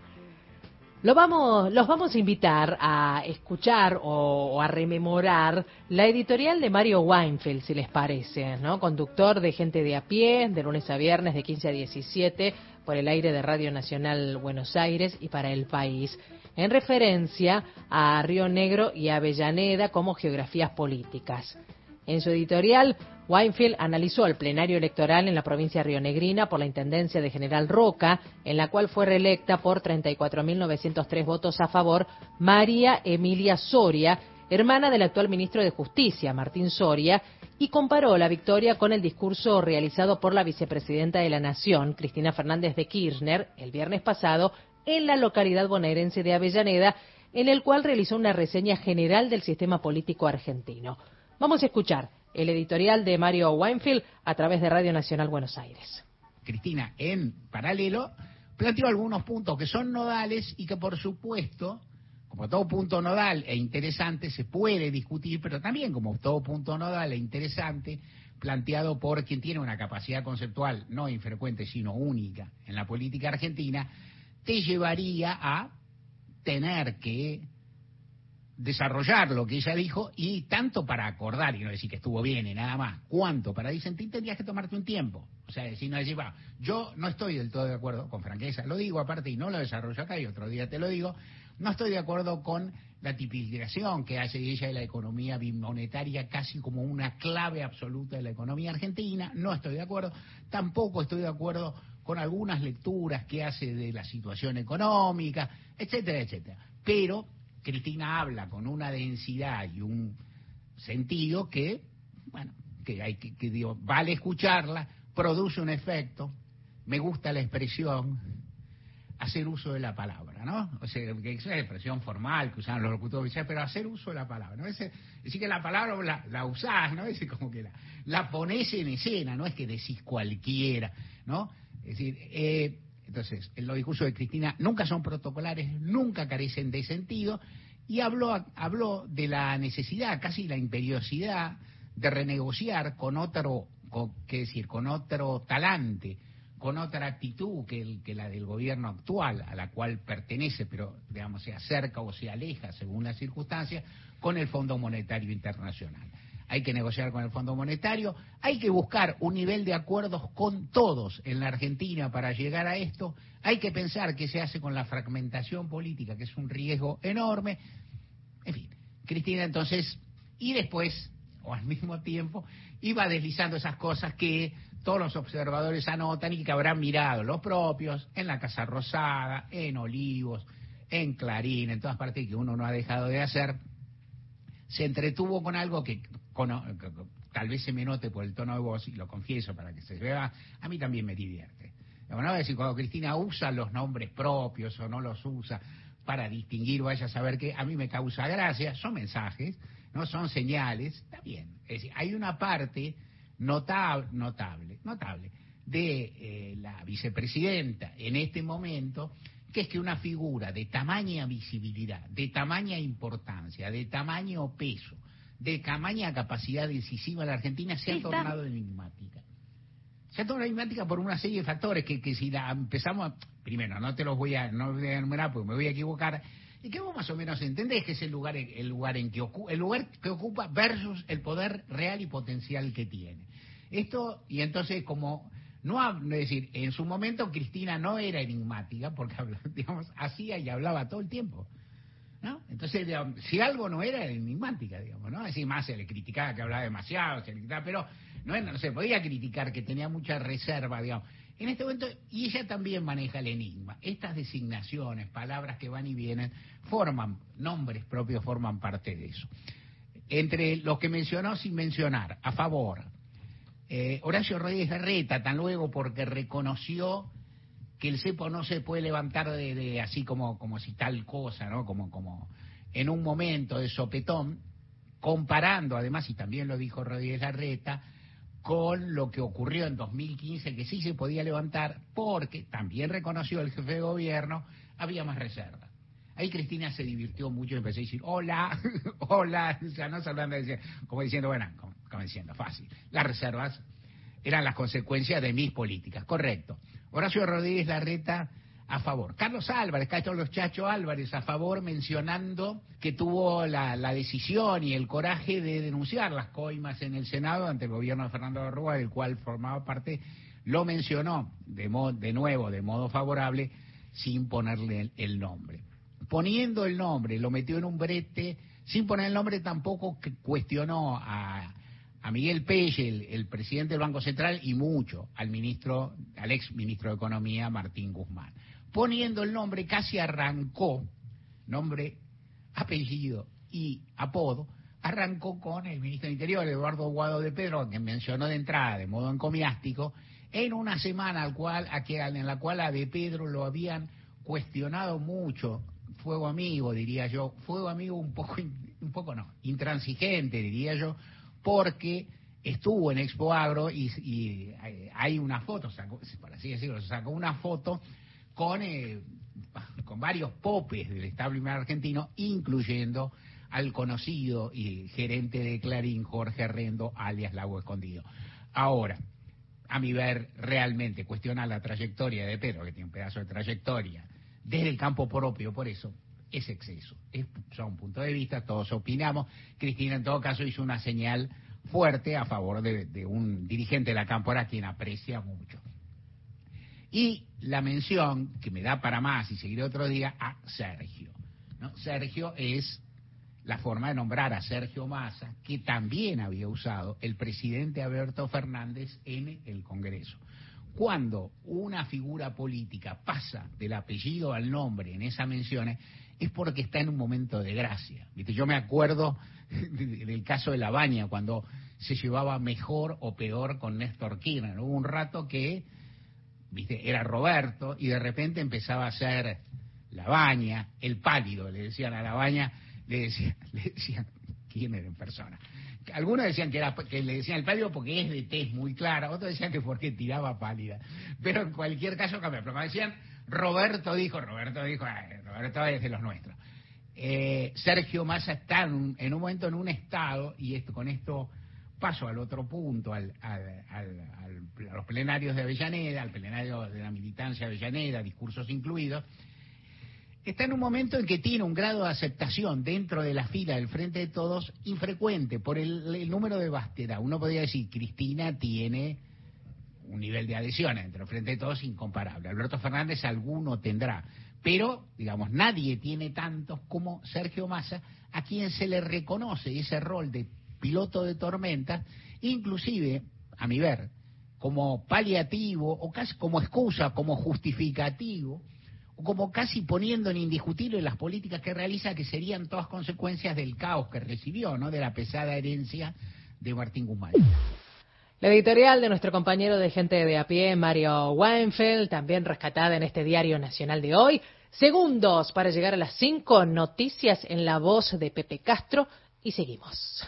Lo vamos, los vamos a invitar a escuchar o, o a rememorar la editorial de Mario Weinfeld, si les parece, ¿no? Conductor de Gente de a Pie, de lunes a viernes de quince a diecisiete, por el aire de Radio Nacional Buenos Aires y para el país, en referencia a Río Negro y Avellaneda como geografías políticas. En su editorial, Weinfeld analizó el plenario electoral en la provincia rionegrina por la intendencia de General Roca, en la cual fue reelecta por treinta y cuatro mil novecientos tres votos a favor María Emilia Soria, hermana del actual ministro de Justicia, Martín Soria, y comparó la victoria con el discurso realizado por la vicepresidenta de la Nación, Cristina Fernández de Kirchner, el viernes pasado, en la localidad bonaerense de Avellaneda, en el cual realizó una reseña general del sistema político argentino. Vamos a escuchar el editorial de Mario Weinfeld a través de Radio Nacional Buenos Aires. Cristina, en paralelo, planteó algunos puntos que son nodales y que, por supuesto, como todo punto nodal e interesante, se puede discutir, pero también como todo punto nodal e interesante, planteado por quien tiene una capacidad conceptual no infrecuente, sino única en la política argentina, te llevaría a tener que desarrollar lo que ella dijo, y tanto para acordar y no decir que estuvo bien y nada más, cuanto para disentir tendrías que tomarte un tiempo. O sea, decir, no decir, va, yo no estoy del todo de acuerdo, con franqueza lo digo aparte y no lo desarrollo acá y otro día te lo digo, no estoy de acuerdo con la tipificación que hace ella de la economía bimonetaria casi como una clave absoluta de la economía argentina, no estoy de acuerdo, tampoco estoy de acuerdo con algunas lecturas que hace de la situación económica, etcétera, etcétera. Pero Cristina habla con una densidad y un sentido que, bueno, que hay que, que digo, vale escucharla, produce un efecto, me gusta la expresión, hacer uso de la palabra, ¿no? O sea, que es una expresión formal que usan los locutores, pero hacer uso de la palabra, ¿no? Es decir, que la palabra la, la usás, ¿no? Es como que la, la ponés en escena, no es que decís cualquiera, ¿no? Es decir, eh, entonces, los discursos de Cristina nunca son protocolares, nunca carecen de sentido, y habló, habló de la necesidad, casi la imperiosidad, de renegociar con otro, con, qué decir, con otro talante, con otra actitud que, el, que la del gobierno actual, a la cual pertenece, pero digamos se acerca o se aleja según las circunstancias, con el Fondo Monetario Internacional. Hay que negociar con el Fondo Monetario, hay que buscar un nivel de acuerdos con todos en la Argentina para llegar a esto, hay que pensar qué se hace con la fragmentación política, que es un riesgo enorme, en fin. Cristina entonces, y después, o al mismo tiempo, iba deslizando esas cosas que todos los observadores anotan y que habrán mirado los propios en la Casa Rosada, en Olivos, en Clarín, en todas partes que uno no ha dejado de hacer. Se entretuvo con algo que con, tal vez se me note por el tono de voz, y lo confieso para que se vea, a mí también me divierte. No, es decir, cuando Cristina usa los nombres propios o no los usa para distinguir, vaya a saber que a mí me causa gracia, son mensajes, no son señales, está bien. Es decir, hay una parte notable, notable, notable de eh, la vicepresidenta en este momento, que es que una figura de tamaña visibilidad, de tamaña importancia, de tamaño peso, de tamaña capacidad decisiva en la Argentina se ha tornado enigmática. Se ha tornado enigmática por una serie de factores que, que si la empezamos a... Primero, no te los voy a, no voy a enumerar porque me voy a equivocar, y que vos más o menos entendés que es el lugar, el lugar en que ocupa, el lugar que ocupa versus el poder real y potencial que tiene. Esto, y entonces como... No, es decir, en su momento Cristina no era enigmática porque digamos hacía y hablaba todo el tiempo. ¿no? Entonces, digamos, si algo no era, era enigmática, digamos, ¿no? Así más se le criticaba que hablaba demasiado, se le criticaba, pero no, no se podía criticar que tenía mucha reserva, digamos. En este momento, y ella también maneja el enigma. Estas designaciones, palabras que van y vienen, forman, nombres propios forman parte de eso. Entre los que mencionó sin mencionar, a favor, eh, Horacio Rodríguez Larreta, tan luego porque reconoció que el cepo no se puede levantar de, de así como, como si tal cosa, ¿no? Como, como en un momento de sopetón, comparando además, y también lo dijo Rodríguez Larreta, con lo que ocurrió en dos mil quince, que sí se podía levantar, porque también reconoció el jefe de gobierno, había más reserva. Ahí Cristina se divirtió mucho y empezó a decir, hola, hola, o sea, no hablando de, como diciendo, bueno, como, como diciendo, fácil, las reservas eran las consecuencias de mis políticas, correcto. Horacio Rodríguez Larreta a favor. Carlos Álvarez, Carlos Chacho Álvarez a favor, mencionando que tuvo la, la decisión y el coraje de denunciar las coimas en el Senado ante el gobierno de Fernando de Rúa, del cual formaba parte, lo mencionó de, mo, de nuevo, de modo favorable, sin ponerle el, el nombre. Poniendo el nombre, lo metió en un brete, sin poner el nombre tampoco que cuestionó a, a Miguel Pelle, el, el presidente del Banco Central, y mucho al ministro, al ex ministro de Economía, Martín Guzmán. Poniendo el nombre, casi arrancó, nombre, apellido y apodo, arrancó con el ministro del Interior, Eduardo Guado de Pedro, que mencionó de entrada, de modo encomiástico, en una semana al cual, a que, en la cual a de Pedro lo habían cuestionado mucho, fuego amigo, diría yo, fuego amigo un poco, un poco no, intransigente, diría yo, porque estuvo en Expo Agro y, y hay una foto, sacó, por así decirlo, sacó una foto con, eh, con varios popes del establishment argentino, incluyendo al conocido y gerente de Clarín, Jorge Rendo, alias Lago Escondido. Ahora, a mi ver, realmente cuestionar la trayectoria de Pedro, que tiene un pedazo de trayectoria, desde el campo propio, por eso, es exceso. Es son puntos de vista, todos opinamos. Cristina, en todo caso, hizo una señal fuerte a favor de, de un dirigente de la Cámpora a quien aprecia mucho. Y la mención, que me da para más y seguiré otro día, a Sergio, ¿no? Sergio es la forma de nombrar a Sergio Massa, que también había usado el presidente Alberto Fernández en el Congreso. Cuando una figura política pasa del apellido al nombre en esas menciones, es porque está en un momento de gracia. ¿Viste? Yo me acuerdo del caso de Labaña, cuando se llevaba mejor o peor con Néstor Kirchner. Hubo un rato que, ¿viste?, era Roberto y de repente empezaba a ser Labaña, el pálido, le decían a Labaña, le decían, le decían Kirchner en persona. Algunos decían que, era, que le decían el pálido porque es de tez muy clara, otros decían que porque tiraba pálida. Pero en cualquier caso cambió. Pero me decían, Roberto dijo, Roberto dijo, ay, Roberto es de los nuestros. Eh, Sergio Massa está en un, en un momento en un estado, y esto, con esto paso al otro punto, al, al, al, al, a los plenarios de Avellaneda, al plenario de la militancia de Avellaneda, discursos incluidos. Está en un momento en que tiene un grado de aceptación dentro de la fila del Frente de Todos infrecuente por el, el número de vastedad. Uno podría decir, Cristina tiene un nivel de adhesión entre el Frente de Todos incomparable. Alberto Fernández alguno tendrá, pero, digamos, nadie tiene tantos como Sergio Massa, a quien se le reconoce ese rol de piloto de tormentas, inclusive, a mi ver, como paliativo o casi como excusa, como justificativo, como casi poniendo en indiscutible las políticas que realiza, que serían todas consecuencias del caos que recibió, ¿no?, de la pesada herencia de Martín Guzmán. La editorial de nuestro compañero de Gente de a pie, Mario Weinfeld, también rescatada en este Diario Nacional de hoy. Segundos para llegar a las cinco, noticias en la voz de Pepe Castro, y seguimos.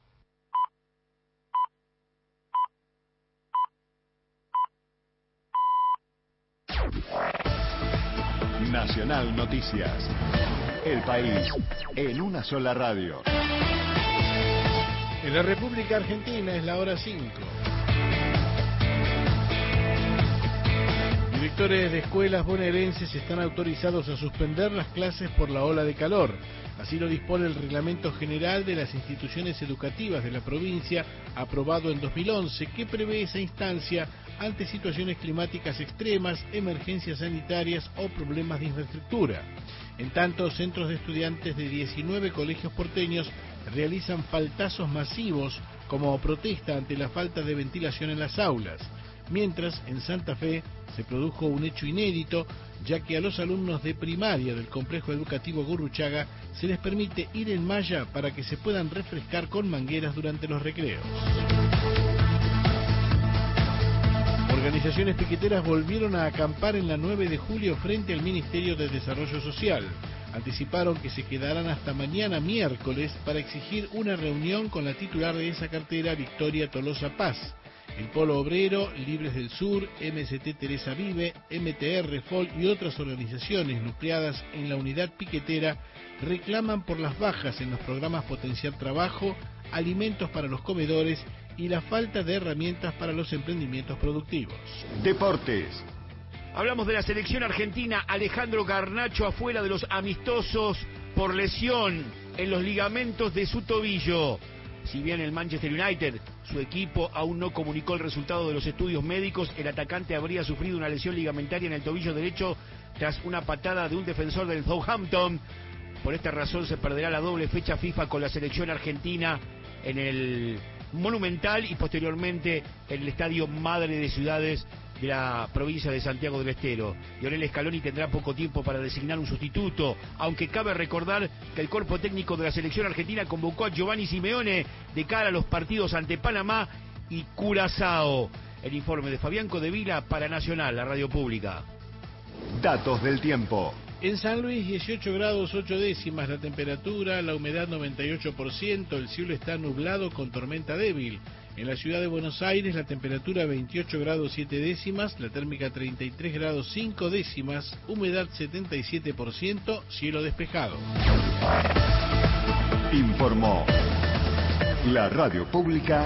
Nacional Noticias. El país en una sola radio. En la República Argentina es la hora cinco. Directores de escuelas bonaerenses están autorizados a suspender las clases por la ola de calor. Así lo dispone el Reglamento General de las Instituciones Educativas de la provincia, aprobado en dos mil once, que prevé esa instancia ante situaciones climáticas extremas, emergencias sanitarias o problemas de infraestructura. En tanto, centros de estudiantes de diecinueve colegios porteños realizan faltazos masivos como protesta ante la falta de ventilación en las aulas, mientras en Santa Fe se produjo un hecho inédito, ya que a los alumnos de primaria del complejo educativo Gurruchaga se les permite ir en malla para que se puedan refrescar con mangueras durante los recreos. Organizaciones piqueteras volvieron a acampar en la nueve de julio frente al Ministerio de Desarrollo Social. Anticiparon que se quedarán hasta mañana miércoles para exigir una reunión con la titular de esa cartera, Victoria Tolosa Paz. El Polo Obrero, Libres del Sur, M S T Teresa Vive, M T R, F O L y otras organizaciones nucleadas en la unidad piquetera reclaman por las bajas en los programas Potenciar Trabajo, alimentos para los comedores y la falta de herramientas para los emprendimientos productivos. Deportes. Hablamos de la selección argentina. Alejandro Garnacho afuera de los amistosos por lesión en los ligamentos de su tobillo. Si bien el Manchester United, su equipo, aún no comunicó el resultado de los estudios médicos, el atacante habría sufrido una lesión ligamentaria en el tobillo derecho tras una patada de un defensor del Southampton. Por esta razón se perderá la doble fecha FIFA con la selección argentina en el Monumental y posteriormente en el Estadio Madre de Ciudades de la provincia de Santiago del Estero. Lionel Scaloni tendrá poco tiempo para designar un sustituto, aunque cabe recordar que el cuerpo técnico de la selección argentina convocó a Giovanni Simeone de cara a los partidos ante Panamá y Curazao. El informe de Fabián Codevila para Nacional, la radio pública. Datos del tiempo. En San Luis, dieciocho grados ocho décimas la temperatura, la humedad noventa y ocho por ciento, el cielo está nublado con tormenta débil. En la ciudad de Buenos Aires, la temperatura veintiocho grados siete décimas, la térmica treinta y tres grados cinco décimas, humedad setenta y siete por ciento, cielo despejado. Informó la radio pública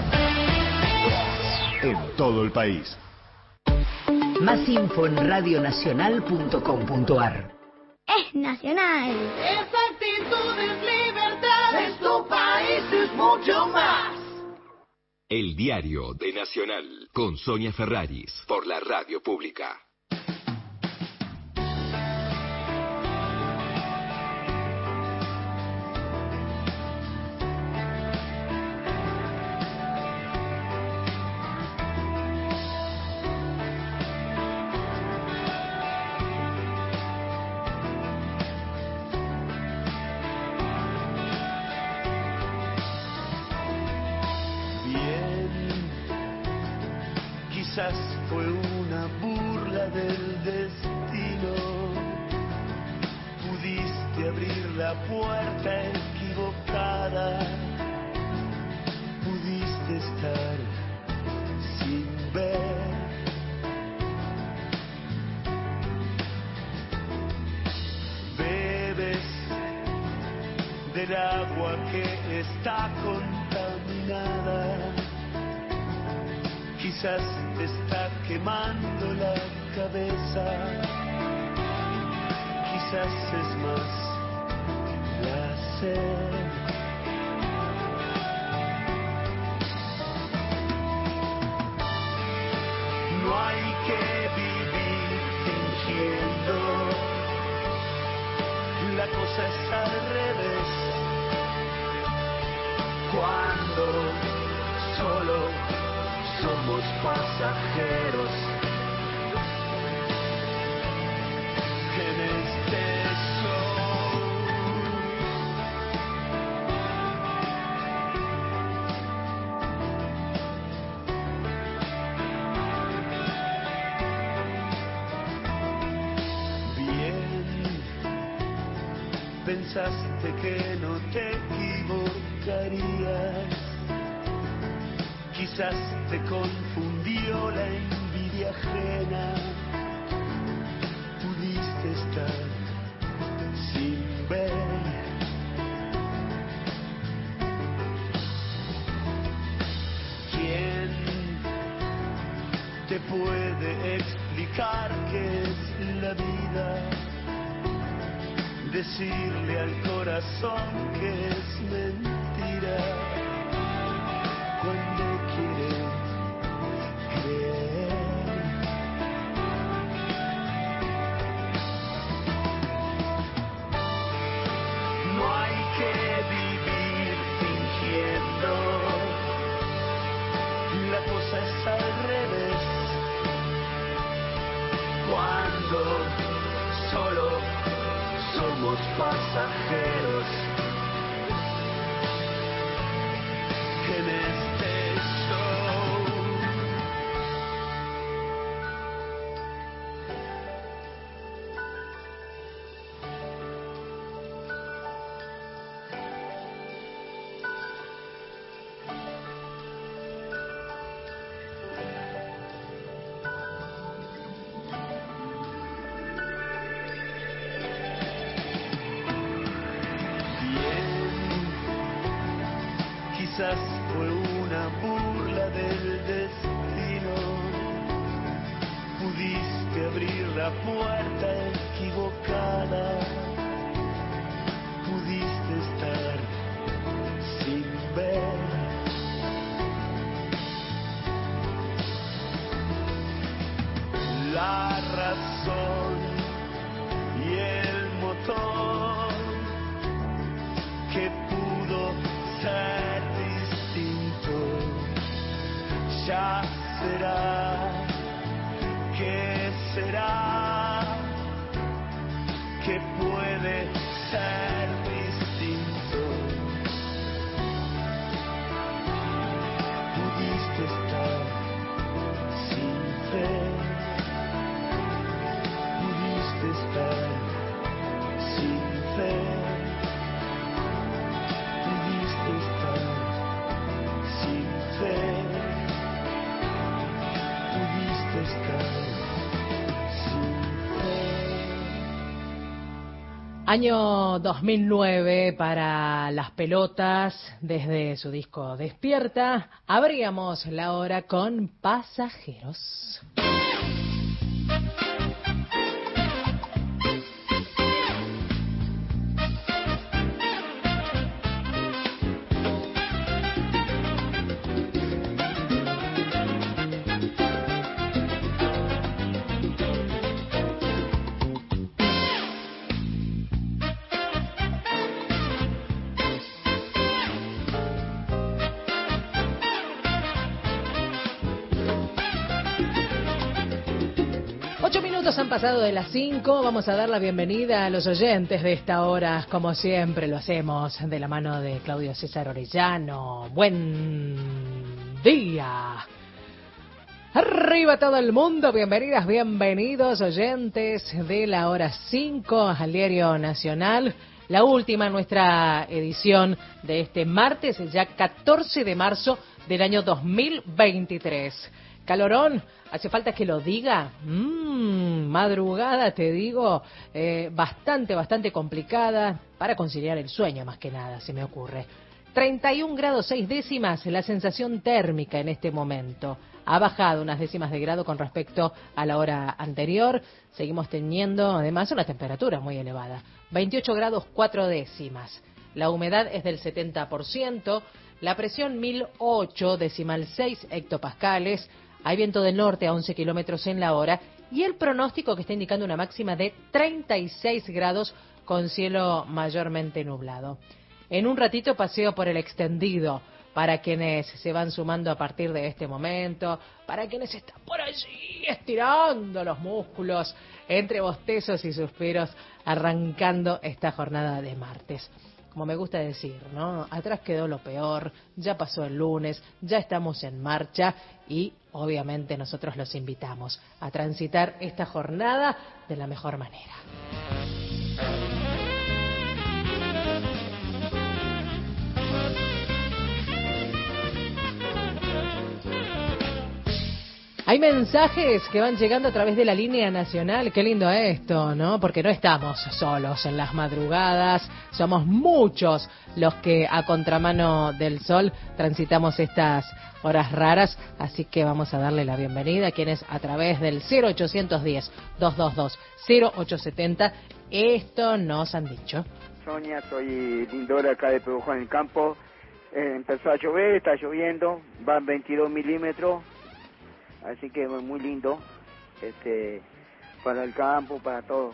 en todo el país. Más info en radionacional punto com punto ar. Es nacional. Es actitud, es libertad, es tu país, es mucho más. El diario de Nacional, con Sonia Ferraris, por la radio pública. Quizás fue una burla del destino. Pudiste abrir la puerta equivocada. Pudiste estar sin ver. Bebes del agua que está contaminada. Quizás te está quemando la cabeza, quizás es más la sed. No hay que vivir fingiendo, la cosa es al revés. Cuando solo somos pasajeros en este show. Bien, pensaste que no te equivocarías. Quizás te confundió la envidia ajena. Pudiste estar sin ver. ¿Quién te puede explicar qué es la vida? Decirle al corazón que es mentira. Cuando quiere creer. pasajeros en este show. Quizás fue una burla del destino. Pudiste abrir la puerta equivocada. Pudiste estar sin ver. La razón y el motor que pudo ser distinto ya será, ¿qué será? Que puede ser distinto. Pudiste estar sin fe, pudiste estar sin fe. Año dos mil nueve para Las Pelotas, desde su disco Despierta, abríamos la hora con Pasajeros. Ocho minutos han pasado de las cinco. Vamos a dar la bienvenida a los oyentes de esta hora, como siempre lo hacemos, de la mano de Claudio César Orellano. Buen día. Arriba todo el mundo, bienvenidas, bienvenidos oyentes de la hora cinco al Diario Nacional. La última, nuestra edición de este martes, ya catorce de marzo del año dos mil veintitrés. Calorón, ¿hace falta que lo diga? Mmm, madrugada, te digo, eh, bastante, bastante complicada para conciliar el sueño, más que nada, se me ocurre. treinta y un grados seis décimas la sensación térmica en este momento. Ha bajado unas décimas de grado con respecto a la hora anterior. Seguimos teniendo, además, una temperatura muy elevada. veintiocho grados cuatro décimas. La humedad es del setenta por ciento. La presión mil ocho, decimal seis hectopascales. Hay viento del norte a once kilómetros en la hora y el pronóstico que está indicando una máxima de treinta y seis grados con cielo mayormente nublado. En un ratito paseo por el extendido para quienes se van sumando a partir de este momento, para quienes están por allí estirando los músculos entre bostezos y suspiros, arrancando esta jornada de martes. Como me gusta decir, ¿no? Atrás quedó lo peor, ya pasó el lunes, ya estamos en marcha y obviamente nosotros los invitamos a transitar esta jornada de la mejor manera. Hay mensajes que van llegando a través de la línea nacional. Qué lindo esto, ¿no? Porque no estamos solos en las madrugadas. Somos muchos los que a contramano del sol transitamos estas horas raras. Así que vamos a darle la bienvenida a quienes a través del cero ochocientos diez, doscientos veintidós, cero ochocientos setenta esto nos han dicho. Sonia, soy Lindora acá de Pedro Juan en el campo. Eh, empezó a llover, está lloviendo, van veintidós milímetros. Así que muy lindo, este, para el campo, para todo.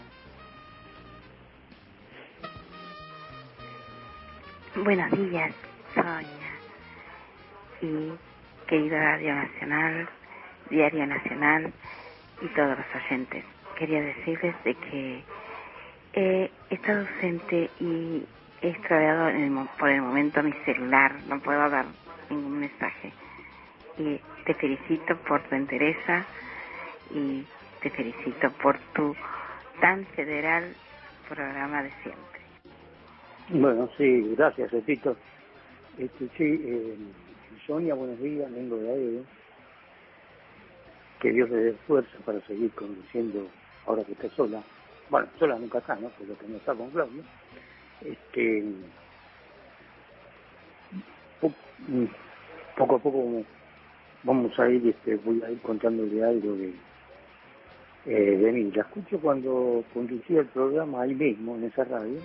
Buenos días, Sonia y querida Radio Nacional, Diario Nacional y todos los oyentes. Quería decirles de que Eh, he estado ausente y he extraviado en el, mo- por el momento mi celular, no puedo dar ningún mensaje. Y te felicito por tu entereza y te felicito por tu tan federal programa de siempre. Bueno, sí, gracias, Repito. Este, sí, eh, Sonia, buenos días, vengo de Aedo. Que Dios le dé fuerza para seguir conduciendo ahora que está sola. Bueno, sola nunca está, ¿no? Pero que no está con Claudio. Este, po- poco a poco vamos a ir, este, voy a ir contándole algo de, eh, de mí. La escucho cuando conducía el programa ahí mismo, en esa radio.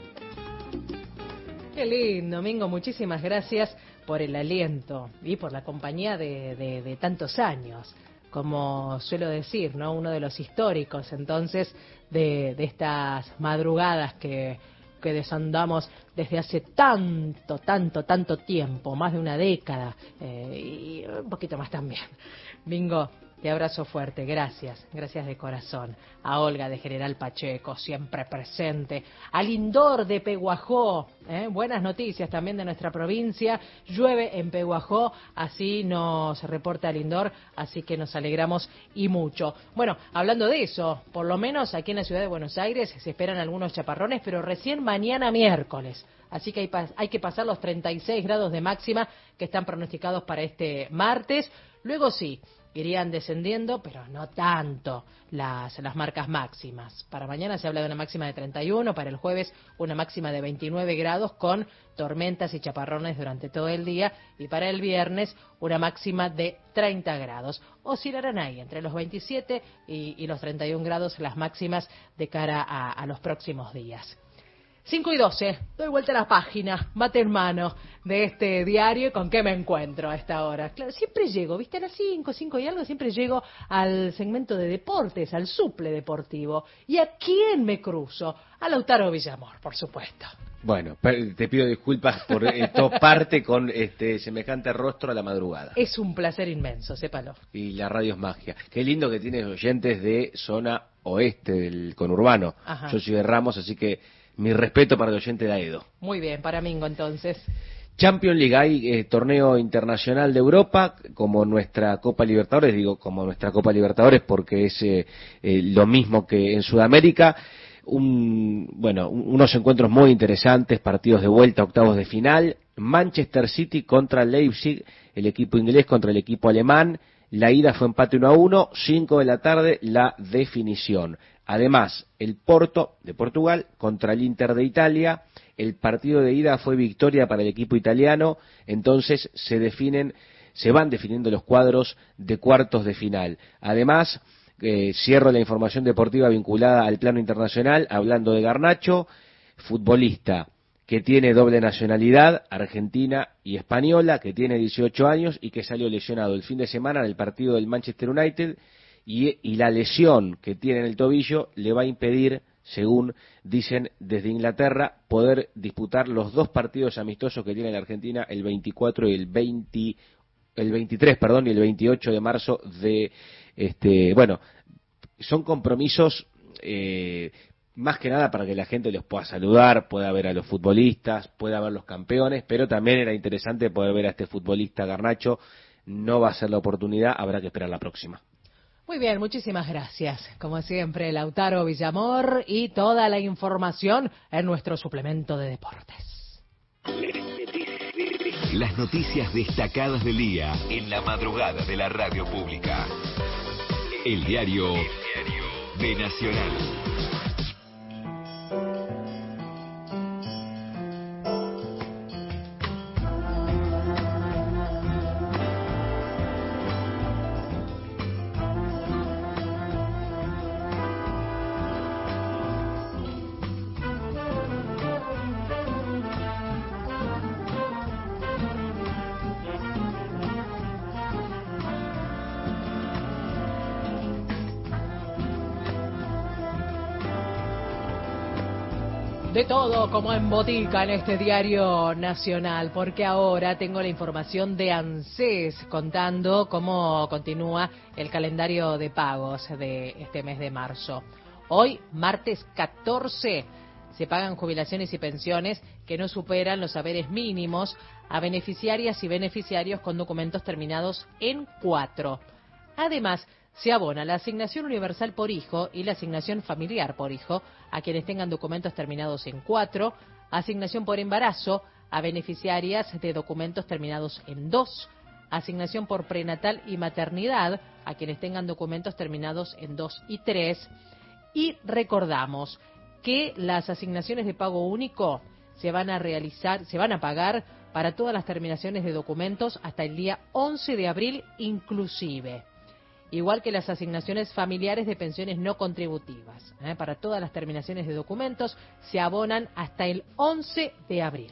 Qué lindo, Mingo, muchísimas gracias por el aliento y por la compañía de, de, de tantos años. Como suelo decir, ¿no? Uno de los históricos, entonces, de, de estas madrugadas que, que desandamos desde hace tanto, tanto, tanto tiempo, más de una década, eh, y un poquito más también. Mingo, te abrazo fuerte, gracias, gracias de corazón. A Olga de General Pacheco, siempre presente. A Lindor de Peguajó, ¿eh? Buenas noticias también de nuestra provincia. Llueve en Peguajó, así nos reporta Lindor, así que nos alegramos y mucho. Bueno, hablando de eso, por lo menos aquí en la ciudad de Buenos Aires se esperan algunos chaparrones, pero recién mañana miércoles. Así que hay, hay que pasar los treinta y seis grados de máxima que están pronosticados para este martes. Luego sí, irían descendiendo, pero no tanto las, las marcas máximas. Para mañana se habla de una máxima de treinta y uno, para el jueves una máxima de veintinueve grados con tormentas y chaparrones durante todo el día, y para el viernes una máxima de treinta grados. Oscilarán ahí entre los veintisiete y, y los treinta y un grados las máximas de cara a, a los próximos días. cinco y doce, doy vuelta a la página, mate en mano de este diario. ¿Con qué me encuentro a esta hora? Claro, siempre llego, ¿viste? A las cinco, cinco y algo, siempre llego al segmento de deportes, al suple deportivo. ¿Y a quién me cruzo? A Lautaro Villamor, por supuesto. Bueno, te pido disculpas por eh, toparte con este semejante rostro a la madrugada. Es un placer inmenso, sépalo. Y la radio es magia. Qué lindo que tienes oyentes de zona oeste del conurbano. Ajá. Yo soy de Ramos, así que mi respeto para el oyente de Aedo. Muy bien, para Mingo entonces. Champions League, hay eh, torneo internacional de Europa, como nuestra Copa Libertadores, digo como nuestra Copa Libertadores porque es eh, eh, lo mismo que en Sudamérica. Un, bueno, unos encuentros muy interesantes, partidos de vuelta, octavos de final. Manchester City contra Leipzig, el equipo inglés contra el equipo alemán. La ida fue empate uno a uno, cinco de la tarde la definición. Además, el Porto de Portugal contra el Inter de Italia. El partido de ida fue victoria para el equipo italiano, entonces se definen, se van definiendo los cuadros de cuartos de final. Además, eh, cierro la información deportiva vinculada al plano internacional, hablando de Garnacho, futbolista que tiene doble nacionalidad, argentina y española, que tiene dieciocho años y que salió lesionado el fin de semana en el partido del Manchester United, y, y la lesión que tiene en el tobillo le va a impedir, según dicen desde Inglaterra, poder disputar los dos partidos amistosos que tiene la Argentina el veinticuatro y el veinte, el veintitrés, perdón, y el veintiocho de marzo de este, bueno, son compromisos eh, más que nada para que la gente los pueda saludar, pueda ver a los futbolistas, pueda ver los campeones, pero también era interesante poder ver a este futbolista Garnacho. No va a ser la oportunidad, habrá que esperar la próxima. Muy bien, muchísimas gracias. Como siempre, Lautaro Villamor, y toda la información en nuestro suplemento de deportes. Las noticias destacadas del día en la madrugada de la radio pública. El diario, El diario de Nacional. De todo como en botica en este diario nacional, porque ahora tengo la información de ANSES contando cómo continúa el calendario de pagos de este mes de marzo. Hoy, martes catorce, se pagan jubilaciones y pensiones que no superan los haberes mínimos a beneficiarias y beneficiarios con documentos terminados en cuatro. Además, se abona la asignación universal por hijo y la asignación familiar por hijo a quienes tengan documentos terminados en cuatro, asignación por embarazo a beneficiarias de documentos terminados en dos, asignación por prenatal y maternidad a quienes tengan documentos terminados en dos y tres. Y recordamos que las asignaciones de pago único se van a realizar, se van a pagar para todas las terminaciones de documentos hasta el día once de abril inclusive. Igual que las asignaciones familiares de pensiones no contributivas. ¿eh? Para todas las terminaciones de documentos se abonan hasta el once de abril.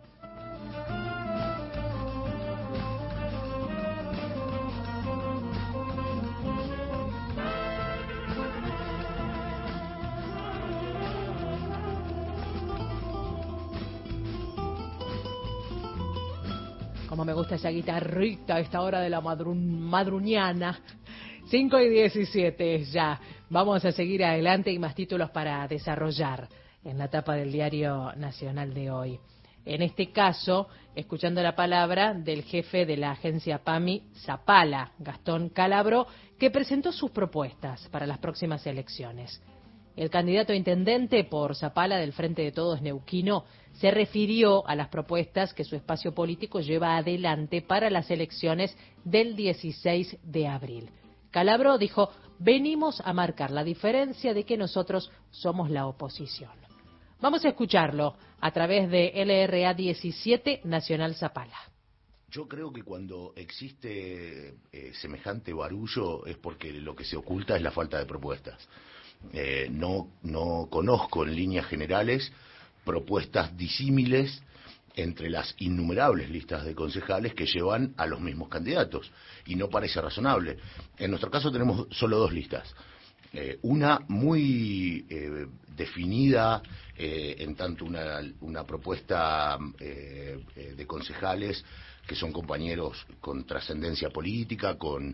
Como me gusta esa guitarrita a esta hora de la madru madruñana. cinco y diecisiete ya. Vamos a seguir adelante y más títulos para desarrollar en la tapa del Diario Nacional de hoy. En este caso, escuchando la palabra del jefe de la agencia PAMI, Zapala, Gastón Calabró, que presentó sus propuestas para las próximas elecciones. El candidato a intendente por Zapala del Frente de Todos Neuquino se refirió a las propuestas que su espacio político lleva adelante para las elecciones del dieciséis de abril. Calabró dijo, venimos a marcar la diferencia de que nosotros somos la oposición. Vamos a escucharlo a través de L R A diecisiete Nacional Zapala. Yo creo que cuando existe eh, semejante barullo es porque lo que se oculta es la falta de propuestas. Eh, no, no conozco en líneas generales propuestas disímiles entre las innumerables listas de concejales que llevan a los mismos candidatos, y no parece razonable. En nuestro caso tenemos solo dos listas, eh, una muy eh, definida, eh, en tanto una, una propuesta eh, eh, de concejales que son compañeros con trascendencia política, con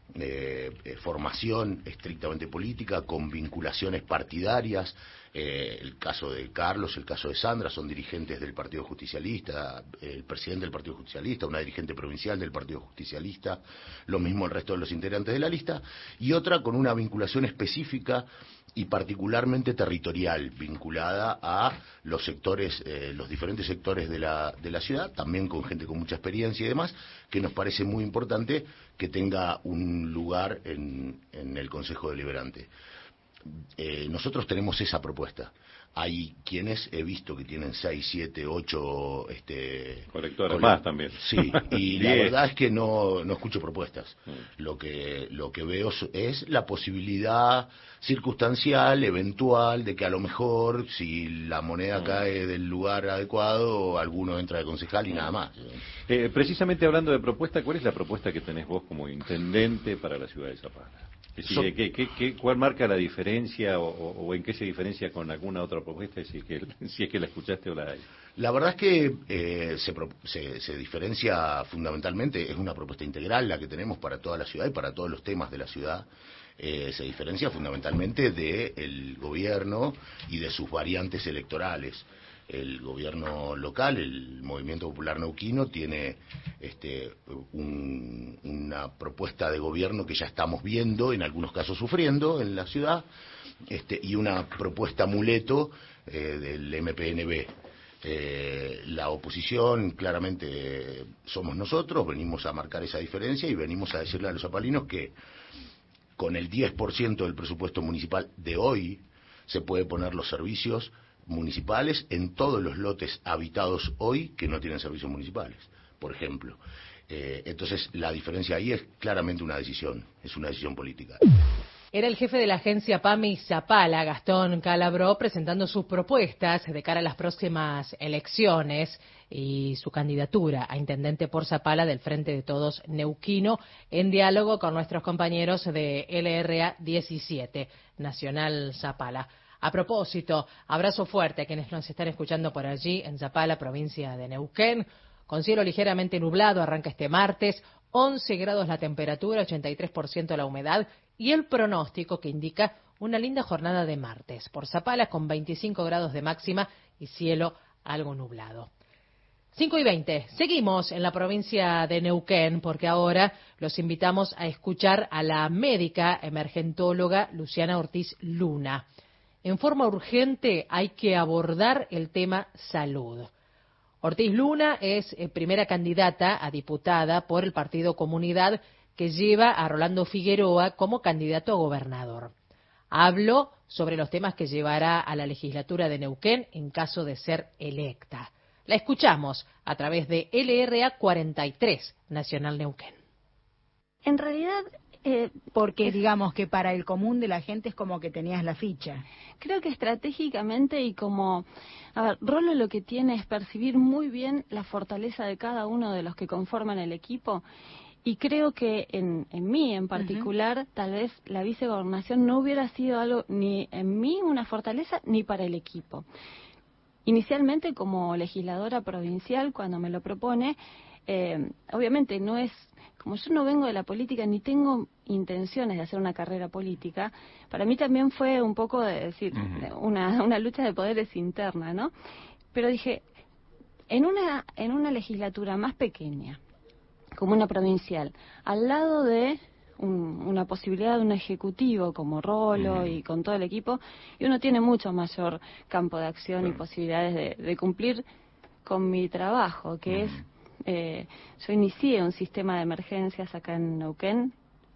eh, eh, formación estrictamente política, con vinculaciones partidarias. Eh, el caso de Carlos, el caso de Sandra, son dirigentes del Partido Justicialista, el presidente del Partido Justicialista, una dirigente provincial del Partido Justicialista, lo mismo el resto de los integrantes de la lista, y otra con una vinculación específica y particularmente territorial, vinculada a los sectores, eh, los diferentes sectores de la, de la ciudad, también con gente con mucha experiencia y demás, que nos parece muy importante que tenga un lugar en, en el Consejo Deliberante. Eh, nosotros tenemos esa propuesta. Hay quienes he visto que tienen seis, siete, ocho este, colectores más también. Sí, y la verdad es que no, no escucho propuestas. Mm. Lo que lo que veo es la posibilidad circunstancial, eventual, de que a lo mejor, si la moneda mm. cae del lugar adecuado, alguno entra de concejal y mm. nada más. Eh, precisamente hablando de propuesta, ¿cuál es la propuesta que tenés vos como intendente para la ciudad de Zapala? Es decir, so, ¿qué, qué, qué, ¿Cuál marca la diferencia o, o en qué se diferencia con alguna otra propuesta, si es que, si es que la escuchaste o la hay? La verdad es que eh, se, se, se diferencia fundamentalmente, es una propuesta integral la que tenemos para toda la ciudad y para todos los temas de la ciudad. Eh, se diferencia fundamentalmente del gobierno y de sus variantes electorales. El gobierno local, el Movimiento Popular Neuquino, tiene este, un, una propuesta de gobierno que ya estamos viendo, en algunos casos sufriendo en la ciudad, este, y una propuesta muleto eh, del M P N B. Eh, la oposición, claramente, eh, somos nosotros, venimos a marcar esa diferencia y venimos a decirle a los zapalinos que con el diez por ciento del presupuesto municipal de hoy se puede poner los servicios municipales en todos los lotes habitados hoy que no tienen servicios municipales, por ejemplo. Eh, entonces, la diferencia ahí es claramente una decisión, es una decisión política. Era el jefe de la agencia PAMI Zapala, Gastón Calabró, presentando sus propuestas de cara a las próximas elecciones y su candidatura a intendente por Zapala del Frente de Todos Neuquino, en diálogo con nuestros compañeros de L R A diecisiete, Nacional Zapala. A propósito, abrazo fuerte a quienes nos están escuchando por allí, en Zapala, provincia de Neuquén. Con cielo ligeramente nublado, arranca este martes, once grados la temperatura, ochenta y tres por ciento la humedad y el pronóstico que indica una linda jornada de martes por Zapala con veinticinco grados de máxima y cielo algo nublado. cinco y veinte. Seguimos en la provincia de Neuquén porque ahora los invitamos a escuchar a la médica emergentóloga Luciana Ortiz Luna. En forma urgente hay que abordar el tema salud. Ortiz Luna es eh, primera candidata a diputada por el Partido Comunidad que lleva a Rolando Figueroa como candidato a gobernador. Habló sobre los temas que llevará a la legislatura de Neuquén en caso de ser electa. La escuchamos a través de L R A cuarenta y tres Nacional Neuquén. En realidad, eh, porque es, digamos que para el común de la gente es como que tenías la ficha. Creo que estratégicamente y como, a ver, Rolo lo que tiene es percibir muy bien la fortaleza de cada uno de los que conforman el equipo. Y creo que en, en mí en particular, uh-huh. tal vez la vicegobernación no hubiera sido algo ni en mí una fortaleza ni para el equipo. Inicialmente como legisladora provincial, cuando me lo propone, eh, obviamente no es, como yo no vengo de la política ni tengo intenciones de hacer una carrera política, para mí también fue un poco de decir, uh-huh. una, una lucha de poderes interna, ¿no? Pero dije, en una, en una legislatura más pequeña, como una provincial, al lado de un, una posibilidad de un ejecutivo como Rolo uh-huh. y con todo el equipo, y uno tiene mucho mayor campo de acción uh-huh. y posibilidades de, de cumplir con mi trabajo, que uh-huh. es, eh, yo inicié un sistema de emergencias acá en Neuquén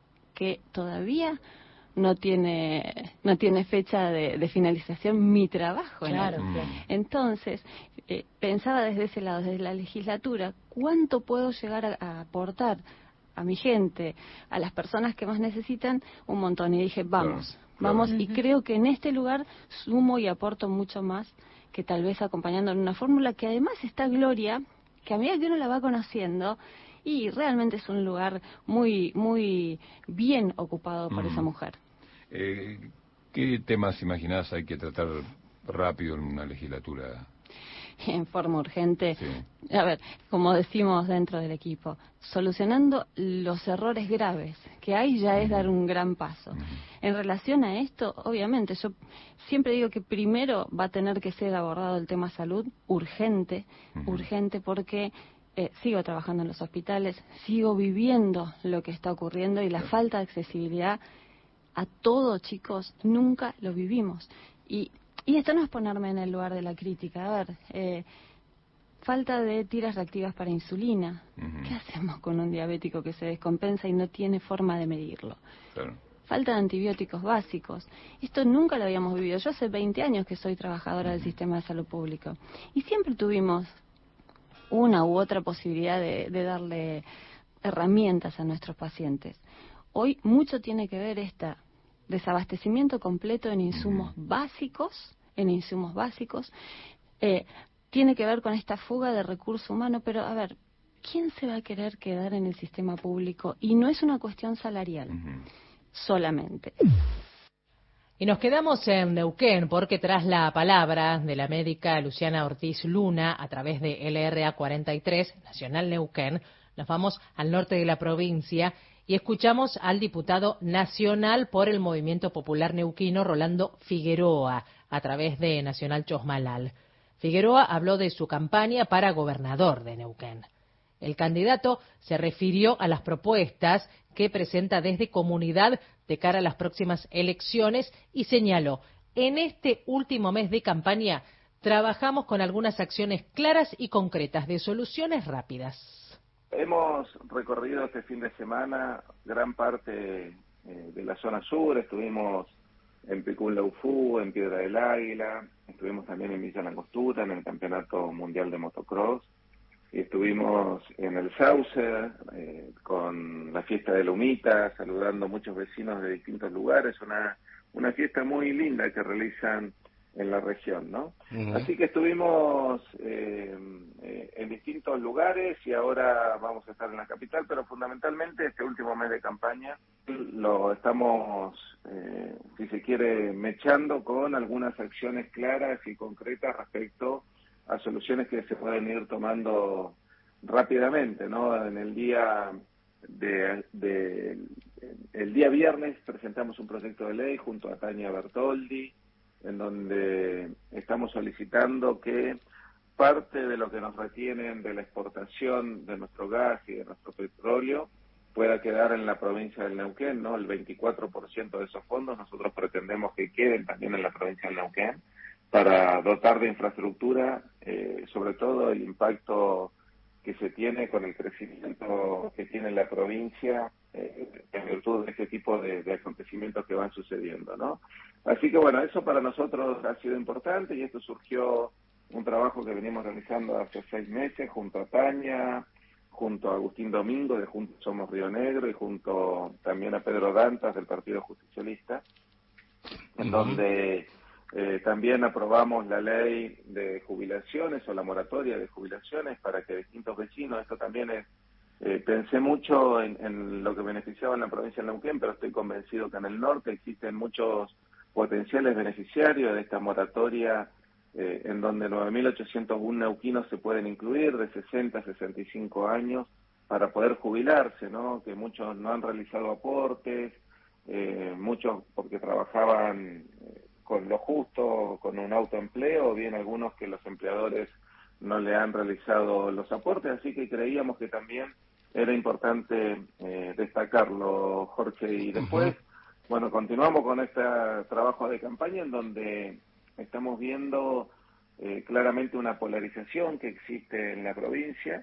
que todavía no tiene no tiene fecha de, de finalización mi trabajo. Claro, ¿no? claro. Entonces, eh, pensaba desde ese lado, desde la legislatura, ¿cuánto puedo llegar a, a aportar a mi gente, a las personas que más necesitan? Un montón. Y dije, vamos, claro, vamos. Claro. Y creo que en este lugar sumo y aporto mucho más que tal vez acompañando en una fórmula que además está Gloria, que a medida que uno la va conociendo, y realmente es un lugar muy, muy bien ocupado por mm. esa mujer. Eh, ¿Qué temas imaginás hay que tratar rápido en una legislatura? En forma urgente. Sí. A ver, como decimos dentro del equipo, solucionando los errores graves que hay ya es dar un gran paso. Uh-huh. En relación a esto, obviamente, yo siempre digo que primero va a tener que ser abordado el tema salud urgente, uh-huh. urgente porque eh, sigo trabajando en los hospitales, sigo viviendo lo que está ocurriendo y la sí. falta de accesibilidad a todo, chicos, nunca lo vivimos. Y, y esto no es ponerme en el lugar de la crítica. A ver, eh, falta de tiras reactivas para insulina. Uh-huh. ¿Qué hacemos con un diabético que se descompensa y no tiene forma de medirlo? Claro. Falta de antibióticos básicos. Esto nunca lo habíamos vivido. Yo hace veinte años que soy trabajadora uh-huh. del sistema de salud público. Y siempre tuvimos una u otra posibilidad de, de darle herramientas a nuestros pacientes. Hoy mucho tiene que ver esta desabastecimiento completo en insumos básicos, en insumos básicos, eh, tiene que ver con esta fuga de recurso humano, pero a ver, ¿quién se va a querer quedar en el sistema público? Y no es una cuestión salarial, uh-huh. solamente. Y nos quedamos en Neuquén porque tras la palabra de la médica Luciana Ortiz Luna a través de L R A cuarenta y tres Nacional Neuquén, nos vamos al norte de la provincia y escuchamos al diputado nacional por el Movimiento Popular Neuquino, Rolando Figueroa, a través de Nacional Chosmalal. Figueroa habló de su campaña para gobernador de Neuquén. El candidato se refirió a las propuestas que presenta desde Comunidad de cara a las próximas elecciones y señaló, en este último mes de campaña trabajamos con algunas acciones claras y concretas de soluciones rápidas. Hemos recorrido este fin de semana gran parte eh, de la zona sur, estuvimos en Picún Laufú, en Piedra del Águila, estuvimos también en Villa Langostura, en el Campeonato Mundial de Motocross, y estuvimos en el Sauce, eh, con la fiesta de Lumita, saludando a muchos vecinos de distintos lugares, una, una fiesta muy linda que realizan en la región, ¿no? Uh-huh. Así que estuvimos eh, eh, en distintos lugares y ahora vamos a estar en la capital, pero fundamentalmente este último mes de campaña lo estamos, eh, si se quiere, mechando con algunas acciones claras y concretas respecto a soluciones que se pueden ir tomando rápidamente, ¿no? En el día de, de el día viernes presentamos un proyecto de ley junto a Tania Bertoldi, en donde estamos solicitando que parte de lo que nos retienen de la exportación de nuestro gas y de nuestro petróleo pueda quedar en la provincia del Neuquén, ¿no? El veinticuatro por ciento de esos fondos nosotros pretendemos que queden también en la provincia del Neuquén para dotar de infraestructura, eh, sobre todo el impacto que se tiene con el crecimiento que tiene la provincia eh, en virtud de este tipo de, de acontecimientos que van sucediendo, ¿no? Así que bueno, eso para nosotros ha sido importante y esto surgió un trabajo que venimos realizando hace seis meses junto a Tania, junto a Agustín Domingo de Juntos Somos Río Negro y junto también a Pedro Dantas del Partido Justicialista, en uh-huh. donde eh, también aprobamos la ley de jubilaciones o la moratoria de jubilaciones para que distintos vecinos, esto también es, eh, pensé mucho en, en lo que beneficiaba en la provincia de Neuquén, pero estoy convencido que en el norte existen muchos potenciales beneficiarios de esta moratoria, Eh, en donde nueve mil ochocientos uno neuquinos se pueden incluir de sesenta a sesenta y cinco años para poder jubilarse, ¿no? Que muchos no han realizado aportes, eh, muchos porque trabajaban eh, con lo justo, con un autoempleo, o bien algunos que los empleadores no le han realizado los aportes, así que creíamos que también era importante eh, destacarlo, Jorge, y después, uh-huh. bueno, continuamos con este trabajo de campaña en donde estamos viendo eh, claramente una polarización que existe en la provincia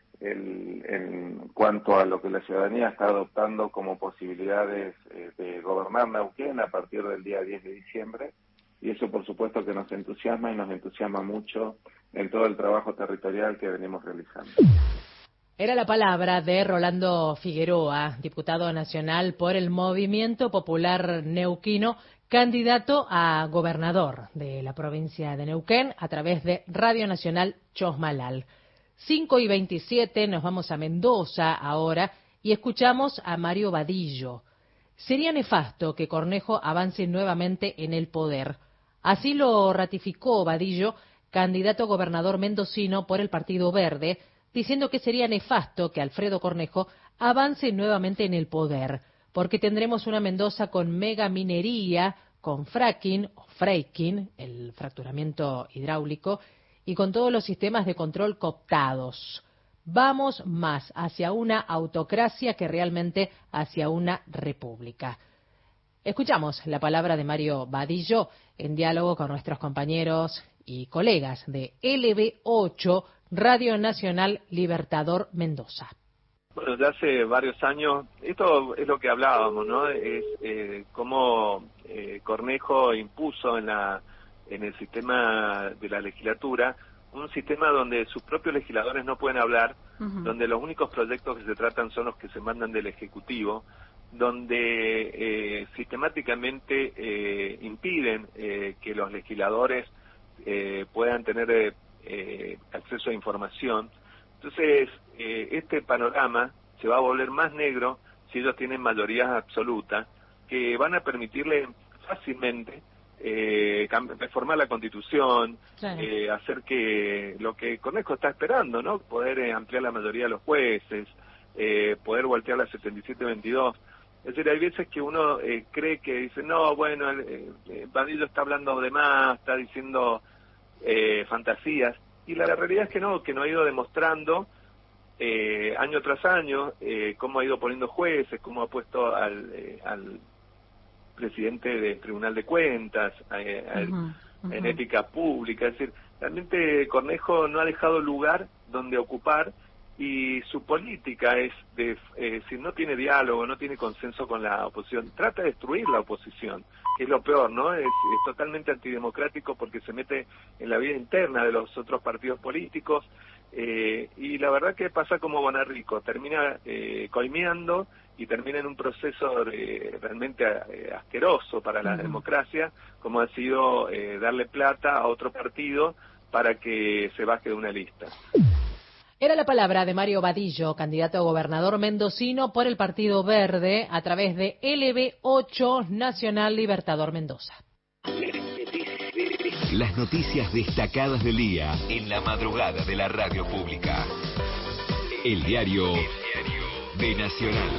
el, en cuanto a lo que la ciudadanía está adoptando como posibilidades eh, de gobernar Neuquén a partir del día diez de diciembre, y eso por supuesto que nos entusiasma y nos entusiasma mucho en todo el trabajo territorial que venimos realizando. Era la palabra de Rolando Figueroa, diputado nacional por el Movimiento Popular Neuquino, candidato a gobernador de la provincia de Neuquén a través de Radio Nacional Chosmalal. cinco y veintisiete, nos vamos a Mendoza ahora y escuchamos a Mario Vadillo. Sería nefasto que Cornejo avance nuevamente en el poder. Así lo ratificó Vadillo, candidato a gobernador mendocino por el Partido Verde, diciendo que sería nefasto que Alfredo Cornejo avance nuevamente en el poder, porque tendremos una Mendoza con mega minería, con fracking o fracking, el fracturamiento hidráulico, y con todos los sistemas de control cooptados. Vamos más hacia una autocracia que realmente hacia una república. Escuchamos la palabra de Mario Vadillo en diálogo con nuestros compañeros y colegas de L B ocho, Radio Nacional Libertador Mendoza. Bueno, ya hace varios años, esto es lo que hablábamos, ¿no? Es eh, cómo eh, Cornejo impuso en la en el sistema de la legislatura un sistema donde sus propios legisladores no pueden hablar, uh-huh. donde los únicos proyectos que se tratan son los que se mandan del Ejecutivo, donde eh, sistemáticamente eh, impiden eh, que los legisladores eh, puedan tener eh, eh, acceso a información. Entonces, eh, este panorama se va a volver más negro si ellos tienen mayoría absoluta, que van a permitirle fácilmente eh, reformar la Constitución, claro. eh, hacer que lo que Cornejo está esperando, ¿no? Poder eh, ampliar la mayoría de los jueces, eh, poder voltear la setenta y siete veintidós. Es decir, hay veces que uno eh, cree que dice, no, bueno, eh, eh, Vadillo está hablando de más, está diciendo eh, fantasías, y la, la realidad es que no, que no ha ido demostrando eh, año tras año eh, cómo ha ido poniendo jueces, cómo ha puesto al, eh, al presidente del Tribunal de Cuentas, eh, al, uh-huh, uh-huh. en ética pública. Es decir, realmente Cornejo no ha dejado lugar donde ocupar, y su política es de, eh, si no tiene diálogo, no tiene consenso con la oposición, trata de destruir la oposición, que es lo peor, ¿no? Es, es totalmente antidemocrático porque se mete en la vida interna de los otros partidos políticos, eh, y la verdad que pasa como Bonarrico, termina eh, coimeando y termina en un proceso de, realmente eh, asqueroso para la uh-huh. democracia, como ha sido eh, darle plata a otro partido para que se baje de una lista. Era la palabra de Mario Vadillo, candidato a gobernador mendocino por el Partido Verde a través de L B ocho Nacional Libertador Mendoza. Las noticias destacadas del día en la madrugada de la radio pública. El diario de Nacional.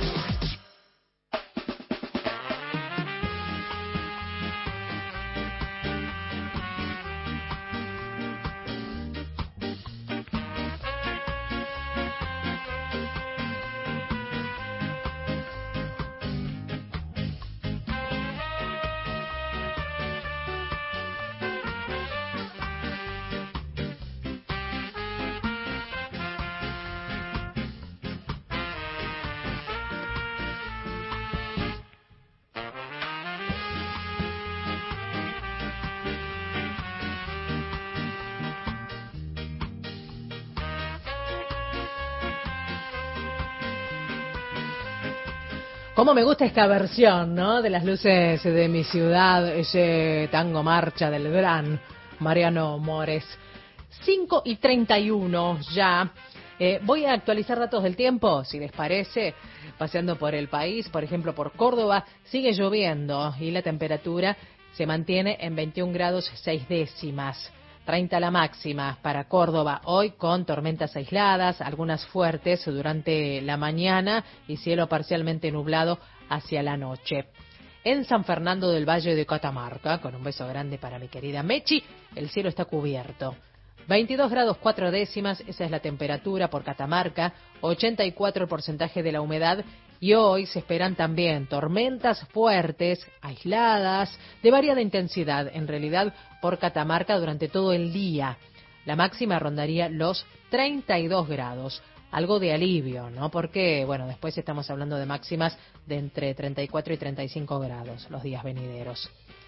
Cómo me gusta esta versión, ¿no? De las luces de mi ciudad, ese tango marcha del gran Mariano Mores. cinco y treinta y uno ya. Eh, voy a actualizar datos del tiempo, si les parece. Paseando por el país, por ejemplo, por Córdoba, sigue lloviendo y la temperatura se mantiene en veintiún grados seis décimas. treinta la máxima para Córdoba hoy, con tormentas aisladas, algunas fuertes durante la mañana y cielo parcialmente nublado hacia la noche. En San Fernando del Valle de Catamarca, con un beso grande para mi querida Mechi, el cielo está cubierto. veintidós grados cuatro décimas, esa es la temperatura por Catamarca, ochenta y cuatro el porcentaje de la humedad. Y hoy se esperan también tormentas fuertes, aisladas, de variada intensidad, en realidad, por Catamarca durante todo el día. La máxima rondaría los treinta y dos grados. Algo de alivio, ¿no? Porque, bueno, después estamos hablando de máximas de entre treinta y cuatro y treinta y cinco grados los días venideros.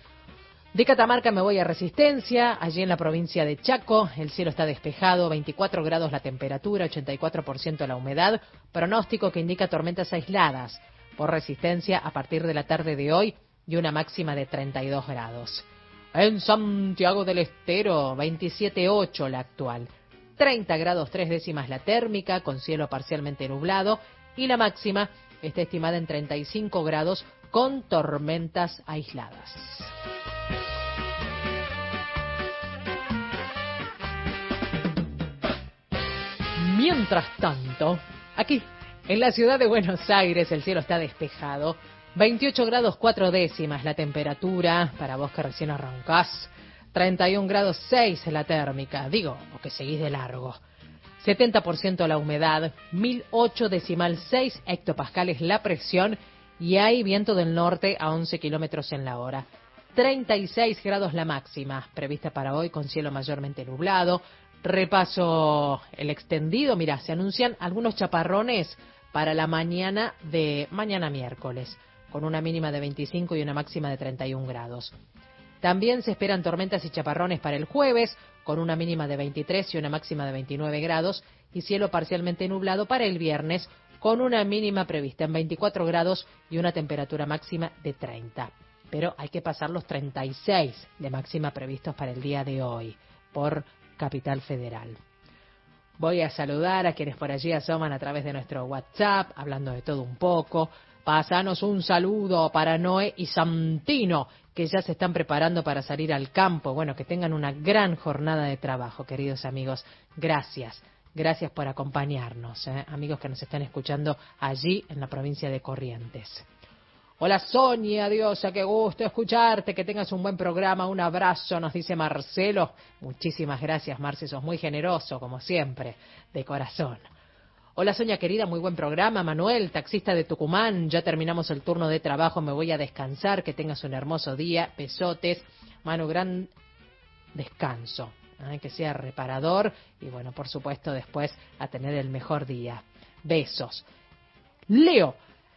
De Catamarca me voy a Resistencia, allí en la provincia de Chaco, el cielo está despejado, veinticuatro grados la temperatura, ochenta y cuatro por ciento la humedad, pronóstico que indica tormentas aisladas por Resistencia a partir de la tarde de hoy y una máxima de treinta y dos grados. En Santiago del Estero, veintisiete ocho la actual, treinta grados tres décimas la térmica, con cielo parcialmente nublado, y la máxima está estimada en treinta y cinco grados con tormentas aisladas. Mientras tanto, aquí, en la ciudad de Buenos Aires, el cielo está despejado. veintiocho grados cuatro décimas la temperatura, para vos que recién arrancás. treinta y un grados seis la térmica, digo, o que seguís de largo. setenta por ciento la humedad, mil ocho decimal seis hectopascales la presión, y hay viento del norte a once kilómetros en la hora. treinta y seis grados la máxima, prevista para hoy con cielo mayormente nublado. Repaso el extendido, mira, se anuncian algunos chaparrones para la mañana de mañana miércoles, con una mínima de veinticinco y una máxima de treinta y un grados. También se esperan tormentas y chaparrones para el jueves, con una mínima de veintitrés y una máxima de veintinueve grados, y cielo parcialmente nublado para el viernes, con una mínima prevista en veinticuatro grados y una temperatura máxima de treinta. Pero hay que pasar los treinta y seis de máxima previstos para el día de hoy, por Capital Federal. Voy a saludar a quienes por allí asoman a través de nuestro WhatsApp, hablando de todo un poco. Pasanos un saludo para Noé y Santino, que ya se están preparando para salir al campo. Bueno, que tengan una gran jornada de trabajo, queridos amigos. Gracias, gracias por acompañarnos, ¿eh? Amigos que nos están escuchando allí en la provincia de Corrientes. Hola Sonia, diosa, qué gusto escucharte, que tengas un buen programa, un abrazo, nos dice Marcelo. Muchísimas gracias, Marce, sos muy generoso, como siempre, de corazón. Hola Sonia querida, muy buen programa. Manuel, taxista de Tucumán, ya terminamos el turno de trabajo, me voy a descansar, que tengas un hermoso día, besotes. Manu, gran descanso, ¿eh? Que sea reparador y bueno, por supuesto después a tener el mejor día. Besos. Leo.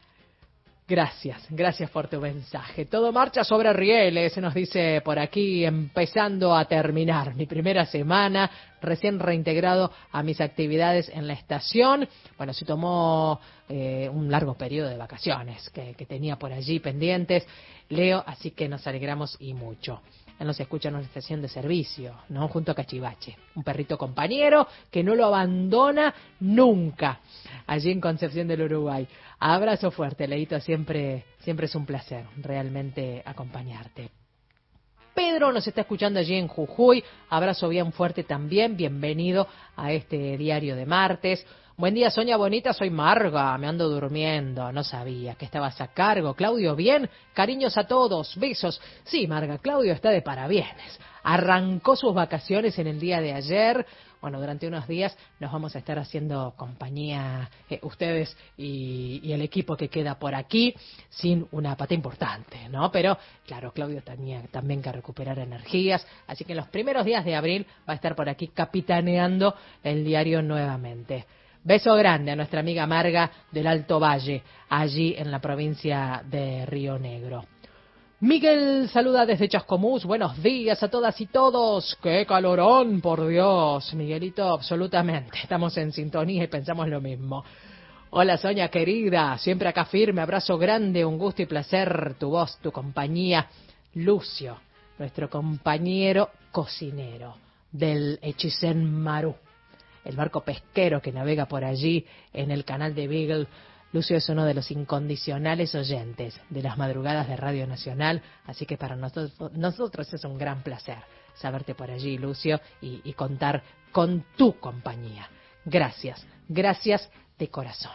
Gracias, gracias por tu mensaje. Todo marcha sobre rieles, nos dice por aquí, empezando a terminar mi primera semana, recién reintegrado a mis actividades en la estación. Bueno, se tomó eh, un largo periodo de vacaciones que, que tenía por allí pendientes, Leo, así que nos alegramos y mucho. Él nos escucha en una estación de servicio, ¿no? Junto a Cachivache, un perrito compañero que no lo abandona nunca, allí en Concepción del Uruguay. Abrazo fuerte, Leito, siempre, siempre es un placer realmente acompañarte. Pedro nos está escuchando allí en Jujuy, abrazo bien fuerte también, bienvenido a este diario de martes. Buen día, Sonia Bonita, soy Marga, me ando durmiendo, no sabía que estabas a cargo. Claudio, ¿bien? Cariños a todos, besos. Sí, Marga, Claudio está de parabienes. Arrancó sus vacaciones en el día de ayer. Bueno, durante unos días nos vamos a estar haciendo compañía eh, ustedes y, y el equipo que queda por aquí, sin una pata importante, ¿no? Pero, claro, Claudio tenía también que recuperar energías, así que en los primeros días de abril va a estar por aquí capitaneando el diario nuevamente. Beso grande a nuestra amiga Marga del Alto Valle, allí en la provincia de Río Negro. Miguel saluda desde Chascomús. Buenos días a todas y todos. ¡Qué calorón, por Dios! Miguelito, absolutamente. Estamos en sintonía y pensamos lo mismo. Hola, Sonia querida. Siempre acá firme. Abrazo grande, un gusto y placer. Tu voz, tu compañía. Lucio, nuestro compañero cocinero del Hechicén Marú, el barco pesquero que navega por allí en el canal de Beagle. Lucio es uno de los incondicionales oyentes de las madrugadas de Radio Nacional, así que para nosotros, nosotros es un gran placer saberte por allí, Lucio, y, y contar con tu compañía. Gracias, gracias de corazón.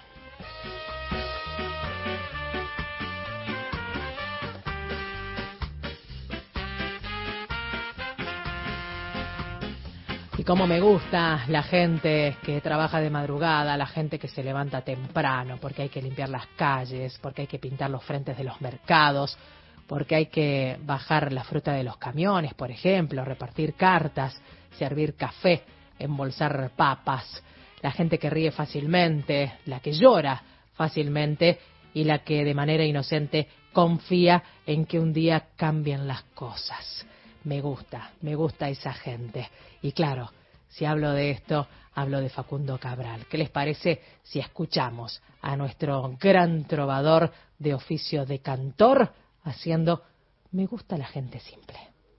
Y cómo me gusta la gente que trabaja de madrugada, la gente que se levanta temprano, porque hay que limpiar las calles, porque hay que pintar los frentes de los mercados, porque hay que bajar la fruta de los camiones, por ejemplo, repartir cartas, servir café, embolsar papas, la gente que ríe fácilmente, la que llora fácilmente y la que de manera inocente confía en que un día cambien las cosas. Me gusta, me gusta esa gente. Y claro, si hablo de esto, hablo de Facundo Cabral. ¿Qué les parece si escuchamos a nuestro gran trovador de oficio de cantor haciendo Me gusta la gente simple?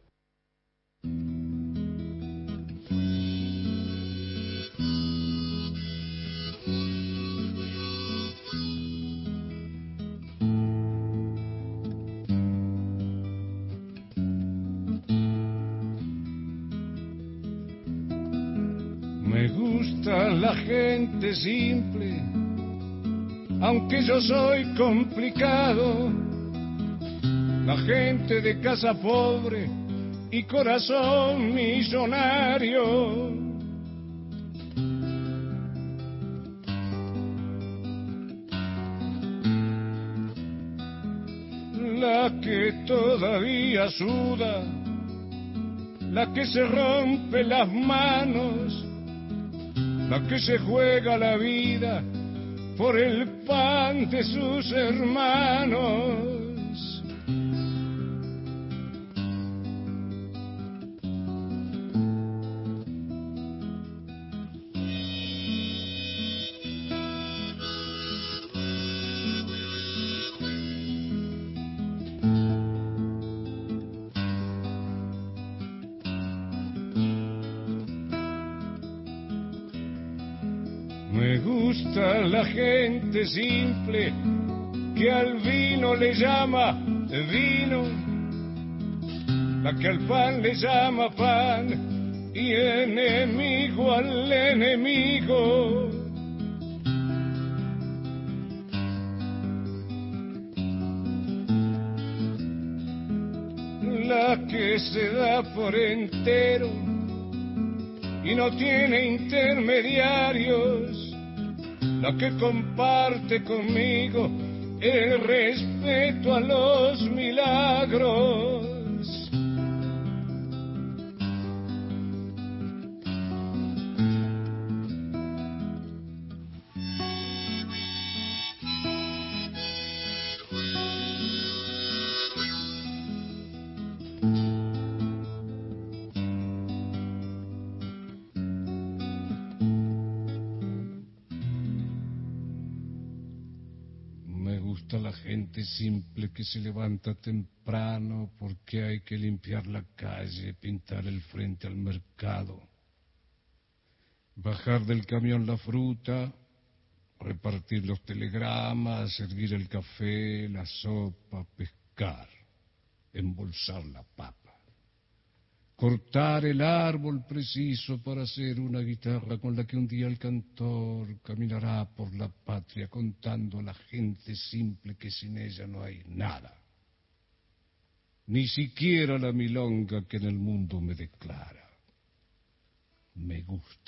Me gusta la gente simple, aunque yo soy complicado. La gente de casa pobre y corazón millonario. La que todavía suda, la que se rompe las manos, la que se juega la vida por el pan de sus hermanos. Me gusta la gente simple que al vino le llama vino, la que al pan le llama pan y enemigo al enemigo. La que se da por entero y no tiene intermediarios, la que comparte conmigo el respeto a los milagros. La gente simple que se levanta temprano porque hay que limpiar la calle, pintar el frente al mercado, bajar del camión la fruta, repartir los telegramas, servir el café, la sopa, pescar, embolsar la papa. cortar el árbol preciso para hacer una guitarra con la que un día el cantor caminará por la patria contando a la gente simple que sin ella no hay nada, ni siquiera la milonga que en el mundo me declara. Me gusta.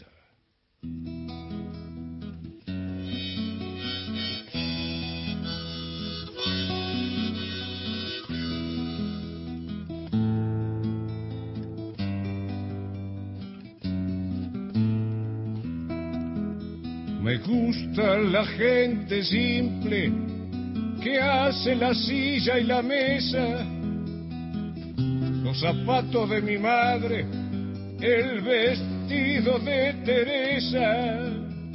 Me gusta la gente simple que hace la silla y la mesa, los zapatos de mi madre, el vestido de Teresa.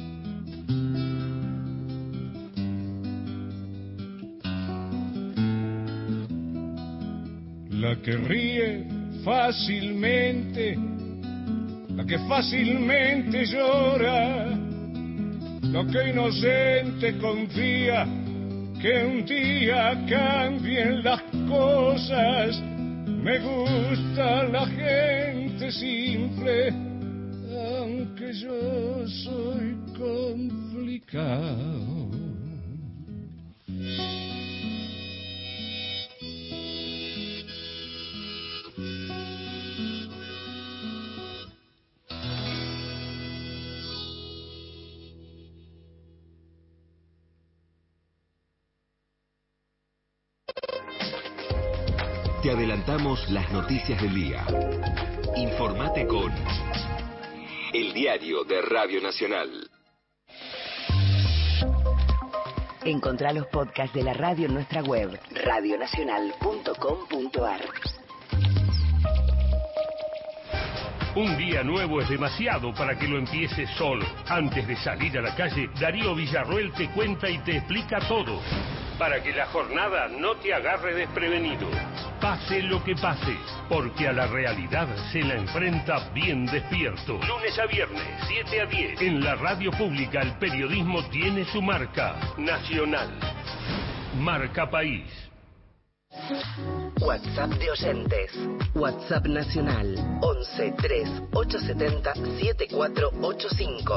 La que ríe fácilmente, la que fácilmente llora, la que inocente confía que un día cambien las cosas. Me gusta la gente simple, aunque yo soy complicado. Te adelantamos las noticias del día. Informate con El Diario de Radio Nacional. Encontrá los podcasts de la radio en nuestra web, radio nacional punto com punto a r. Un día nuevo es demasiado para que lo empieces solo. Antes de salir a la calle, Darío Villarroel te cuenta y te explica todo, para que la jornada no te agarre desprevenido. Pase lo que pase, porque a la realidad se la enfrenta bien despierto. Lunes a viernes, siete a diez. En la radio pública el periodismo tiene su marca. Nacional. Marca País. WhatsApp de oyentes. WhatsApp nacional once tres ocho setenta siete cuatro ocho cinco.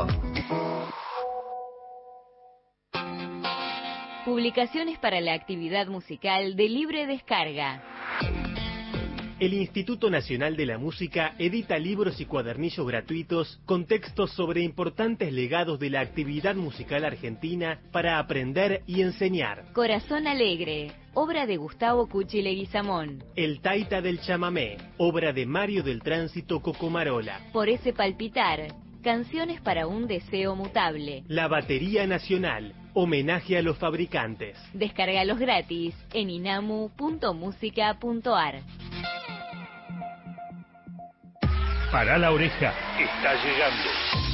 Publicaciones para la actividad musical de libre descarga. El Instituto Nacional de la Música edita libros y cuadernillos gratuitos con textos sobre importantes legados de la actividad musical argentina para aprender y enseñar. Corazón Alegre, obra de Gustavo Cuchi Leguizamón. El Taita del Chamamé, obra de Mario del Tránsito Cocomarola. Por ese palpitar, canciones para un deseo mutable. La Batería Nacional, homenaje a los fabricantes. Descárgalos gratis en inamu punto musica punto a r. Para la oreja, está llegando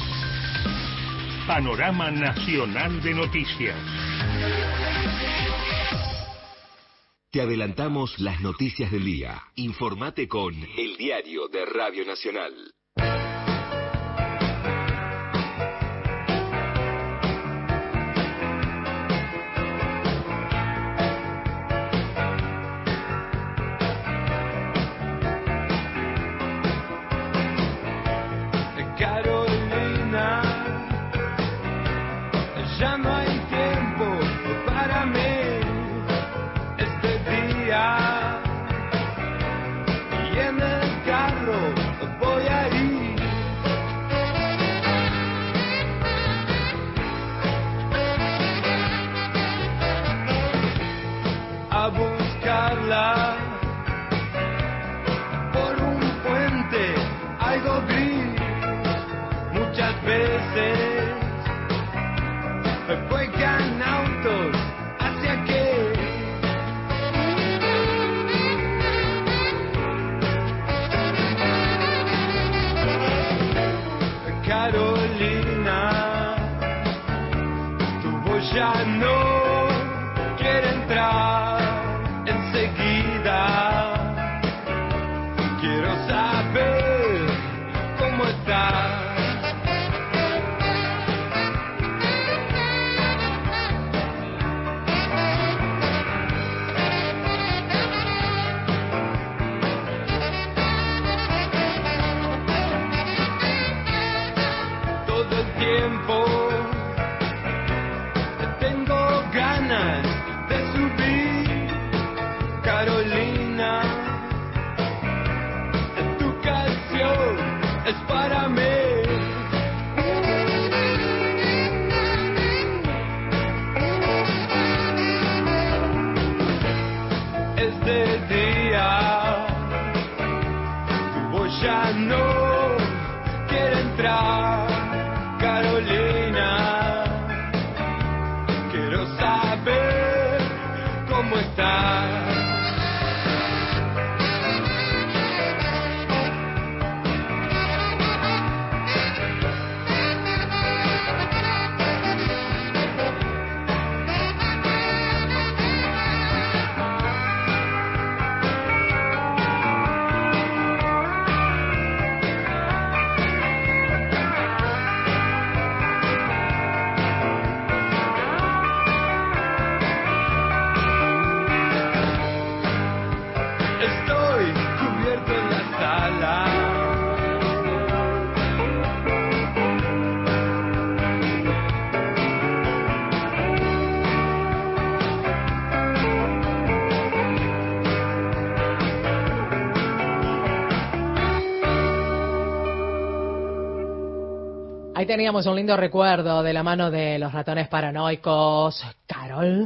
Panorama Nacional de Noticias. Te adelantamos las noticias del día. Informate con El Diario de Radio Nacional. Ya no hay tiempo para mí este día, y en el carro voy a ir. A buscarla por un puente, algo gris, muchas veces. Fue que en autos hacia qué. Carolina, tu voz ya no quiere entrar enseguida. Quiero saber cómo estás. quiero saber cómo estás. Ahí teníamos un lindo recuerdo de la mano de los Ratones Paranoicos. Carol.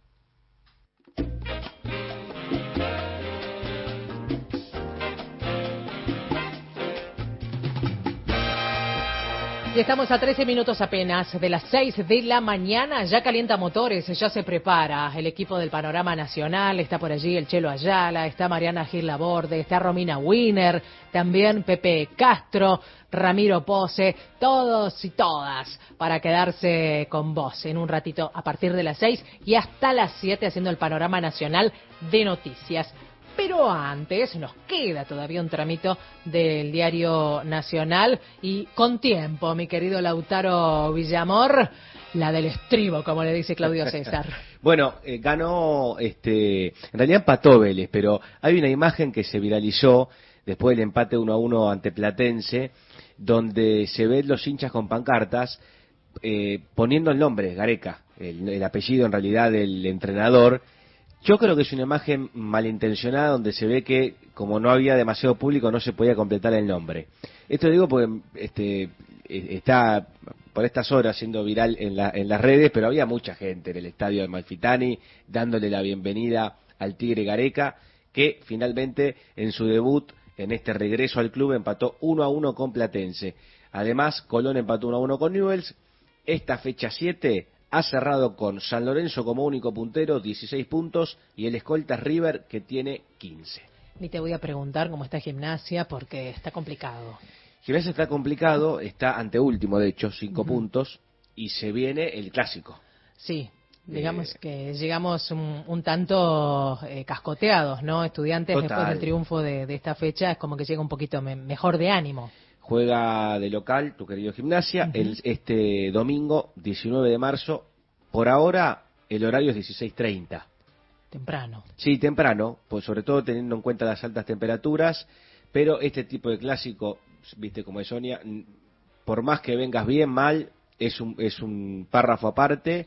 Y estamos a trece minutos apenas de las seis de la mañana. Ya calienta motores, ya se prepara el equipo del Panorama Nacional. Está por allí el Chelo Ayala, está Mariana Gil Laborde, está Romina Wiener, también Pepe Castro, Ramiro Pose, todos y todas para quedarse con vos en un ratito a partir de las seis y hasta las siete haciendo el Panorama Nacional de Noticias. Pero antes nos queda todavía un tramito del Diario Nacional y con tiempo, mi querido Lautaro Villamor, la del estribo, como le dice Claudio César. Bueno, eh, ganó, este, en realidad empató Vélez, pero hay una imagen que se viralizó después del empate uno a uno ante Platense, donde se ven los hinchas con pancartas eh, poniendo el nombre, Gareca, el, el apellido en realidad del entrenador. Yo creo que es una imagen malintencionada donde se ve que como no había demasiado público no se podía completar el nombre. Esto digo porque este, está por estas horas siendo viral en, la, en las redes, pero había mucha gente en el estadio de Amalfitani dándole la bienvenida al Tigre Gareca, que finalmente en su debut en este regreso al club empató uno a uno con Platense. Además, Colón empató uno a uno con Newell's. Esta fecha siete ha cerrado con San Lorenzo como único puntero, dieciséis puntos, y el escolta River, que tiene quince. Ni te voy a preguntar cómo está Gimnasia, porque está complicado. Gimnasia está complicado, está anteúltimo, de hecho, cinco uh-huh. puntos, y se viene el clásico. Sí, digamos eh, que llegamos un, un tanto eh, cascoteados, ¿no? Estudiantes, total. Después del triunfo de, de esta fecha, es como que llega un poquito me, mejor de ánimo. Juega de local, tu querido Gimnasia, uh-huh. el, este domingo, diecinueve de marzo. Por ahora, el horario es dieciséis treinta. Temprano. Sí, temprano, pues sobre todo teniendo en cuenta las altas temperaturas, pero este tipo de clásico, viste como es Sonia, por más que vengas bien, mal, es un, es un párrafo aparte,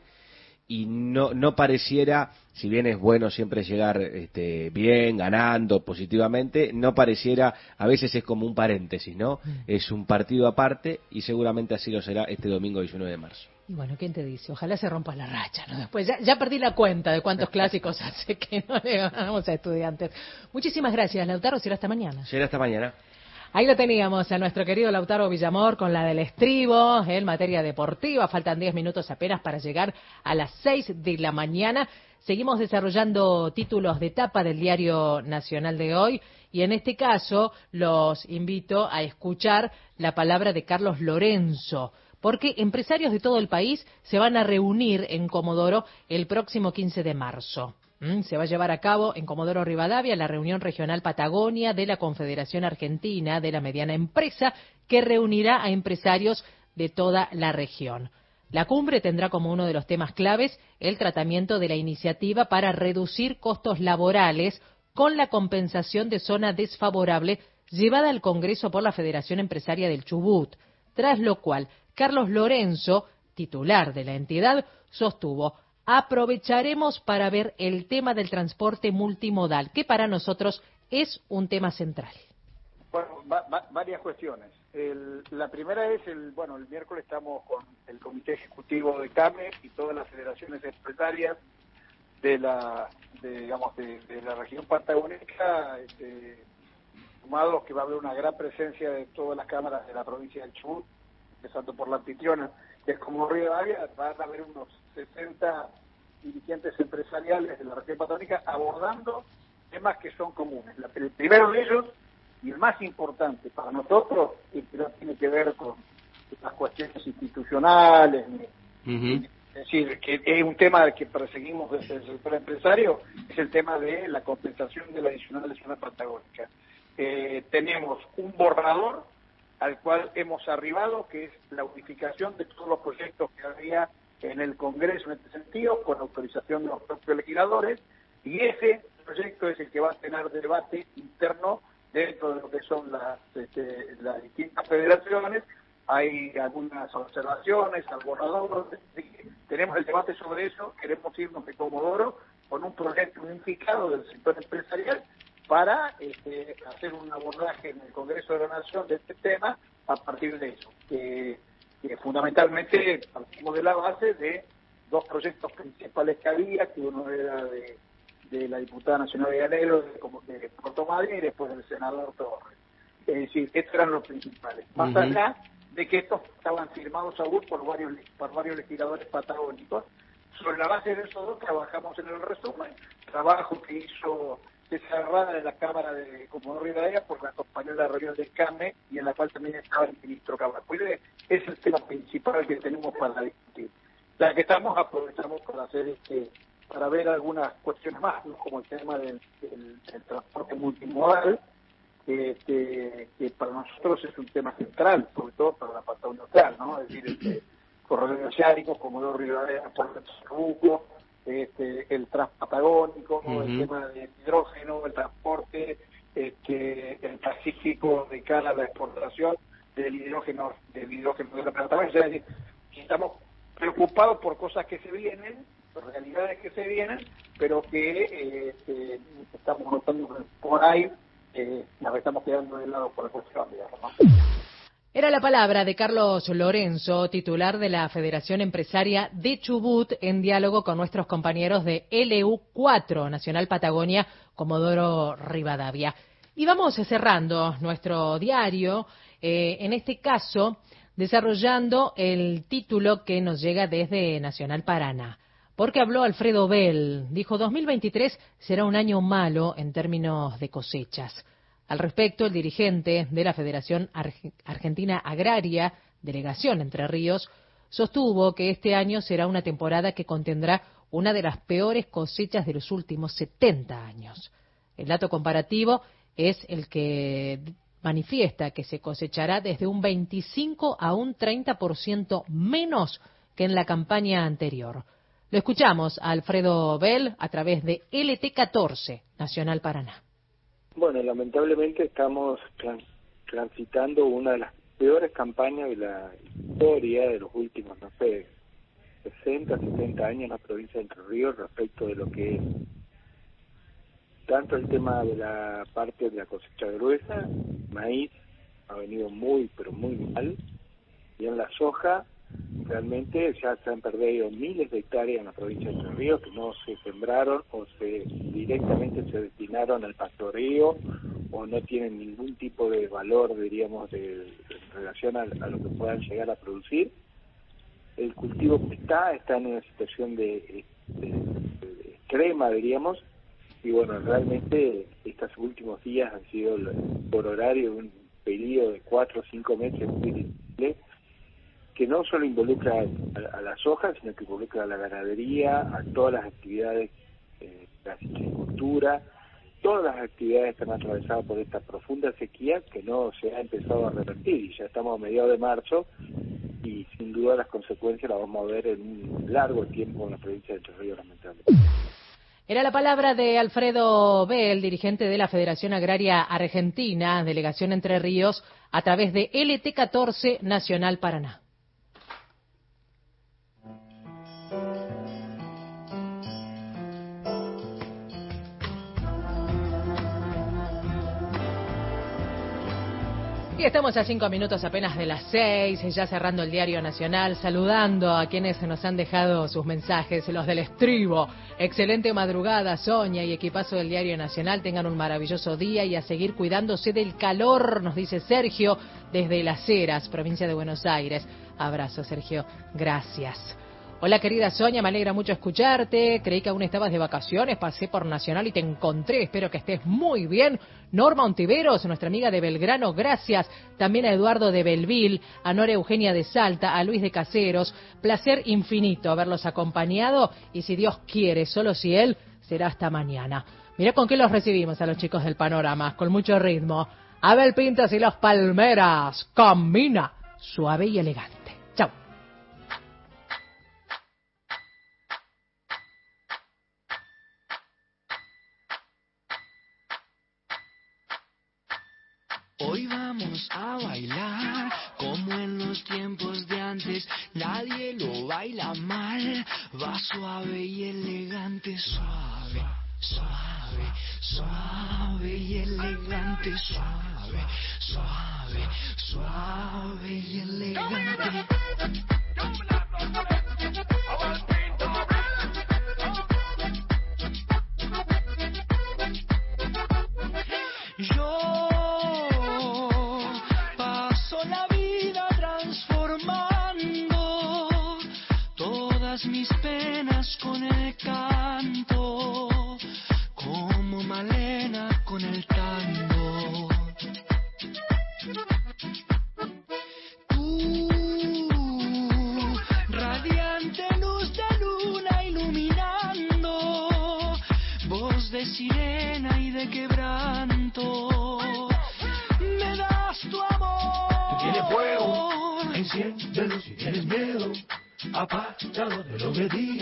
y no, no pareciera, si bien es bueno siempre llegar este, bien, ganando positivamente, no pareciera, a veces es como un paréntesis, ¿no? Mm. Es un partido aparte y seguramente así lo será este domingo diecinueve de marzo. Y bueno, ¿quién te dice? Ojalá se rompa la racha, ¿no? Después ya, ya perdí la cuenta de cuántos clásicos hace que no le ganamos a Estudiantes. Muchísimas gracias, Lautaro. Será hasta mañana. Será hasta mañana. Ahí lo teníamos a nuestro querido Lautaro Villamor con la del estribo en materia deportiva. Faltan diez minutos apenas para llegar a las seis de la mañana. Seguimos desarrollando títulos de tapa del Diario Nacional de hoy y en este caso los invito a escuchar la palabra de Carlos Lorenzo, porque empresarios de todo el país se van a reunir en Comodoro el próximo quince de marzo. Se va a llevar a cabo en Comodoro Rivadavia la reunión regional Patagonia de la Confederación Argentina de la Mediana Empresa, que reunirá a empresarios de toda la región. La cumbre tendrá como uno de los temas claves el tratamiento de la iniciativa para reducir costos laborales con la compensación de zona desfavorable llevada al Congreso por la Federación Empresaria del Chubut, tras lo cual Carlos Lorenzo, titular de la entidad, sostuvo: aprovecharemos para ver el tema del transporte multimodal, que para nosotros es un tema central. Bueno, va, va, varias cuestiones. El, la primera es, el bueno, el miércoles estamos con el Comité Ejecutivo de CAME y todas las federaciones empresarias de la, de, digamos, de, de la región patagónica, este, sumados que va a haber una gran presencia de todas las cámaras de la provincia del Chubut, empezando por la anfitriona, que es como Rivadavia, van a haber unos sesenta dirigentes empresariales de la región patagónica abordando temas que son comunes. El primero de ellos, y el más importante para nosotros, y que no tiene que ver con las cuestiones institucionales, uh-huh. es decir, que es un tema que perseguimos desde el sector empresario, es el tema de la compensación de la adicional de zona patagónica. Eh, tenemos un borrador al cual hemos arribado, que es la unificación de todos los proyectos que había en el Congreso en este sentido, con autorización de los propios legisladores, y ese proyecto es el que va a tener debate interno dentro de lo que son las, este, las distintas federaciones. Hay algunas observaciones al borrador, tenemos el debate sobre eso, queremos irnos de Comodoro con un proyecto unificado del sector empresarial para este, hacer un abordaje en el Congreso de la Nación de este tema a partir de eso, que, que fundamentalmente partimos de la base de dos proyectos principales que había, que uno era de, de la diputada nacional de Llanero, de, como de Puerto Madryn, y después del senador Torres. Es decir, estos eran los principales. Más uh-huh. allá de que estos estaban firmados aún por varios, por varios legisladores patagónicos, sobre la base de esos dos trabajamos en el resumen, trabajo que hizo César Rada de la Cámara de Comodoro Rivadavia, porque acompañó la reunión del C A M E y en la cual también estaba el ministro Cavaco. Ese es el tema principal que tenemos para discutir. La que estamos aprovechamos para hacer este, para ver algunas cuestiones más, ¿no? Como el tema del, del, del transporte multimodal, este, que para nosotros es un tema central, sobre todo para la Patagonia Austral, ¿no? Es decir, este, corredor oceánico, Comodoro Rivadavia, Puerto Chacabuco, este, el transpatagónico, uh-huh. el tema del hidrógeno, el transporte, este, el Pacífico de cara a la exportación del hidrógeno, del hidrógeno de la Patagonia. Es decir, estamos preocupados por cosas que se vienen, por realidades que se vienen, pero que eh, este, estamos notando que por ahí eh, nos estamos quedando de lado por la cuestión, digamos, ¿no? Era la palabra de Carlos Lorenzo, titular de la Federación Empresaria de Chubut, en diálogo con nuestros compañeros de L U cuatro, Nacional Patagonia, Comodoro Rivadavia. Y vamos cerrando nuestro diario, eh, en este caso, desarrollando el título que nos llega desde Nacional Paraná. Porque habló Alfredo Bell, dijo, dos mil veintitrés será un año malo en términos de cosechas. Al respecto, el dirigente de la Federación Arge- Argentina Agraria, Delegación Entre Ríos, sostuvo que este año será una temporada que contendrá una de las peores cosechas de los últimos setenta años. El dato comparativo es el que manifiesta que se cosechará desde un veinticinco a un treinta por ciento menos que en la campaña anterior. Lo escuchamos a Alfredo Bell a través de L T catorce, Nacional Paraná. Bueno, lamentablemente estamos trans- transitando una de las peores campañas de la historia de los últimos, no sé, sesenta, setenta años en la provincia de Entre Ríos respecto de lo que es tanto el tema de la parte de la cosecha gruesa, maíz ha venido muy, pero muy mal, y en la soja realmente ya se han perdido miles de hectáreas en la provincia de Entre Ríos que no se sembraron o se directamente se destinaron al pastoreo o no tienen ningún tipo de valor, diríamos, de, en relación a, a lo que puedan llegar a producir. El cultivo que está, está en una situación de, de, de extrema, diríamos, y bueno, realmente estos últimos días han sido por horario un periodo de cuatro o cinco meses muy difíciles, que no solo involucra a, a la soja, sino que involucra a la ganadería, a todas las actividades eh, de la silvicultura. Todas las actividades están atravesadas por esta profunda sequía que no se ha empezado a revertir, y ya estamos a mediados de marzo, y sin duda las consecuencias las vamos a ver en un largo tiempo en la provincia de Entre Ríos, lamentablemente. Era la palabra de Alfredo Bell, dirigente de la Federación Agraria Argentina, Delegación Entre Ríos, a través de L T catorce, Nacional Paraná. Y estamos a cinco minutos apenas de las seis, ya cerrando el Diario Nacional, saludando a quienes nos han dejado sus mensajes, los del estribo. Excelente madrugada, Sonia y equipazo del Diario Nacional, tengan un maravilloso día y a seguir cuidándose del calor, nos dice Sergio, desde Las Heras, provincia de Buenos Aires. Abrazo, Sergio, gracias. Hola querida Sonia, me alegra mucho escucharte. Creí que aún estabas de vacaciones, pasé por Nacional y te encontré. Espero que estés muy bien. Norma Ontiveros, nuestra amiga de Belgrano, gracias. También a Eduardo de Belville, a Nora Eugenia de Salta, a Luis de Caseros. Placer infinito haberlos acompañado y si Dios quiere, solo si Él, será hasta mañana. Mirá con qué los recibimos a los chicos del Panorama, con mucho ritmo. Abel Pintos y los Palmeras, camina suave y elegante. Chau. Hoy vamos a bailar como en los tiempos de antes, nadie lo baila mal, va suave y elegante, suave, suave, suave y elegante, suave, suave, suave y elegante. Yo mis penas con el canto, como Malena con el tango. Tú, radiante luz de luna iluminando, voz de sirena y de quebranto, me das tu amor. Tú tienes fuego, enciéndelo si tienes miedo. Apágalo de lo que diga.